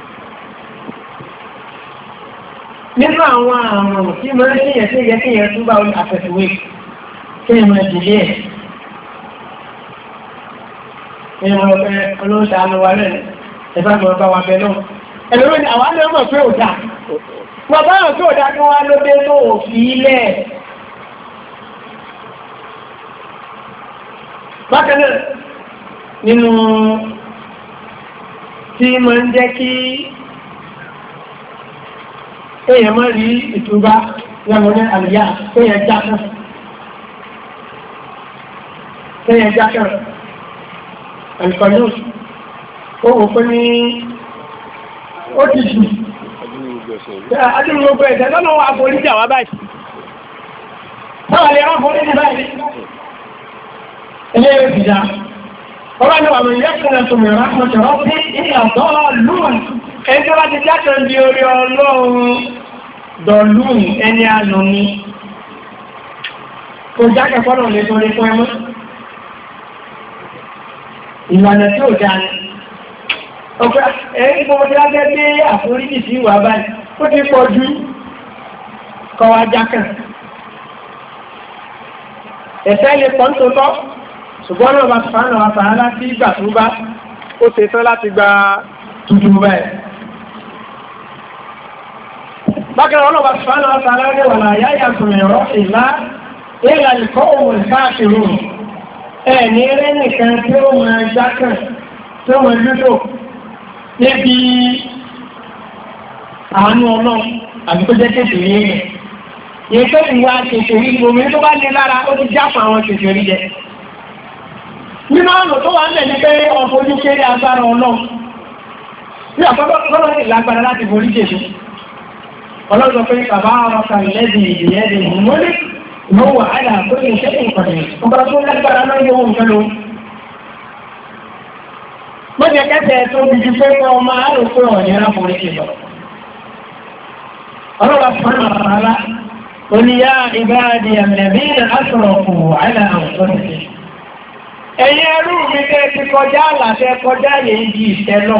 nínú àwọn àrùn tí mọ́ sí yẹ sí yẹ kí yẹ túbà àfẹ̀síwé kí ẹ mọ̀ ìdílé ẹ̀ ẹ̀rọ ọ̀fẹ́ olóòṣàánú wa rẹ̀ ẹ̀fà mọ̀ bá wa bẹ̀ náà ẹ̀lọ́rọ̀ ni àwọn alẹ́ mọ̀ pé ò dá wọ́n bá rọ̀ pé ò dá kí wọ́n ló dé tó fi ilẹ̀ bákan náà nínú tí mọ̀ ń jẹ́ kí èèyàn mọ́ rí ìtúbá lẹ́mọ̀ ní àlùyá téèyàn jákàn téèyàn jákàn àlùkọ̀lù ó wò pé ní ó ti jù adúgbò ẹ̀sẹ̀ lọ́nà wà foríjì àwá báyìí náà lè rán foríjì báyìí ilé ìrìnjà ọba ní wàmí yẹ́kùnrin tó mìíràn mọ̀tẹ̀rọ̀ sí ìyàtọ̀ lùn ẹni tó bá ti jákàn di orí ọlọ́run dọ̀lùn ẹni ànà ní kò jákàn fọ́nà lè torí fún ẹmọ́ ìlànà tí ó dáa ọ̀pẹ́ ẹ̀yìn gbogbo tí a gẹ́ gbé àforíjì sí ìwà báyìí ó ti pọ̀ jù kọwa jákàn ẹ̀fẹ́ lè pọ̀ nítòótọ́ ṣùgbọ́n náà bá fàánà wà fàánà sí ìgbà tó bá ó ṣe tán láti gba tuntun báyìí bákan ọlọ́wà fàánà wà fàánà ní wà láyá yàtọ̀ ẹ̀rọ ìlà ìlà ìkọ́ òun káàkiri ẹ̀ ní eré nìkan tí ó máa jákàn tí ó máa lúdò níbi àánú ọlọ́run àbíkó jẹ́ kéèkèé rẹ̀ yìí tó ìwà kéèkèé omi tó bá lè lára ó ti jápọ̀ àwọn kéèkèé jẹ nínú ọ̀nà tó wà ń lẹ̀ ní pé ọkọ̀ ojú kéré agbára ọlọ́run ní àkọ́kọ́ ìlágbára láti borí jésù ọlọ́run pé bàbá ọmọkà ìlẹ́dì ìdíyẹ́dì ìmúlẹ̀ ìmọ̀wò àdà tó lè ṣe ìpàdé ọba tó lágbára náà yóò ń fẹ́ lọ mọ́jẹ̀ kẹ́tẹ̀ẹ́ tó bí ju pé ọmọ àrùn pé ọ̀nìyàn borí jésù ọlọ́run fún àrà oníyá ìbáàdì àmìlẹ̀bí àṣọ̀rọ̀kù àìlà àwọn ọ̀sẹ̀ ẹ̀yin ẹrú mi tẹ́ ti kọjá àlàfẹ́ kọjá yìí di ìṣẹ́ lọ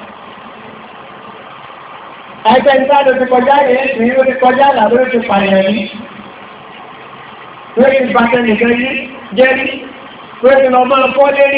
ẹgbẹ́ ìsáàdù ti kọjá yìí sí ó ti kọjá àlàfẹ́ ti pààyàn ní lórí ìbáṣẹ́ nìkan yìí jẹ́rí lórí ọmọ ọkọ́ lérí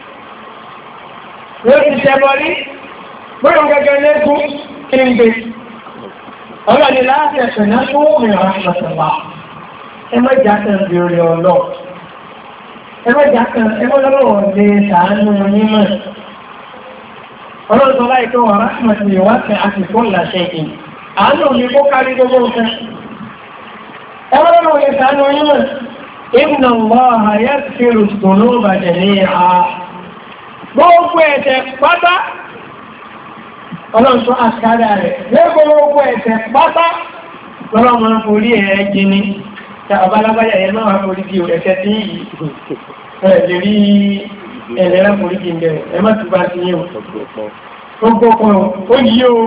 lórí ìṣẹ́bọ rí lórí gẹ́gẹ́ lẹ́kún kí ń gbé ọlọ́ni láti ẹ̀sẹ̀ náà tó mìíràn ṣọ̀tọ̀wà ẹmọ́jà kan bí orí ọlọ́ ẹmọ́jà kan ẹmọ́lọ́wọ́ lè ṣàánú onímọ̀ ọlọ́dún láì tó wà ráṣmọ̀tì ìwáṣẹ̀ àti fóòlà ṣẹ́yìn àánú ní kó kárí gbogbo nǹkan ẹmọ́lọ́wọ́ lè ṣàánú onímọ̀ ìbùnà wọ́n àyẹ́ fèrè tòló bàjẹ̀ ní à gbogbo ẹ̀ṣẹ̀ pátá ọlọ́run tó àkádà rẹ̀ lẹ́gbọ́gbọ́ ẹ̀ṣẹ̀ pátá lọ́wọ́ máa ń forí ẹ̀ jini ọbalábáyà yẹn náà wà forí di ẹ̀ṣẹ̀ tí yìí ẹ̀ lè rí ẹ̀lẹ́rà forí di ẹ̀ ẹ̀ má tún bá ti yín o ó gbọ́kọ̀ ó yí o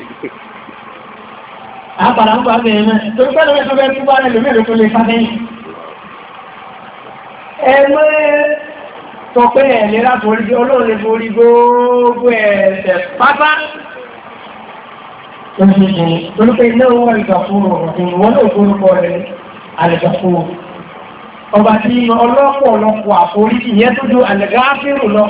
àpàdà ń bá bẹ̀rẹ̀ náà tó gbẹ́ lọ́wọ́ tó bẹ́ tún bá rẹ̀ lómìnir tó lè fàtẹ́yìn ẹgbẹ́ sọ pé ẹ̀lẹ́rà forí di ọlọ́run lè forí gbogbo ẹ̀ṣẹ̀ pátá olùkọ́ iná wọ́n ìgbàfúrò ìwọ́n náà gbórúkọ rẹ̀ àlẹ́gbàfúrò ọba tí ọlọ́pọ̀lọpọ̀ àforíjì yẹn tó ju àlẹ́gáfírù lọ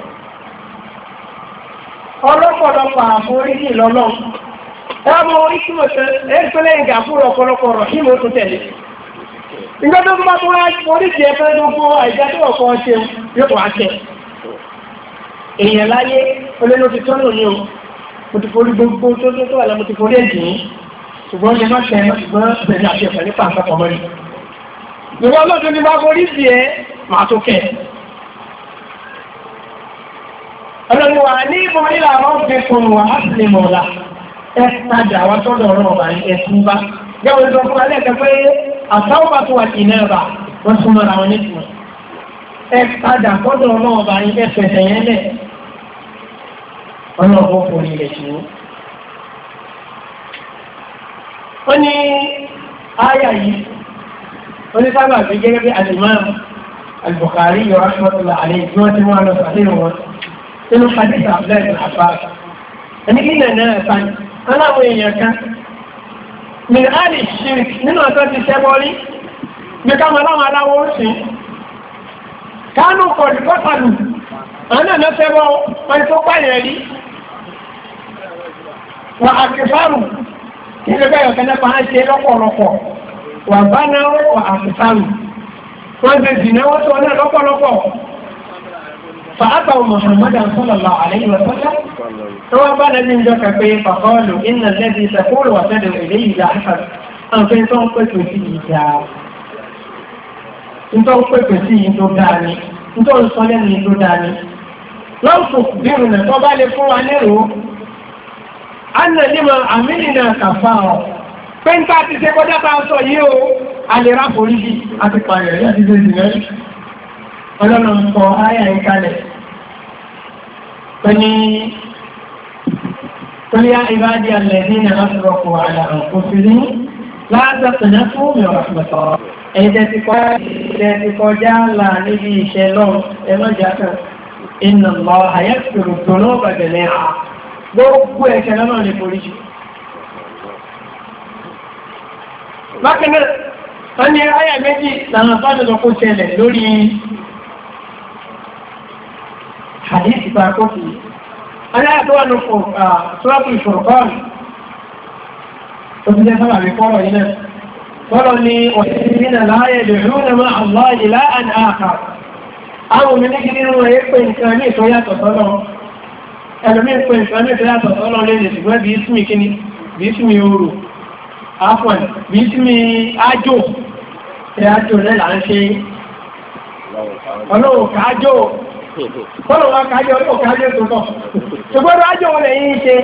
ọlọ́pọ̀lọpọ̀ àforíjì lọ́lọ́ ẹmọ orísìmọ̀ ẹgbẹ́lẹ́ ìgbàfúrò ọ̀pọ̀lọpọ̀ rọ̀ kí mo tó tẹ̀lé ìgbà tó bá tó wá oríjì ẹgbẹ́ tó fún àìjá tó ọ̀pọ̀ ṣe yóò tó wá tẹ̀ èèyàn láyé olóyún ti tọ́nà ní o mo ti forí gbogbo tó tó tó wà lọ mo ti forí ẹ̀jìn ṣùgbọ́n ṣe má ṣe ẹ̀mọ́ ṣùgbọ́n bẹ̀rẹ̀ àti ẹ̀fẹ̀ nípa nǹkan pọ̀ mọ́rí ìwọ́n lọ́dún ní bá forí sí ẹ máa tó kẹ́ ọlọ́run wà ní ìbọn nílà àwọn fi fún wa á sì lè mọ̀ ọ̀la ẹ tajà àwọn tọ́dọ̀ ọ̀rọ̀ ọ̀bà ẹ̀sùn bá gẹ́gẹ́ bí wọ́n alẹ́ kẹ́ pé àtàwọn bá tó wà kì í náà bà wọ́n súnmọ́ ara wọn nítorí ẹ tajà tọ́dọ̀ ọ̀rọ̀ ọ̀bà ẹ̀fẹ̀ tẹ̀yẹ́ lẹ̀ ọlọ́pọ̀ fòrí ilẹ̀ ṣe ó ní áyà yìí ó ní sábà bí gẹ́gẹ́ bí al-Imam al-Bukhari yọ rahmatullahi alayhi tí wọ́n ti wọ́n lọ sàlẹ̀ wọn nínú hadith Abdullahi bin Abbas ẹni ilẹ̀ náà sáni aláwọ̀ èèyàn kan min ali shirk nínú ọ̀tọ́ ti ṣẹ́bọ́rí bí ká máa láwọn aláwọ̀ sí kánú kọ̀dùkọ́tàlù àwọn náà ṣẹ́bọ́ wọn tó pààyàn rí wà àkìfàrù nílé bẹ́ẹ̀ kẹ́lẹ́pàá ń ṣe lọ́pọ̀lọpọ̀ wà bá náà wà àkìfàrù wọ́n ṣe jìnà wọ́n tó náà lọ́pọ̀lọpọ̀ fàábà Muhammad sallallahu alayhi wa sallam tó wọ́n bá lẹ́ni jọ kẹfẹ́ fàkọọ́lù iná lẹ́bí ìtẹ̀kúrò wà tẹ́lẹ̀ ilé ìjà àkàr àwọn tó ń pèsè sí ìjà tó ń pèsè sí ìyí tó dáa ní tó ń sọ lẹ́nu tó dáa ní lọ́pù bírù nà tó bá lè fún wa lérò anna lima àmìnà kàfà ọ̀ pé ń ká ti ṣe kọjá bá sọ yí o alèrà foríjì àti pààyàn àti ṣe ìrìnlẹ̀ ọlọ́nà ń sọ ayà ìkálẹ̀ pẹ̀lú pẹ̀lú ìbádí alẹ́dí na lọ́sọ̀rọ̀kù àlà òfin látàkùnà fún mi ọ̀rọ̀ ẹ̀jẹ̀ ti kọjá là níbi ìṣẹ́ lọ́rùn ẹmọ́jà kan iná lọ àyẹ́kùrù tó lọ́ bàjẹ̀lẹ̀ à gbogbo ẹ̀ṣẹ̀ lọ́nà ní foríjì bákanáà wọ́n ní ayà méjì lànà fásitì kó ṣẹlẹ̀ lórí hadith bá kófì ayà tó wà ní ṣúrọ́pù ìṣòròkọ́ọ̀lù tó ti jẹ́ sábà rí fọ́rọ̀ yìí náà fọ́rọ̀ ni òṣìṣẹ́ láàyè lèrú na máa Allah ìlà àn áàkà àwọn òmìnir gidi nínú ẹ̀ pé nǹkan ní ìtọ́ yàtọ̀ sọ́nà ẹlòmí pé nǹkan ní ìtọ́ yàtọ̀ sọ́nà lè lè ṣùgbọ́n bí ìsúnmi kíní bí ìsúnmi oòrùn afọ́n bí ìsúnmi ájò ẹ̀ ájò rẹ̀ là ń ṣe ọlọ́wọ̀ kájò ọlọ́wọ̀ kájò ọlọ́wọ̀ kájò tó tọ̀ ṣùgbọ́n ájò wọlé yìí ṣe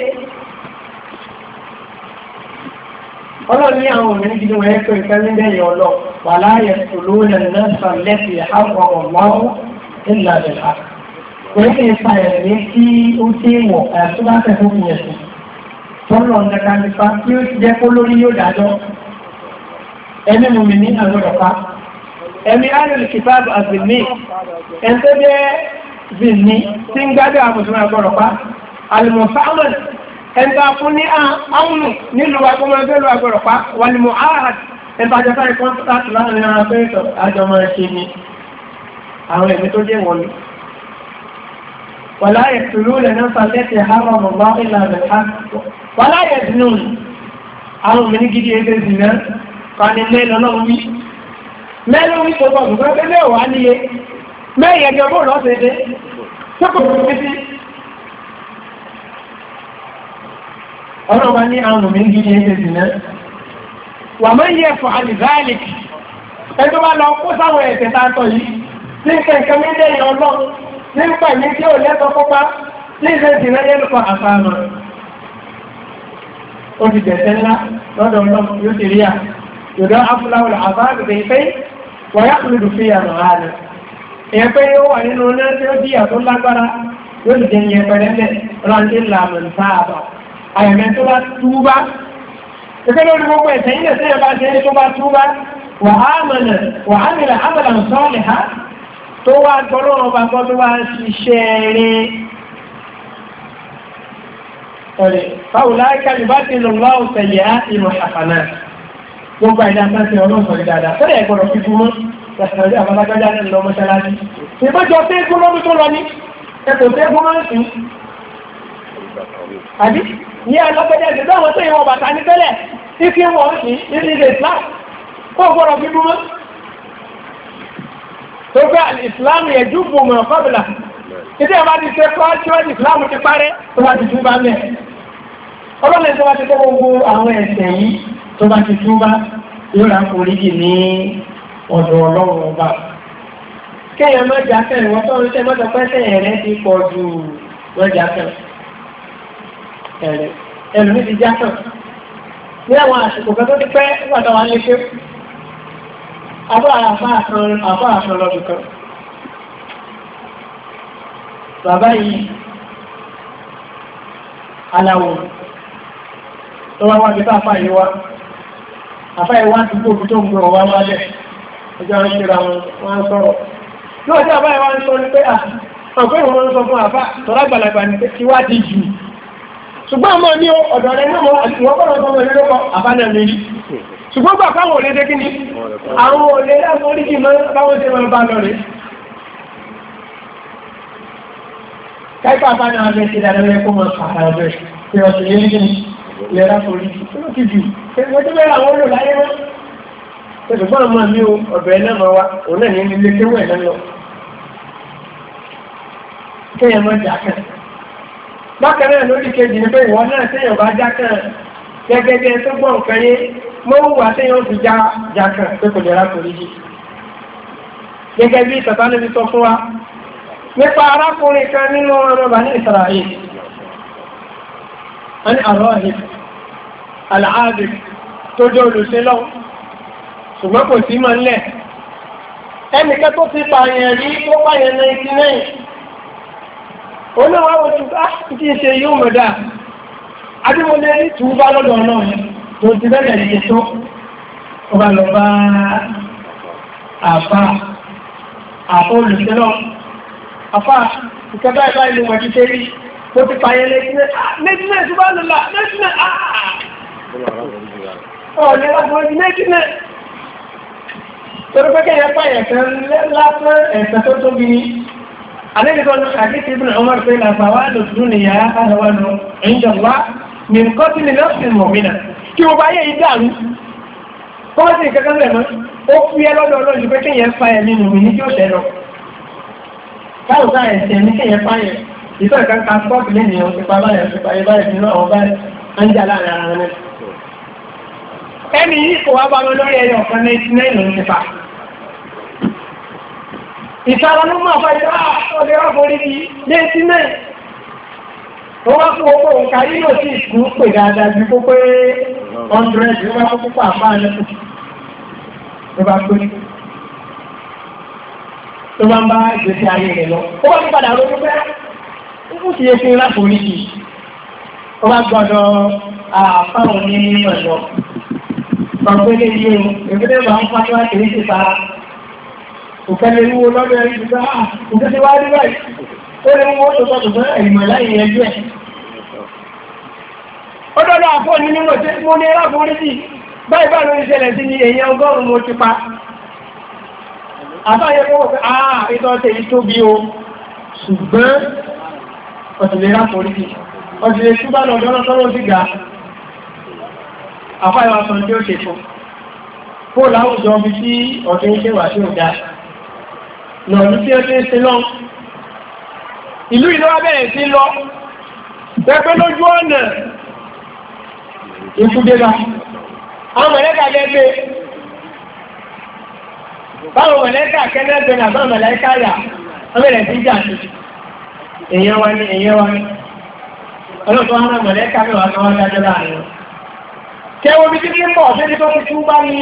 ọlọ́ni àwọn òmìnir gidi wọ́n ẹ́kọ́ ìfẹ́lẹ́lẹ́yìn ọlọ́ wà láyẹ̀ tòlóòlẹ̀ náà lẹ́fì àwọn ọmọ ìlà àjẹ̀lá wọ́n kí ń fa ẹ̀mí tí ó tí wọ̀ tó bá fẹ́ fún ìyẹ̀sùn tọ́lọ̀ ọ̀nàkà nípa tí ó ti jẹ́ kó lórí yóò dájọ́ ẹni mú mi ní àgbọ̀dọ̀pá ẹ̀mí ayọ̀lù kìtàbù àzìmí ẹn tó jẹ́ zìmí tí ń gbádùn àmùsùn àgbọ̀dọ̀pá alìmọ̀sáwọn ẹnta fún ní àánú nílùú agbọ́mọdélù agbọ̀rọ̀pá wà ní mọ̀ áhàd ẹnta jẹta ìkan láti láàrin ara pé àjọmọ̀ ẹ̀ṣẹ́ ni àwọn ẹ̀mí tó jẹ́ wọ̀lú wàláyẹ̀ tùlú lẹ̀ náà sàlẹ́tì àárọ̀ ọ̀mọ̀ ìlànà wàláyẹ̀ dínú àwọn òmìnir gidi ẹgbẹ́ ìsìnà fani mẹ́lọ́lọ́wọ́ wí mẹ́lọ́ wí tó bọ̀ ṣùgbọ́n pé mẹ́wàá níye mẹ́yẹ̀gẹ̀ bó lọ́sẹ̀ẹ́dẹ́ ọlọ́ba ní àwọn òmìnir gidi ẹgbẹ́ ìsìnà wà mọ́ yẹ fún àlìzáàlìk ẹjọ́ bá lọ kó sáwọn ẹ̀sẹ̀ tààtọ̀ yìí tí kẹ̀kẹ́ mílẹ̀ ọlọ́run tí ń pẹ̀lú tí ó lẹ́tọ̀ kópa tí ìṣẹ́ ìsìnà yẹ́ lùkọ́ àfáàmà ó ti bẹ̀sẹ̀ ńlá lọ́dọ̀ ọlọ́run yóò ti rí à yòdọ́ afúláwọ̀ àbáàbò bẹ̀rẹ̀ pé wọ́yá kúrò fi àmà ààrẹ èyàn pé ó wà nínú náà tí ó jí àtó lágbára yóò ti jẹ́ ìyẹn pẹ̀lẹ́lẹ̀ rántí làmù sáàbà àyẹ̀mẹ́ tó bá túbá ìfẹ́ lórí gbogbo ẹ̀sẹ̀ ilẹ̀ tí ẹ bá jẹ́ tó bá túbá wà á mọ̀nà wà á mìlà ábàlà sọ́ọ̀lẹ̀ ha tó wá gbọ́rọ̀ ọba gbọ́ tó wá ṣiṣẹ́ rẹ̀ ọ̀rẹ́ báwo láìka ní bá ti lọ lọ́wọ́ tẹ̀yẹ á ìmọ̀ àfànà gbogbo àìdá sáńtì ọlọ́sọ̀rọ̀ dáadáa tó lẹ̀ gbọ́dọ̀ fi fún ẹ̀sọ̀rọ̀ àbábájájá ní lọ mọ́ṣáláṣí ìbájọ tẹ́gún lọ́dún tó lọ ní ẹ̀kọ́ tẹ́gún máa ń sìn àbí ní ẹlọ́gbẹ́jẹ́ ìgbẹ́ àwọn tó ìwọ̀n bàtà ní tẹ́lẹ̀ tí kí wọ́n sí nínú ilé Islam kó gbọ́dọ̀ fi fún mọ́ tó fẹ́ Islam yẹ jùbù mọ̀ kọ́bìlà títí ẹ̀ bá ti ṣe kọ́ tí wọ́n Islam ti parẹ́ tó bá ti tún bá mẹ́ ọlọ́lẹ̀ tó bá ti tó gbogbo àwọn ẹ̀ṣẹ̀ yìí tó bá ti tún bá yóò rà foríjì ní ọ̀dọ̀ Ọlọ́run ọba kéèyàn má jà kẹ́ ìwọ́n tó ń ṣe mọ́tò pẹ́sẹ̀ rẹ̀ ti pọ̀ ju wọ́n jà kẹ́ ẹ̀rẹ̀ ẹlùmí ti jà kẹ́ ní àwọn àsìkò kan tó ti pẹ́ nígbàtà wà léṣe àbá àfáà lọ́dún kan bàbá yìí aláwọ̀ tó wá wá pípa àfáà yìí wá àfáà yìí wá ti gbóòbí tó ń gbọ́ wá wálẹ̀ ọjọ́ ìṣẹ́ra wọn sọ̀rọ̀ ní ọjọ́ àbá yìí wá ń sọ ní pé ọ̀pẹ́ ìwọ̀n ń sọ fún àfáà tọ́lá gbàlagbà ní pé kí wá ti jù ṣùgbọ́n ọmọ ní ọ̀dọ̀ rẹ̀ náà mọ́ àti ìwọ́pọ̀lọ̀ ọmọ ilé lọ́pọ̀ àbánà méjì ṣùgbọ́n gbà káwọn olè dé kí ni àwọn olè láwọn oríkì báwọn ṣe máa bá lọ rẹ̀ káìpá àbánà abẹ́ ti dára rẹ̀ kó máa pàtàkì rẹ̀ tí ọ̀sẹ̀ yé ní lẹ́ra foríkì tó ti jù wọ́n tó bẹ́rẹ̀ àwọn olùláyé wọn ṣùgbọ́n ọmọ mi ọ̀bẹ̀ náà máa wá òun náà ní ilé kéwẹ̀ náà lọ kéèyàn máa jà kàn bákan náà lórí kejì ní pé ìwọ náà téèyàn bá jákàn gẹ́gẹ́ bí ẹni tó gbọ́ nǹkan yé mọ́ wà téèyàn fi já jákàn pé kò lè rákòrí yìí gẹ́gẹ́ bí ìtàtà níbi sọ fún wa nípa arákùnrin kan nínú ọmọ Bani Israel wọ́n ní àrọ́hìn aláàbì tó jẹ́ olùsílọ́ ṣùgbọ́n kò sí mọ́ nílẹ̀ ẹnìkẹ́ tó ti pààyàn rí tó pààyàn ninety nine olówó àwọn tó tí ń ṣe yóò mọ̀dá adúmọ̀lẹ́ ní tùú bá lọ́dọ̀ náà tó ti bẹ́ẹ̀ lè tó ọba lọ bá àfá àfá olùsẹ́lọ́ àfá ìkẹta ìbá ilé wọ̀n ti tẹ́rí tó ti pààyẹ lẹ́tínẹ̀ tó bá lọ́lá lẹ́tínẹ̀ ọ̀lẹ́ ọgbọ̀n lẹ́tínẹ̀ torí pẹ́kẹ́ yẹn pààyẹ kan lásán ẹ̀sẹ̀ tó tóbi ní عليه قال حديث ابن عمر بين فوائد الدنيا أهون عند الله من قتل نفس مؤمنة kí o bá yẹ ìdáàrú kọ́ sí ìkẹ́kẹ́ lẹ́mọ́ ó fi ẹ́ lọ́dọ̀ ọlọ́jù pé kí yẹn fa ẹ̀ nínú mi ní kí ó tẹ́ lọ káàkiri ẹ̀sẹ̀ ní kí yẹn fa yẹn ìtọ́ ìkan ká spọ́ọ̀tì lè nìyàn ti pa báyẹ̀ ti pa ibáyẹ̀ nínú àwọn báyẹ̀ ń jà láàrin ara rẹ̀ ẹni yìí kò wá bá lọ lórí ẹyọ ọ̀kan ní ìtìlẹ́yìn ló ti pa ìtara ló máa bá ìdá ọdẹ ọgbọ̀rí ní létí náà ó wá fún ọgbọ̀ òǹkà yíò sí ìkú pè dáadáa bí kó pé hundred ló bá kó púpọ̀ àpá lẹ́kùn tó bá pé tó bá ń bá ìgbésí ayé rẹ̀ lọ ó wá ní padà ronú pé ó ti yẹ fún láforí kì ó bá gbọ́dọ̀ àfáwọn ní ọ̀dọ́ ọ̀gbẹ́lẹ̀ yìí o ìgbésẹ̀ bá ń fáwọn láti rí sí sára òkèlè ìwò lọ́dọ̀ ẹ̀rí ìgbà òkèlè wá rí báyìí ó lè wọ́n tó tọ́tù fún ẹ̀yìnmọ̀ láyé ẹjọ́ ẹ̀ ó dọ́dọ̀ àfọ́ ní mímọ̀ tí mo ní ẹlá fún orísì báyìí bá lórí ṣẹlẹ̀ sí ní èyàn ọgọ́rùn-ún mo ti pa àbáyẹ fún òfin àà ìtọ́tẹ̀ yìí tóbi o ṣùgbọ́n ọ̀tìlera forísì ọ̀tìlẹ̀ ṣúgbà lọ́dọ́ lọ́tọ́rọ̀ sí ga àfáyọ asọ̀ tí ó ṣe fún fún láwùjọ bí tí ọ̀tún ṣe wà sí ọ̀dá lọ́nà tí ó tí ń sin lọ. Ìlú ìlú abẹ́rẹ̀ sí lọ, pẹ́pẹ́ lójú ọ̀nà ìfúdébá. Àwọn mẹ̀lẹ́kà gẹ́gẹ́ báwọn mẹ̀lẹ́kà kẹ́lẹ́gbẹ̀ náà báwọn mẹ̀lẹ́kà yà, wọ́n bẹ̀rẹ̀ sí jà sí. Èèyàn wa ní, èèyàn wa ní. Ọlọ́pàá wọn mẹ̀lẹ́kà mẹ́wàá kan wá dájọ́ láàrin wọn. kẹwọ́ bí títí ń bọ̀ síbi tó ti tún bá ní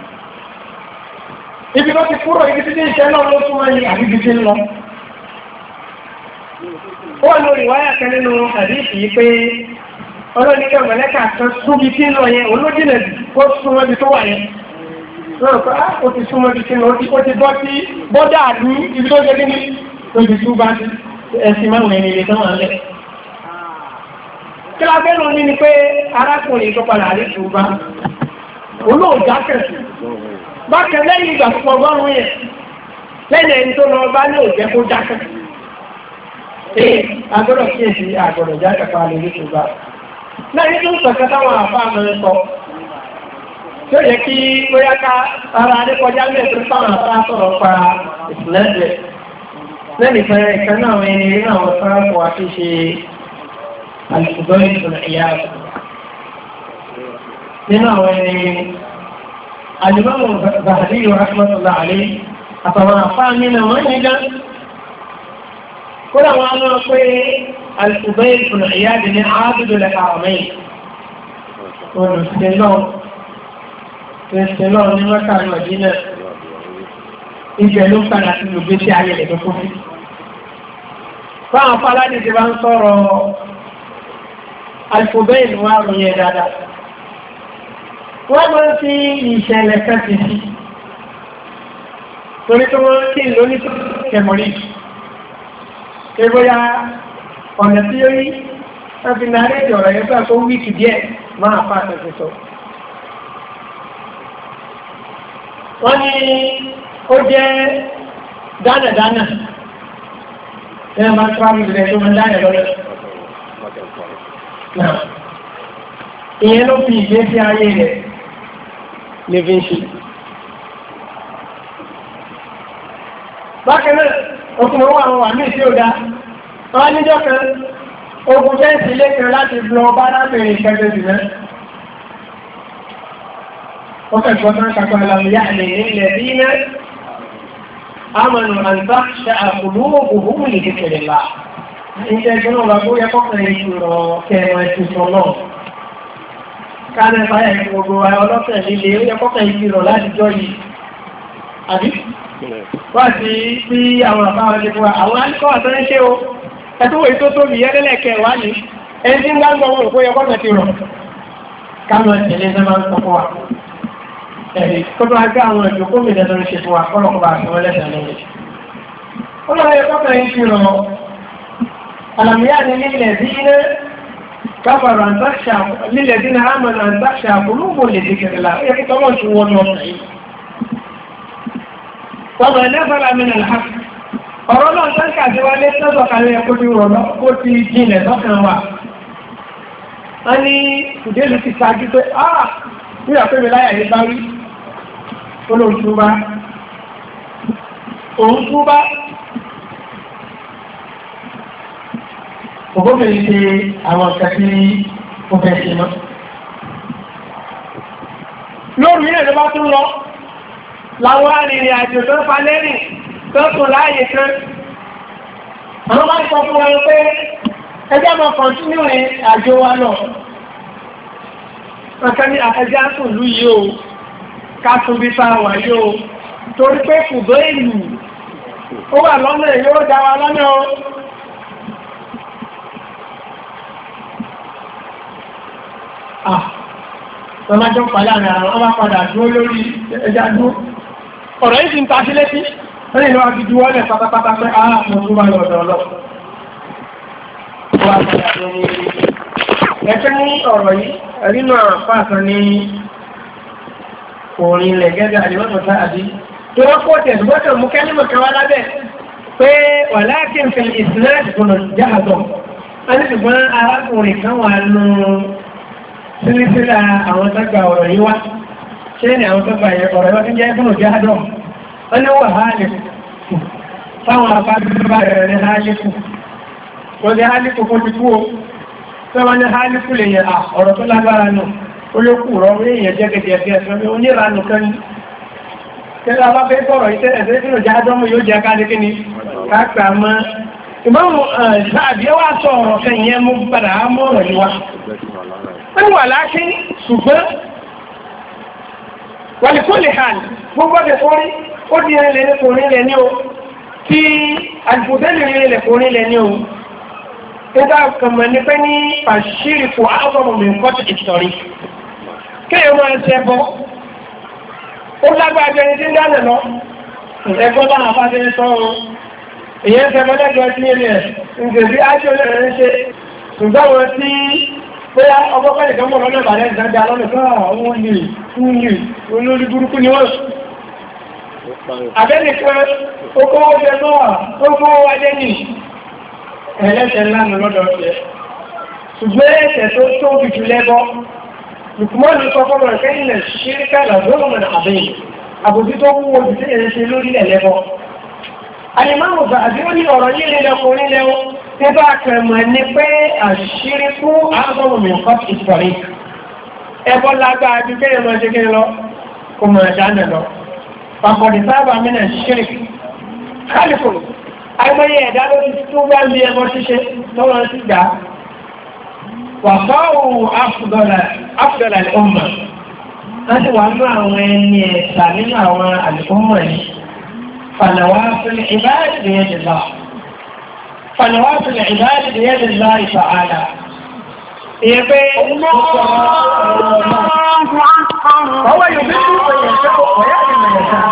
ibi tó ti kúrò ibi títí ìṣẹ́ náà ló túnmọ́ ní àbíbi tí ń lọ. ó wà lórí wáyà kan nínú àdíṣì yìí pé ọlọ́nìkẹ́ mọ̀lẹ́kà kan súnbi tí ń lọ yẹn olójìnà kó súnmọ́ ibi tó wà yẹn lọ́rọ̀ pé ó ti súnmọ́ ibi tí ń lọ ó ti bọ́ sí bọ́dà ní ibi tó jẹ́ ní ibi tó bá ẹ̀sìn máa wẹ̀ ní ilé tán wà lẹ̀. kí la fẹ́ lọ ní ni pé arákùnrin tó padà rí ṣùgbọ́n olóòjá kẹsì bákan lẹ́yìn ìgbà púpọ̀ ọgọ́rùn-ún yẹn lẹ́yìn ẹni tó lọ bá ní òjẹ́ kó dákẹ́ ee agbọ́dọ̀ kí èsì àgbọ̀dọ̀ jáde pa lè rí ṣùgbọ́n lẹ́yìn tó ń sọ̀kẹ́ táwọn àfáà mẹ́rin sọ tí ó yẹ kí bóyá ká ara adékọjá lè tó táwọn àfáà sọ̀rọ̀ pa ìsìlẹ́jẹ̀ lẹ́yìn ìfẹ́ ìkan náà wọn ẹni nínú àwọn sáráàpù àti ṣe àlùkùdọ́ ìṣòro ìyá nínú àwọn ẹni Al-Imam Zahabi rahmatullah alayhi àtàwọn àfáà nínú wọn ní dá kódà wọn á lọ pé Al-Fudayl ibn Iyad ní Abdul Haramayn olùsìnlọ́ olùsìnlọ́ ní Mẹ́kà ní Mádínà ìjẹ́ ló padà sí lùgbé sí ayé rẹ̀ tó kó sí. Fáwọn fàlàdì ti bá ń sọ̀rọ̀ Al-Fudayl wà ròyìn dáadáa. Wọ́n máa ń fi ìṣẹ̀lẹ̀ kan ti sí. Torí tó wọ́n kí n lóní tó kẹmọ̀rí. Eboya ọ̀nà tí ó rí, wọ́n fi náà rẹ̀ ọ̀rọ̀ yẹn tó wíìkì díẹ̀ máa fà àtẹ̀sẹ̀ sọ. Wọ́n ní ó jẹ́ dánàdánà. Ẹ máa tó àmì ìrẹ̀ tó máa dánà lọ́lọ́. Ìyẹn ló fi ìgbésí ayé rẹ̀ lè fi ń ṣe. Bákan náà, ọkùnrin wà àwọn àmì tí ó dá. Wọ́n níjọ́ kan, ogun fẹ́ǹsì ilé kan láti lọ bá lábẹ̀rẹ̀ ìkẹgbẹ̀ jù náà. Ó kẹ́kọ̀ọ́ tán kàkọ́ àlàmìyà lè nílẹ̀ bí iná. Àmànù àǹtá ṣe àkùlú ògùn lè kékeré là. Ìjẹ́ ìjọ́ náà bó yẹ kọ́kànlẹ̀ ìṣòro kẹrin ẹ̀sùn náà. Káàdẹ̀ báyẹ̀ gbogbo ọlọ́pẹ̀ líle ó yẹ kọ́kàn ìṣirò láti jọ yìí. Àbí? Wá sí sí àwọn àbáwọn ilé fún wa, àwọn alìkọ́ àtọ́rẹ́ ṣe o, ẹ̀tọ́wò ètò tó bí yẹ́dẹ́lẹ̀kẹ́ wá ní, ẹni tí ń gbáǹgbọ́ wọn òkú yẹ kọ́kàn ti rọ̀. Káàmọ̀ ìṣẹ̀lẹ̀ ẹ̀sẹ̀ máa ń sọ fún wa. Ẹ̀rí, kó tó wá gbé àwọn ìjọ kó mi dẹ́dọ̀ ṣe fún wa, kọ́lọ̀kọ́ bá ṣe wọ́n lẹ́sẹ̀ lẹ́yìn. Ó lọ yẹ kọ́kàn ìṣirò, àlàmìyá ni nílẹ̀ sí iná كفر أن تخشى للذين آمنوا أن تخشى قلوبهم لذكر الله يكتبون شو الوضعي وما نفر من الحق ọ̀rọ̀lọ́ tánkà tí wá lé tọ́sọ̀kàlẹ̀ ẹ̀kọ́ tí rọ̀lọ́ kó ti jìnlẹ̀ sọ́kàn wà. a ní ìdélù ti sáájú pé àà ní àpẹẹrẹ láyà ní báwí olóòtúbá òun túbá ògbóbìnrin ṣe àwọn ọ̀sẹ̀ tí ó fẹ́ ṣe mọ́. lórí ilẹ̀ ló bá tún lọ láwọn arìnrìn àjò tó ń fa lẹ́rìn tó tún láàyè kan àwọn bá ń sọ fún wọn pé ẹjẹ́ máa kọ̀ntínú rìn àjò wa lọ ọ̀kan ní àtẹ́já tún lú yìí o ká tún bí sáà wà yìí o torí pé kùdó ìlú ó wà lọ́nà yóò dá wa lọ́nà o. Ọmọ jọ pàlá àrẹ àwọn ọmọ padà dúró lórí ẹja dúró. Ọ̀rọ̀ yìí ti ń ta sí létí, wọ́n ni wọ́n fi jú wọ́lẹ̀ pátápátá pé àà mọ̀ tó bá lọ́dọ̀ lọ. Ẹ̀kẹ́ ní ọ̀rọ̀ yìí, ẹ̀rínú àpáàtàn ní orin ilẹ̀ gẹ́gẹ́ àdìmọ́tò sáàdì. Tí wọ́n kó tẹ̀ ṣùgbọ́n mú kẹ́límọ̀ kan wá lábẹ́ pé wà láti ń fi ìsìnlẹ̀ ìgbọ̀nà jáàtọ̀. Wọ́n ní ṣùgbọ́n arákùnrin kan wà nù sílísílà àwọn tọ́gbà ọ̀rọ̀ yìí wá ṣe ní àwọn tọ́gbà ọ̀rọ̀ yìí wá tí jẹ́ fún òjá àdọ́ wọ́n ní wà hálìkù fáwọn àbájúbà rẹ̀ ní hálìkù wọ́n ní hálìkù kó ti kú o tí wọ́n ní hálìkù lè yẹ ọ̀rọ̀ tó lágbára nù ó ló kù rọ orí èèyàn jẹ́gẹ̀dẹ̀ ẹ̀fẹ́ oníranù kan ní tẹ́lá bá fẹ́ bọ̀rọ̀ iṣẹ́ ẹ̀fẹ́ fún òjá àdọ́mù yóò jẹ́ ká lékè ní káàkà mọ́ ìmọ̀mù àbíyẹ́wà sọ ọ̀rọ̀ kẹyìn mú padà mọ́ ọ̀rọ̀ yìí wá wọ́n wà láti ṣùgbọ́n wàlíkólè hàn gbogbo ọdẹ fọ́rí ó di ẹrẹ́lẹ̀ ní kòrin lẹ ní o tí àdìbòtẹ́lì rẹ̀ kòrin lẹ ní o nígbà kàmọ̀ ní pé ní àṣírí fò ágbọ̀mọ̀ mi kọ́tù ìtọ̀rí kéèyàn máa ń ṣẹbọ ó lágbàjọ ẹni tí ń dáná lọ ẹgbọ́n bá àbá ti ń sọ ọ́ èyàn ń ṣẹbọ lẹ́gbẹ̀ẹ́ sí ilé ẹ̀ ǹjẹ́ bí ájò lẹ́rẹ̀ ń ṣe ṣùgbọ́n wọn tí bóyá ọgbọ́pẹ́ nìkan mọ̀ lọ́nà ìbàdàn ìdájá lọ́nà tó àwọn olè olè olórí burúkú ni wọ́n àbẹ́nìkan okòwò jẹ náà okòwò wájẹ́ nì ẹlẹ́sẹ̀ lánàá lọ́dọ̀ ọ̀sẹ̀ ṣùgbọ́n ẹ̀sẹ̀ tó tó bìtú lẹ́bọ́ lùkùmọ́nù sọ fọ́mọ̀ rẹ̀ ilẹ̀ ṣíríkà làzọ́lọ́mọ̀nà àbẹ́yìn àbòjú tó wúwo jù sí ẹ̀rẹ́ ṣe lórí ẹ̀lẹ́bọ́ àyèmáwò bá àbí ó ní ọ̀rọ̀ yìí lẹ́lẹ́kùnrin lẹ́wọ́ tí bá kẹmọ̀ ní pé àṣírí fún àgbọ̀mọ̀ mi nǹkan ìsọ̀rí ẹbọ́ lágbàá bí kéèyàn máa ṣe kí lọ kò mọ̀ ẹ̀dánà lọ pàpọ̀dé sábà mìíràn ṣírí kálífò àìmọye ẹ̀dá ló ti tún wá ní ẹbọ ṣíṣe lọ́wọ́ sí gbà wà fáwọn afdọ́là ọmọ láti wà ní àwọn ẹni ẹ̀sà nínú àwọn àlùkọ́mọ̀ yìí فنوافل العباد بيد الله فنوافل العباد بيد الله تعالى هو يبدو وينشق ويأتي من يشاء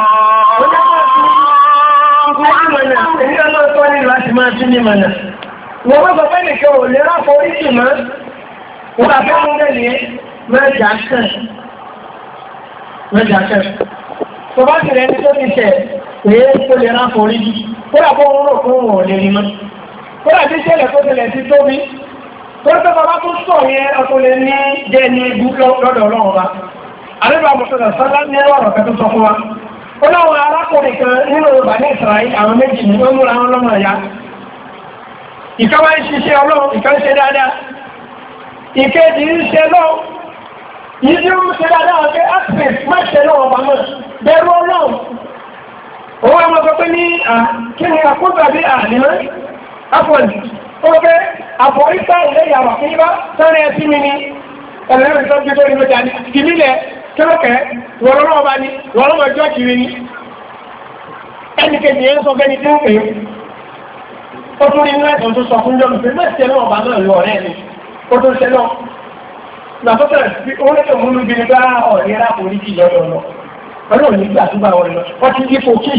wọ́n bọ́ bẹ́ẹ̀ nìkan ò lè ráfọ́ oríṣìí mọ́ wọ́n bá fẹ́ mú bẹ́ẹ̀ mẹ́jà kẹ́ mẹ́jà kẹ́ tó bá ti rẹ̀ ní tó ti tẹ̀ pé kó lè ráfọ́ oríṣìí kó dà bọ́ wọn rò fún wọn ò lè rí mọ́ kó dà bí ṣẹlẹ̀ tó tẹ̀lẹ̀ sí tóbi tó tó bàbá tó sọ yẹn ọkọ̀ lè ní jẹ́ ní ibú lọ́dọ̀ ọlọ́run bá àríwá mọ̀sọ̀rọ̀ sọ́lá ní ọ̀rọ̀ kẹ́ tó sọ fún wa ó láwọn arákùnrin kan nínú Yorùbá ní Ísírẹ́lì àwọn méjì ní wọ́n múra wọn lọ́mọ ẹ̀yà ìkan wá ń ṣiṣẹ́ ọlọ́run ìkan ṣe dáadáa ìkejì ń ṣe lọ́wọ́ yìí tí ó ń ṣe dáadáa wọ́n pé access má ṣe lọ́wọ́ bá mọ̀ bẹ̀rù ọlọ́run owó ọmọ sọ pé ní kí ni àkóso àbí àníwá afọ̀lì ó pé àfọ̀rísà ilé ìyàwó kí bá sáré ẹtí mi ní ẹlẹ́rìn tó gbé lórí lójà ní kìlílẹ̀ kẹ́lọ́kẹ́ wọ̀lọ́rọ̀ ọba ní wọ̀lọ́rọ̀ ọjọ́ kiri ní ẹnikẹ́ni ẹ̀ ń sọ fẹ́ni tí ń pè é ó tún ní ẹ̀sùn tó sọ fún jọ́nù pé mẹ́sẹ̀ náà ọba náà lọ ọ̀rẹ́ mi ó tún ṣe náà nàtọ́tẹ̀ sí orílẹ̀ òmúlú bí nígbà ọ̀rẹ́ rákòrí kì lọ́dọ̀ lọ ọlọ́run ní gbà tó bá wọn lọ wọ́n ti yípo kí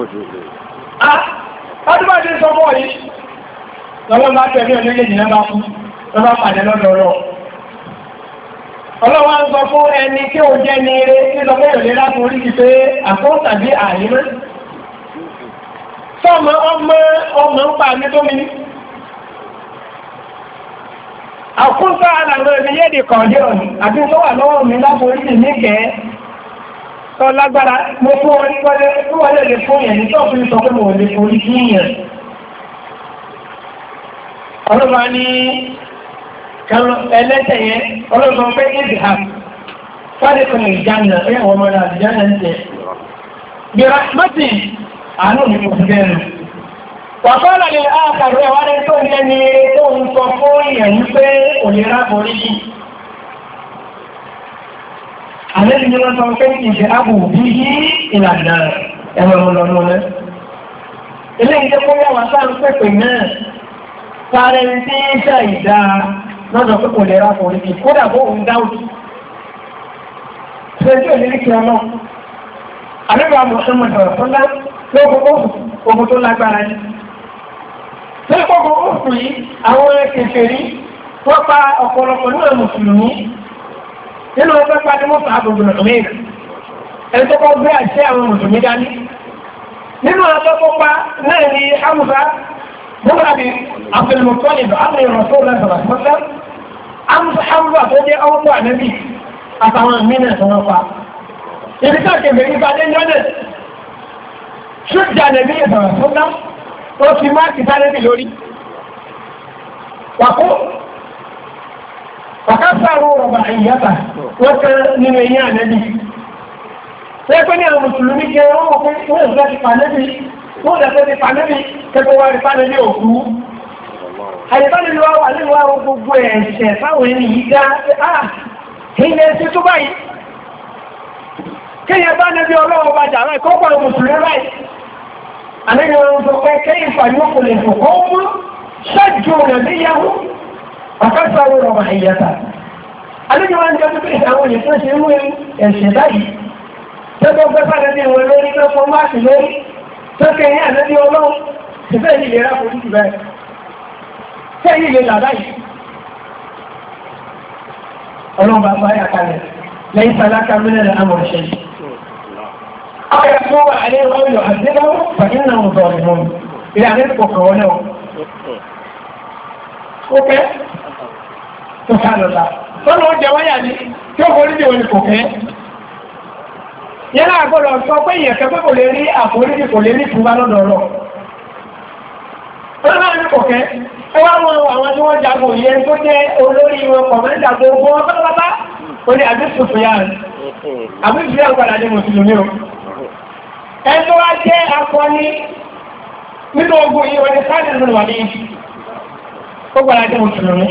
adúbàdé sọ fọ́ yìí lọ́wọ́ bá tẹ̀lé ọ̀lẹ́lẹ́ ìjìnà bá kú lọ́ bá pàdé lọ́dọ̀ lọ ọlọ́wọ́ ń sọ fún ẹni tí ó jẹ́ ní eré tí lọ bẹ́ẹ̀ lè rákòrí kì pé àkọ́ tàbí àyímọ́ sọ́mọ ọmọ ọmọ ń pa ní tómi ní àkúnfà àlàrọ̀ ẹni yéèdè kọ̀ọ̀dẹ́ ọ̀nà àti tó wà lọ́wọ́ mi láborí ní níkẹ́ tó lágbára mo fún wọn ní wọlé tó wọlé lè fún yẹn ní tó fi sọ pé mo lè forí kí yẹn ọlọ́ba ní ẹlẹ́tẹ̀ yẹn ọlọ́ba pé ìdìhà fáde kan ìjánà ẹ̀yà wọ́n mọ́ra ìjánà ń tẹ̀ bí rahmati àánú mi kò fi bẹ́ẹ̀ nù wàkọ́lá lè áàkàrí ẹwàdé tó ń jẹ́ ní tó ń sọ fún ìyẹn ní pé òlera borí yìí àlẹ́bí ní wọ́n sọ pé ìṣẹ́ ààbò bí i ìlànà ẹ̀wọ̀n ọlọ́nà rẹ̀ ilé ìjẹ́ kó yà wá sáà ń pèpè náà sáré tí ń ṣe ìdá lọ́dọ̀ pé òlera borí yìí kódà bó ń dáwùtù ṣe tí ò ní kí ọlọ́ àlẹ́bí àmọ̀ ṣe mọ̀ sọ̀rọ̀ fúnlá lókòókò ogun tó lágbára ní lẹ́kọ̀ọ́kọ́ òkú yìí àwọn kèfèrí wọ́n pa ọ̀pọ̀lọpọ̀ nínú mùsùlùmí nínú ọgbẹ́ pàdé mọ́fà àbògbòrò mẹ́rin ẹni tó kọ́ gbé àṣẹ àwọn mùsùlùmí dání nínú àtọ́kọ́ pa náà ni Hamza bọ́lábi àfẹnumọ̀tọ́lì àmì ìrọ̀sọ́ lẹ́sọ̀rọ̀ mọ́sá Hamza tó jẹ́ ọkọ̀ ànẹ́bì àtàwọn mìíràn tó wọ́n pa ibi ká kèfèrí bá dé jọ́nẹ̀ ṣújà nẹ̀bí ìsọ̀rọ̀ fúnná ó fi máa ti sáré bí lórí wàkó wàkásàrò rọ̀bà ìyàtà wọ́n kẹ́ nínú eyín ànẹ́bí wọ́n pẹ́ ní àwọn mùsùlùmí kẹ́ wọ́n mọ̀ pé wọ́n ìfẹ́ ti pànẹ́bí wọ́n ìfẹ́ ti pànẹ́bí kẹ́kọ́ wá rí pànẹ́bí òkú àyẹ̀bánilú wa wà nínú àwọn gbogbo ẹ̀ṣẹ̀ fáwọn ẹni yìí dá ilẹ̀ sí tó báyìí kéyẹ bá nẹ́bí ọlọ́wọ́ bá jà rẹ̀ kọ́pọ̀ mùsùlùmí báyìí àlẹ́yìn ọ̀rọ̀ sọ pé kéyìn pàdé kò lè fò kọ́ mú ṣáàjú rẹ̀ ní yahoo àkásàrò rọ̀ àìyàtà àlẹ́yìn wọn jẹ́ pípẹ́ àwọn èèyàn tó ṣe mú ẹ̀ṣẹ̀ báyìí tẹ́gbọ́ gbẹ́fà nẹ́bí wọn lórí pé fọ́ máàkì lórí tó kéyìn ànẹ́bí ọlọ́wọ́ ti fẹ́ yìí lè rà forí jù báyìí fẹ́ yìí lè là báyìí ọlọ́run bá bá yà kalẹ̀ lẹ́yìn sálákà mílẹ̀ àmọ̀ ṣe yìí. àwọn ẹ̀kọ́ wà ní ọyọ̀ àdébọ̀ pàdé náà ń sọ̀rọ̀ ìmọ̀ ilé àdé kò kàn wọ́n náà. ó kẹ́ tó ká lọ́la tọ́lá ó jẹ wáyà ní tí ó forí jẹ́ wọn kò kẹ́. yẹ́n náà gbọ́dọ̀ sọ pé ìyẹ̀kẹ́ pé kò lè rí àforíjì kò lè rí ìfúnbá lọ́dọ̀ ọ̀rọ̀. ọlọ́run ní kò kẹ́ ẹ wá wọn àwọn tí wọ́n jagun yẹn tó jẹ́ olórí wọn kọ̀mẹ́ntà gbogbo wọn pátápátá ó ní àbísù fìyàn àbísù fìyàn padà ní mùsùlùmí o ẹ tó wá jẹ́ akọni nínú ogun yìí wọ́n ní sáàdì nínú wà ní ó padà jẹ́ mùsùlùmí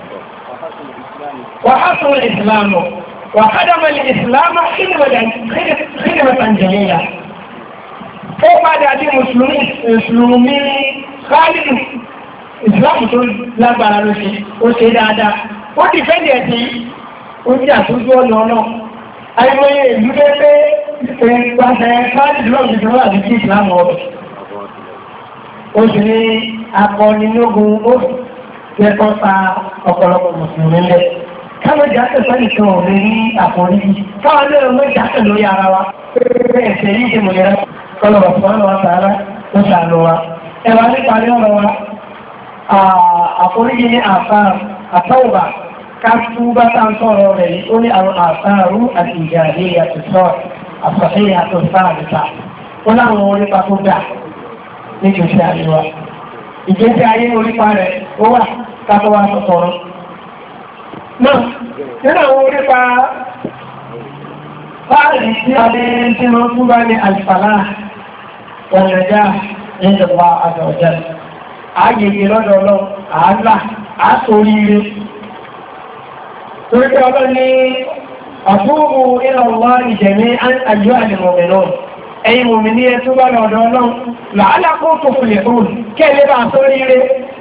wà á sọ ìsìlámù wà á dàmà ní ìsìlámù kíndìmọ̀tà jẹ̀yìnlá ó padà jẹ́ mùsùlùmí káàdì ìsìláàmù tó lágbára ló ṣe ó ṣe dáadáa ó ti fẹ́ jẹ̀ sí oúnjẹ àtúntò ọ̀nà ọ̀nà àìmọye ìlú pé ìpàṣẹ káàdì lọ́ọ̀dì tó wà ní ìsìláàmù ọ̀bẹ̀ ó sì ní akọninlógún ó kẹ́kọ̀ọ́ ta ọ̀pọ̀lọpọ̀ mùsùlùmí lẹ̀ káwọn jákè sọ́yìn kan ò lè rí àforíjì káwọn lè rọ jákè lórí ara wa pé ẹ̀sẹ̀ yìí ṣe mọ̀lẹ́rẹ́ kọlọ̀ ọ̀pọ̀ wa tààrà ó ṣàlù wa ẹ̀wà nípa ní ọ̀rọ̀ wa àforíjì ní àtàwùbà ká túbá tá ń sọ̀rọ̀ rẹ̀ yìí ó ní àwọn àtàrú àti ìjàdé àtúnṣọ́ àfọ̀ṣẹ́ àtúnṣá àdìsá ó láwọn orípa tó dà ní ìgbésí ayé wa ìgbésí ayé orípa rẹ̀ ó wà kátó wá sọ̀rọ̀ náà nínú àwọn orípa báyìí tí a lè tí wọ́n túbá ní àlìfàlà ọ̀nàjà ìjọba àjọ̀jẹ́ ààyè lọ́dọ̀ ọlọ́run àálà àtòríire torí pé ọlọ́run ní àtúrù ila Allahi jami'an ayyuha al-mu'minun ẹ̀yin mùmí ní ẹtú bá lọ́dọ̀ ọlọ́run la'allakum tuflihun kẹ́lẹ́ bá sóríire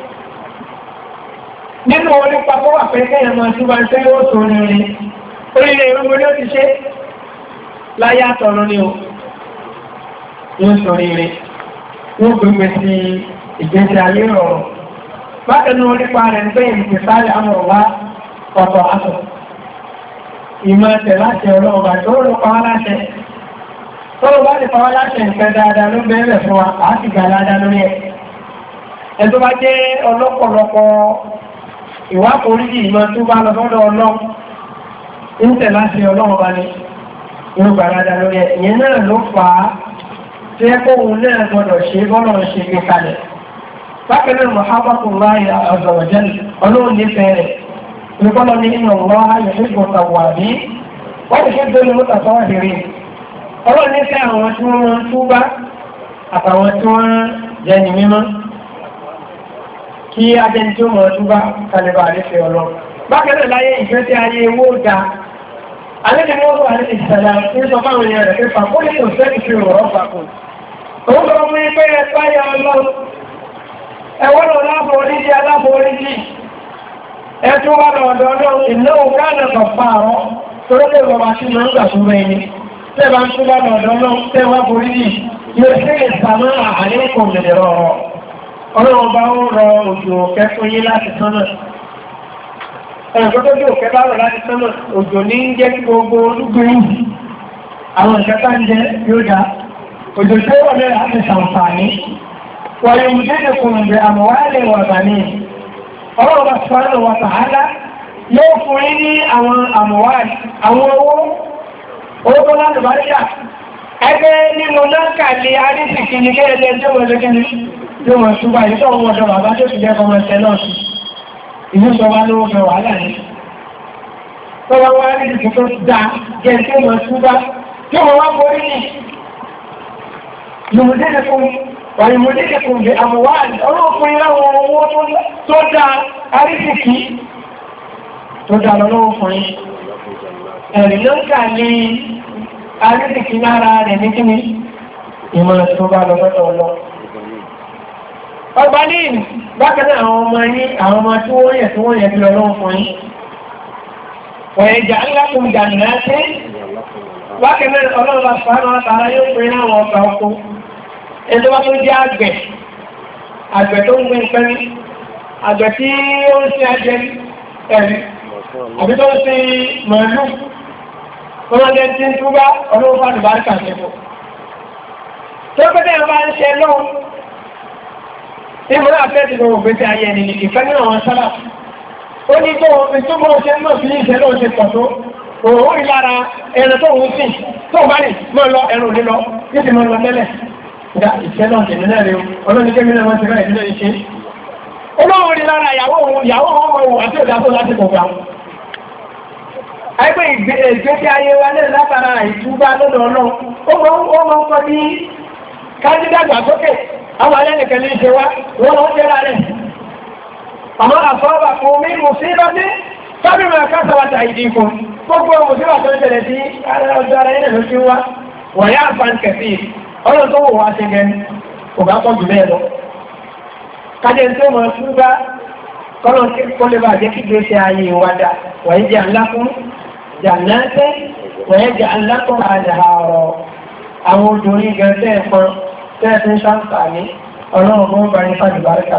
nínú orí papọ̀ wà pé kẹ́yẹ̀ máa túbà ń tẹ́lẹ̀ ó sóríire oríire ìrúgbó ló ti ṣe láyé àtọ̀run ni ó ń sóríire wọ́n gbogbo sí ìgbésí ayé rọrùn. Bákanú orípa rẹ̀ ń gbé ìpìsáré àmọ̀wá ọ̀tọ̀ àtọ̀. Ìmọ̀ ẹ̀tẹ̀ láti ọlọ́ọ̀bà tó rọ̀ pàwọ́ láṣẹ. Tọ́lọ̀ bá ti pàwọ́ láṣẹ ìfẹ́ dáadáa ló bẹ̀rẹ̀ fún wa, àá sì gbà dáadáa lórí ẹ̀. Ẹ tó bá jẹ́ ọlọ́pọ̀lọpọ̀ ìwà oríjì ìmọ̀ tó bá lọ sọ́dọ̀ ọlọ́run, ń tẹ̀ láti ọlọ́ọ̀bà ni, ó gbà dáadáa lórí ẹ̀. Ìyẹn náà ló fà á tí ẹ kó òun náà gbọdọ̀ ṣe bọ́lọ̀ ṣe gbé kalẹ̀. Bákanáà Muhammadu azza wa jalla ọlọ́run nífẹ̀ẹ́ rẹ̀. Olùkọ́lọ́ ní inna Allaha yuhibbu at-tawwabin wa yuhibbu al-mutatahhirin. Ọlọ́run nífẹ̀ẹ́ àwọn tí wọ́n ń túbá àtàwọn tí wọ́n jẹ́ ní mímọ́. Kí ajẹ́ni tí ó mọ̀ túbá kalẹ̀bà nífẹ̀ẹ́ ọlọ́run. Bákanáà láyé ìfẹ́ tí ayé owó ga. Àlejò ni wọ́n wà ní ìṣẹ̀lẹ̀ ní sọ fáwọn èèyàn rẹ̀ pé fàkúlẹ̀ kò sẹ́kì fi rọ̀ ọ́fà kù. Òun lọ mú ipé ẹ̀pá ya ọlọ́run. Ẹwọ́n lọ láàbò oríjì aláàbò oríjì. Ẹtú wà lọ́dọ̀ ọlọ́run ìnáwó káàdà kọ̀pá àrọ́ torí lè rọ̀ wá sí máa ń gbà fún ẹni. Tẹ́ bá ń tún bá lọ́dọ̀ ọlọ́run tẹ́ wá boríjì. Yóò ṣe ìsàmá àlékún lè rọ̀. Ọlọ́run bá ń rọ òjò kẹfún yín láti sánà. Ẹ̀rùn tó tó òkè bá rọ̀ láti sánà òjò ní ń jẹ́ kí gbogbo olúgbìn àwọn ìkẹta ń jẹ yóò dá. Òjò tó wọ̀ lẹ́rẹ̀ láti ṣàǹfààní. Wọ̀nyí mú dédé kùn bẹ̀ àmọ̀wálẹ̀ wà bà ní. Ọlọ́run bá subhanahu wa ta'ala yóò fún yín ní àwọn àmọ̀wálẹ̀ àwọn owó owó tó láti bá ríyà. Ẹgbẹ́ nínú náà kàlẹ̀ arísìkì ní kéèlé tí ó wọ́n lókè tí ó wọ́n túbà yìí tó wọ́n ọ̀dọ̀ bàbá tó ti jẹ́ kọmọ ẹsẹ̀ náà sí. Ìlú sọ wá lówó fẹ́ wàhálà ní. Tọ́wọ́ wá rí ìdìbò tó dá jẹ́ tí ó wọ́n túbà tí ó wọ́n wá borí ní. Yòmùdédékùn wàyòmùdédékùn bí àmúwáàdì ọlọ́pùn ìráwọn owó tó dá arísìkì tó dá lọ́wọ́ fún yí. ẹ̀rí ló ń kà ní arídìkì lára rẹ̀ ní kíni ìmọ̀ tó bá lọ sọ́dọ̀ ọlọ́. ọgbà ní bákan náà àwọn ọmọ yín àwọn ọmọ tí wọ́n yẹ tí wọ́n yẹ bí ọlọ́run fún yín. ويجعل لكم جنات وكما الله سبحانه وتعالى يقول لنا وقعكم ẹni wá tó jẹ́ àgbẹ̀ àgbẹ̀ tó ń gbé ìpẹ́rí àgbẹ̀ tí ó ń ṣe ajẹ́ ẹ̀rí àbí tó ń ṣe mọ̀lú ọmọdé tí ń túbá ọlọ́wọ́ fàdù bá ríkà ṣe fún tó pẹ́tẹ́ ọba ń ṣe lọ́wọ́ tí mo náà fẹ́ ti lọ ògbésí ayé ẹni ìfẹ́ nínú àwọn sábà ó ní tó ìtúbọ̀ ṣe mọ̀ sí ìṣẹ́ lóò ṣe pọ̀ tó òun ìlara ẹran tó ń sìn tó bá ní mọ́ lọ ẹran òní lọ yóò ti mọ́ lọ tẹ́lẹ̀ ìdá ìṣẹ́ náà tẹ̀lé náà rẹ̀ ọlọ́ni kẹ́mi náà wọ́n ti rẹ̀ nílé iṣẹ́ olóhùn rí lára ìyàwó òun ìyàwó ọmọ òun àti òdá tó láti kọ̀ọ̀gá àìpé ìgbésí ayé wa lè látara ìtúbá lọ́dọ̀ ọlọ́run ó mọ́ ń kọ́ ní kájídàgbà sókè àwọn alẹ́nìkan ní ṣe wá wọ́n lọ jẹ́ rárẹ̀ àmọ́ àfọ́ọ́bà fún mi mú sí lọ́dí sábì máa kásàwàtà ìdí fún gbogbo mùsílà tó ń tẹ̀lẹ̀ sí ọjọ́ ara ilẹ̀ ló ti wá wọ̀nyá àfáǹkẹ̀sí ọlọ́run tó wò wá ṣe gẹni kò bá pọ̀ jù bẹ́ẹ̀ lọ kájẹ́ tí ó mọ̀ fún bá kọ́lọ̀ kó lè bá jẹ́ kí gbèsè ayé wa dá wọ̀nyí jẹ́ alákún jàǹdàṣẹ́ wọ̀nyí jẹ́ alákún àdàrọ̀ àwọn odò orí gẹ̀ẹ́sẹ̀ ẹ̀fọn tẹ́ẹ̀ tí ń ṣàǹfààní ọlọ́run mọ́ bá ní fàdùbáríkà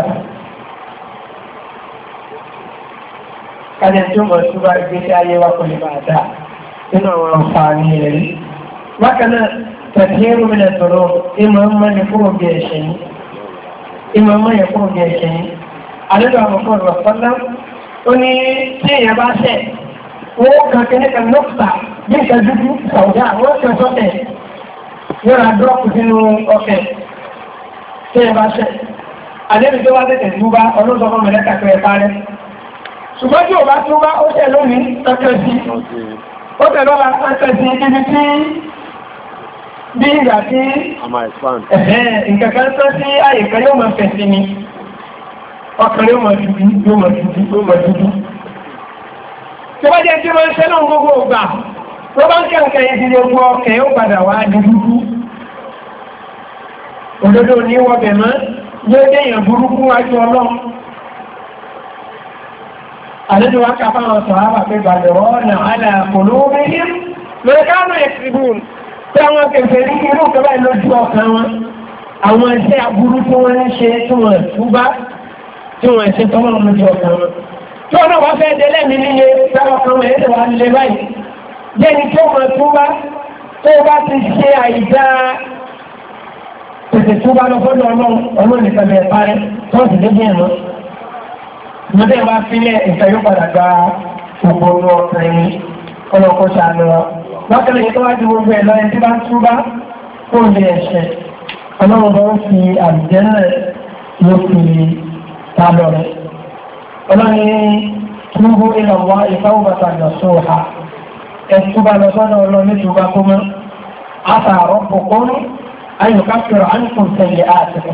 kájẹ́ tí ó mọ̀ fún bá gbèsè ayé wa kò lè bá dá nínú àwọn àǹfààní rẹ̀ bákan náà tẹ̀síẹ́rù mi lẹ̀ sọ̀rọ̀ ìmọ̀ ọmọ ní kúrò bí ẹ̀ṣẹ̀ yìí ìmọ̀ ọmọ yẹ kúrò bí ẹ̀ṣẹ̀ yìí àlejò àmọ̀kọ́ ọ̀rọ̀ sọ́lá ó ní tí èèyàn bá ṣẹ̀ owó kan kí nípa nọ́ọ̀tà bí nǹkan dúdú sàwùdá wọ́n ṣe sọ́tẹ̀ yóò ra dọ́ọ̀kù sínú ọkẹ̀ tí èèyàn bá ṣẹ̀ àlejò tó bá tètè túbá ọlọ́sọ̀kọ́ mẹ́lẹ́kà pé ẹ̀ parẹ́ ṣùgbọ́n tí ò bá túbá ó ṣẹ̀ lónìí ọkẹ̀ sí ó tẹ̀ lọ́la ọkẹ̀ sí ibi tí bí ìgbà tí ẹ̀hẹ́ ìkẹ̀kẹ́ tó sí àyíká yóò máa fẹ̀ sí ni ọkàn yóò máa dúdú yóò máa dúdú yóò máa dúdú tí wọ́n jẹ́ tí wọ́n ń ṣẹ́nà gbogbo ògbà tó bá ń kẹ́ǹkẹ́ ìdílé ogun ọkẹ̀ yóò padà wá dúdú òdodo ní wọ́bẹ̀ mọ́ yóò jẹ́ èèyàn burúkú wájú ọlọ́run àlejò wá kápá wọn sọ àbà pé gbàdọ̀ ọ̀nà àlàkòló méjì lórí káàmù ẹ̀sìbùn tí àwọn kẹfẹ́ ní irú kẹfẹ́ lójú ọkàn wọn àwọn iṣẹ́ aburú tí wọ́n ń ṣe tí wọ́n túbá tí wọ́n ṣe tọ́mọ̀ lójú ọkàn wọn tí wọ́n náà wá fẹ́ délẹ̀ mi níye táwọn kan wọ́n èdè wà nílé báyìí jẹ́ni tí wọ́n túbá tó bá ti ṣe àìdá tètè túbá lọ fọ́dọ̀ ọlọ́run ọlọ́run nìkan bẹ̀rẹ̀ parẹ́ tó sì dé bí ẹ̀mọ́ ìmọ̀dé bá fílẹ̀ ìfẹ́ yóò padà gba gbogbo ọkàn yìí ọlọ́kọ́ ṣàánú wa lọ́kẹ́lẹ̀ yìí tó wájú gbogbo ẹ̀ lọ́yẹ tí bá ń túbá kó lè ẹ̀ṣẹ̀ ọlọ́run bá ń fi àbìjẹ́lẹ̀ ló fi ta lọ rẹ̀ ọlọ́run túbú ilẹ̀ wá ìfáwọ́bàtà lọ sóha ẹ̀ túbá lọ sọ́dọ̀ ọlọ́run ní túbá kó mọ́ àtàrọ̀ kòkòrò ayùká fẹ̀rọ̀ àníkùn tẹ̀lé àtìkù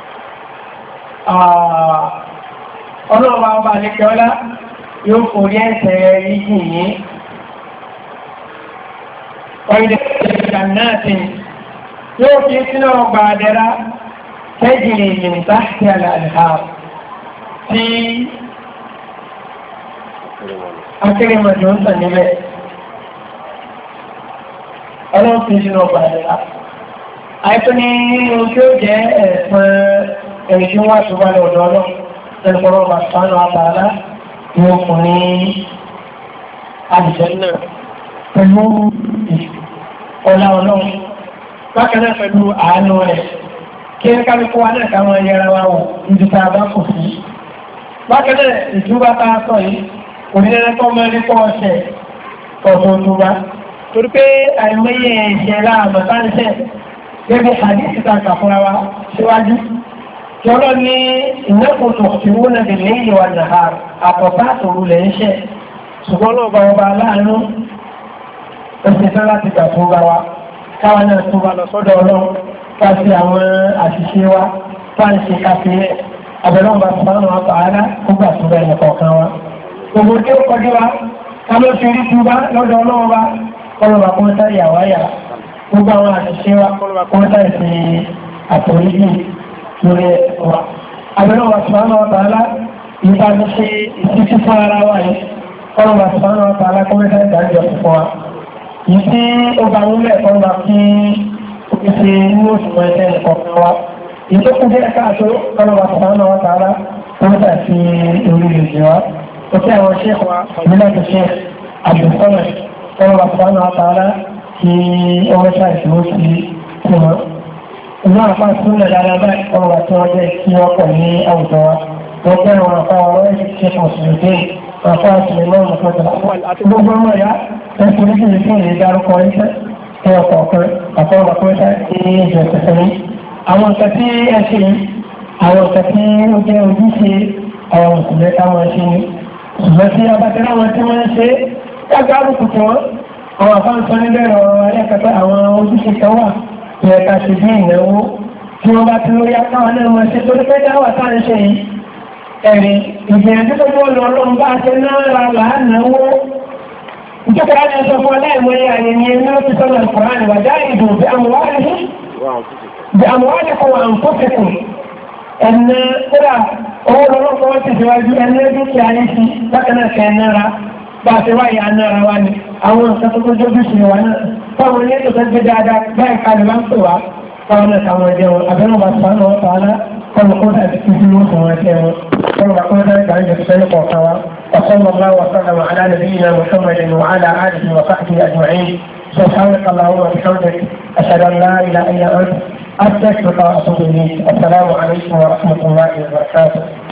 ọlọ́run bá ọba àlekẹ́ ọlá yóò forí ẹ̀ṣẹ̀ yìí yìí ọ̀rẹ́dẹ̀ ìjànáàtì yóò fi sínú ọgbà àdẹ́rà tẹ́jìlì ìjìnta sí àlàáhà tí akérèmọ̀jọ́ ń tàn níbẹ̀ ọlọ́run fi sínú ọgbà àdẹ́rà àìpẹ́ ní ohun tí ó jẹ́ ẹ̀sán ẹ̀rí tí wọ́n tó bá lọ́dọ̀ ọlọ́run tẹ́lẹ̀kọ́rọ̀ ọba sánú àtàlá yóò fún ní àdìjẹ́ náà pẹ̀lú ọlá ọlọ́run bákanáà pẹ̀lú àánú rẹ̀ kí ní kálukú wa náà káwọn yẹra wa wọ̀ níbi tá a bá kò sí bákanáà ìjúbá tá a sọ yìí onílẹ́lẹ́kọ́ mọ́ ní kọ́ ọ̀sẹ̀ ọ̀tọ̀ òtúbá torí pé àìmọye ẹ̀ṣẹ̀ láàmọ̀ sáńṣẹ̀ gẹ́gẹ́ àdíṣì ta kàfúnra wa síwájú tí ọlọ́ ní ìnákùn tó ti wú náà lè ìwà nàá àtọ̀tà àtòrú lẹ̀ ń ṣẹ̀ ṣùgbọ́n náà bá ọba aláàánú ẹ̀sìn tán láti gbà tó bá wa káwa náà tó bá lọ sọ́dọ̀ ọlọ́run ká sí àwọn àṣìṣe wa bá ń ṣe káfíńẹ̀ abẹ́rẹ́ ọba sọ́nà wa pààrà kó gbà tó bẹ́ẹ̀ nìkan kan wa gbogbo tí ó kọjú wa ká ló fi rí túbá lọ́dọ̀ ọlọ́run bá kọ́lọ́ba kó sá ìyàwó àyà gbogbo àwọn àṣìṣe wa kọ́lọ́ba kó sá ìsìn àtòríjì lórí wa. abẹ́rẹ́ wa sùpánà ọ̀tà alá nípa ní ṣe ìsísí fún ara wa yìí kọ́lọ́ba sùpánà ọ̀tà alá kó sá ìdájọ́ fún wa. yìí tí ó bá wúlẹ̀ kọ́lọ́ba kí ó ṣe ní oṣù mọ́ẹ̀tẹ́ nìkan wa. yìí tó kún díẹ̀ káàtó kọ́lọ́ba sùpánà ọ̀tà alá kó sá sí orílẹ̀-èdè wa. ó kí àwọn ṣéèkù wa ìbílẹ̀ tó ṣe àbùsọ́nà kọ́lọ́ba sùpánà ọ̀tà alá kí ọwọ́ ṣàìsàn sí fún wọn. Ìlú àpá ìpínlẹ̀ dáadáa báyìí ọmọ àti wọn jẹ́ kí wọ́n pọ̀ ní àwùjọ wa. Wọ́n fẹ́ wọn àpá ọ̀rọ̀ ẹ̀sìn ṣe kàn sí ìdí àpá ìpínlẹ̀ náà lọ́pọ̀ tó. Àti gbogbo ọmọ ìyá ẹ̀sìn oríṣiríṣi fún ìlú dárúkọ iṣẹ́ tí wọ́n kọ̀ ọ̀kan àpá ọ̀rọ̀ tó ṣe ní ìjọ ìpẹ̀sẹ̀ ní. Àwọn nǹkan tí ẹ ṣe àwọn nǹkan tí ó jẹ́ ojúṣe àwọn mùsùlùmí táwọn ṣe ní. Ṣùgbọ́n tí abatẹ́rẹ́ àwọn tí wọ́n ń ṣe kágbárùkù tí wọ́n àwọn àfáǹsọ nílẹ̀ ọ̀rọ̀ ẹ̀kẹ́kẹ́ àwọn ojúṣe kan wà ní ẹ̀ka ṣe bí ìnáwó tí wọ́n bá ti lórí akáwọn náà mọ̀ ṣe torí pé dáwà táà ń ṣe yìí ẹ̀rí ìgbìyànjú tó bọ́ lọ lọ́n bá ṣe náà ra láàánáwó ìjọba ní ẹ̀sọ́ fún aláìmọye àyẹ̀yẹ ní ó ti sọ́nà ìkọ̀rán ìwàjá ìdò bí àmúwádìí kan wà ń kó fẹ́kùn ẹ̀nà kódà owó lọ́lọ́pọ̀ ti síwájú ẹ̀nà dúkìá ní sí bákanáà kẹ́ nára bá ṣe wáyé anára wá ní àwọn nǹkan tó kójú bí ṣe wà náà fáwọn ilé tó tẹ́gbẹ́ dáadáa báyìí kalẹ̀ máa ń pè wá fáwọn ẹ̀ka wọn jẹ́ wọn àbẹ́rẹ́ bá sọ́nà wọn tààlà kọ́nà kó dà sí ibi wọn fún wọn jẹ́ wọn kọ́nà bá kọ́nà dáadáa ìgbà ìjọ sẹ́yìn kọ̀ọ̀kan wa وصلى الله وسلم على نبينا محمد وعلى اله وصحبه اجمعين سبحانك اللهم وبحمدك اشهد ان لا اله الا انت استغفرك واتوب اليك السلام عليكم ورحمه الله وبركاته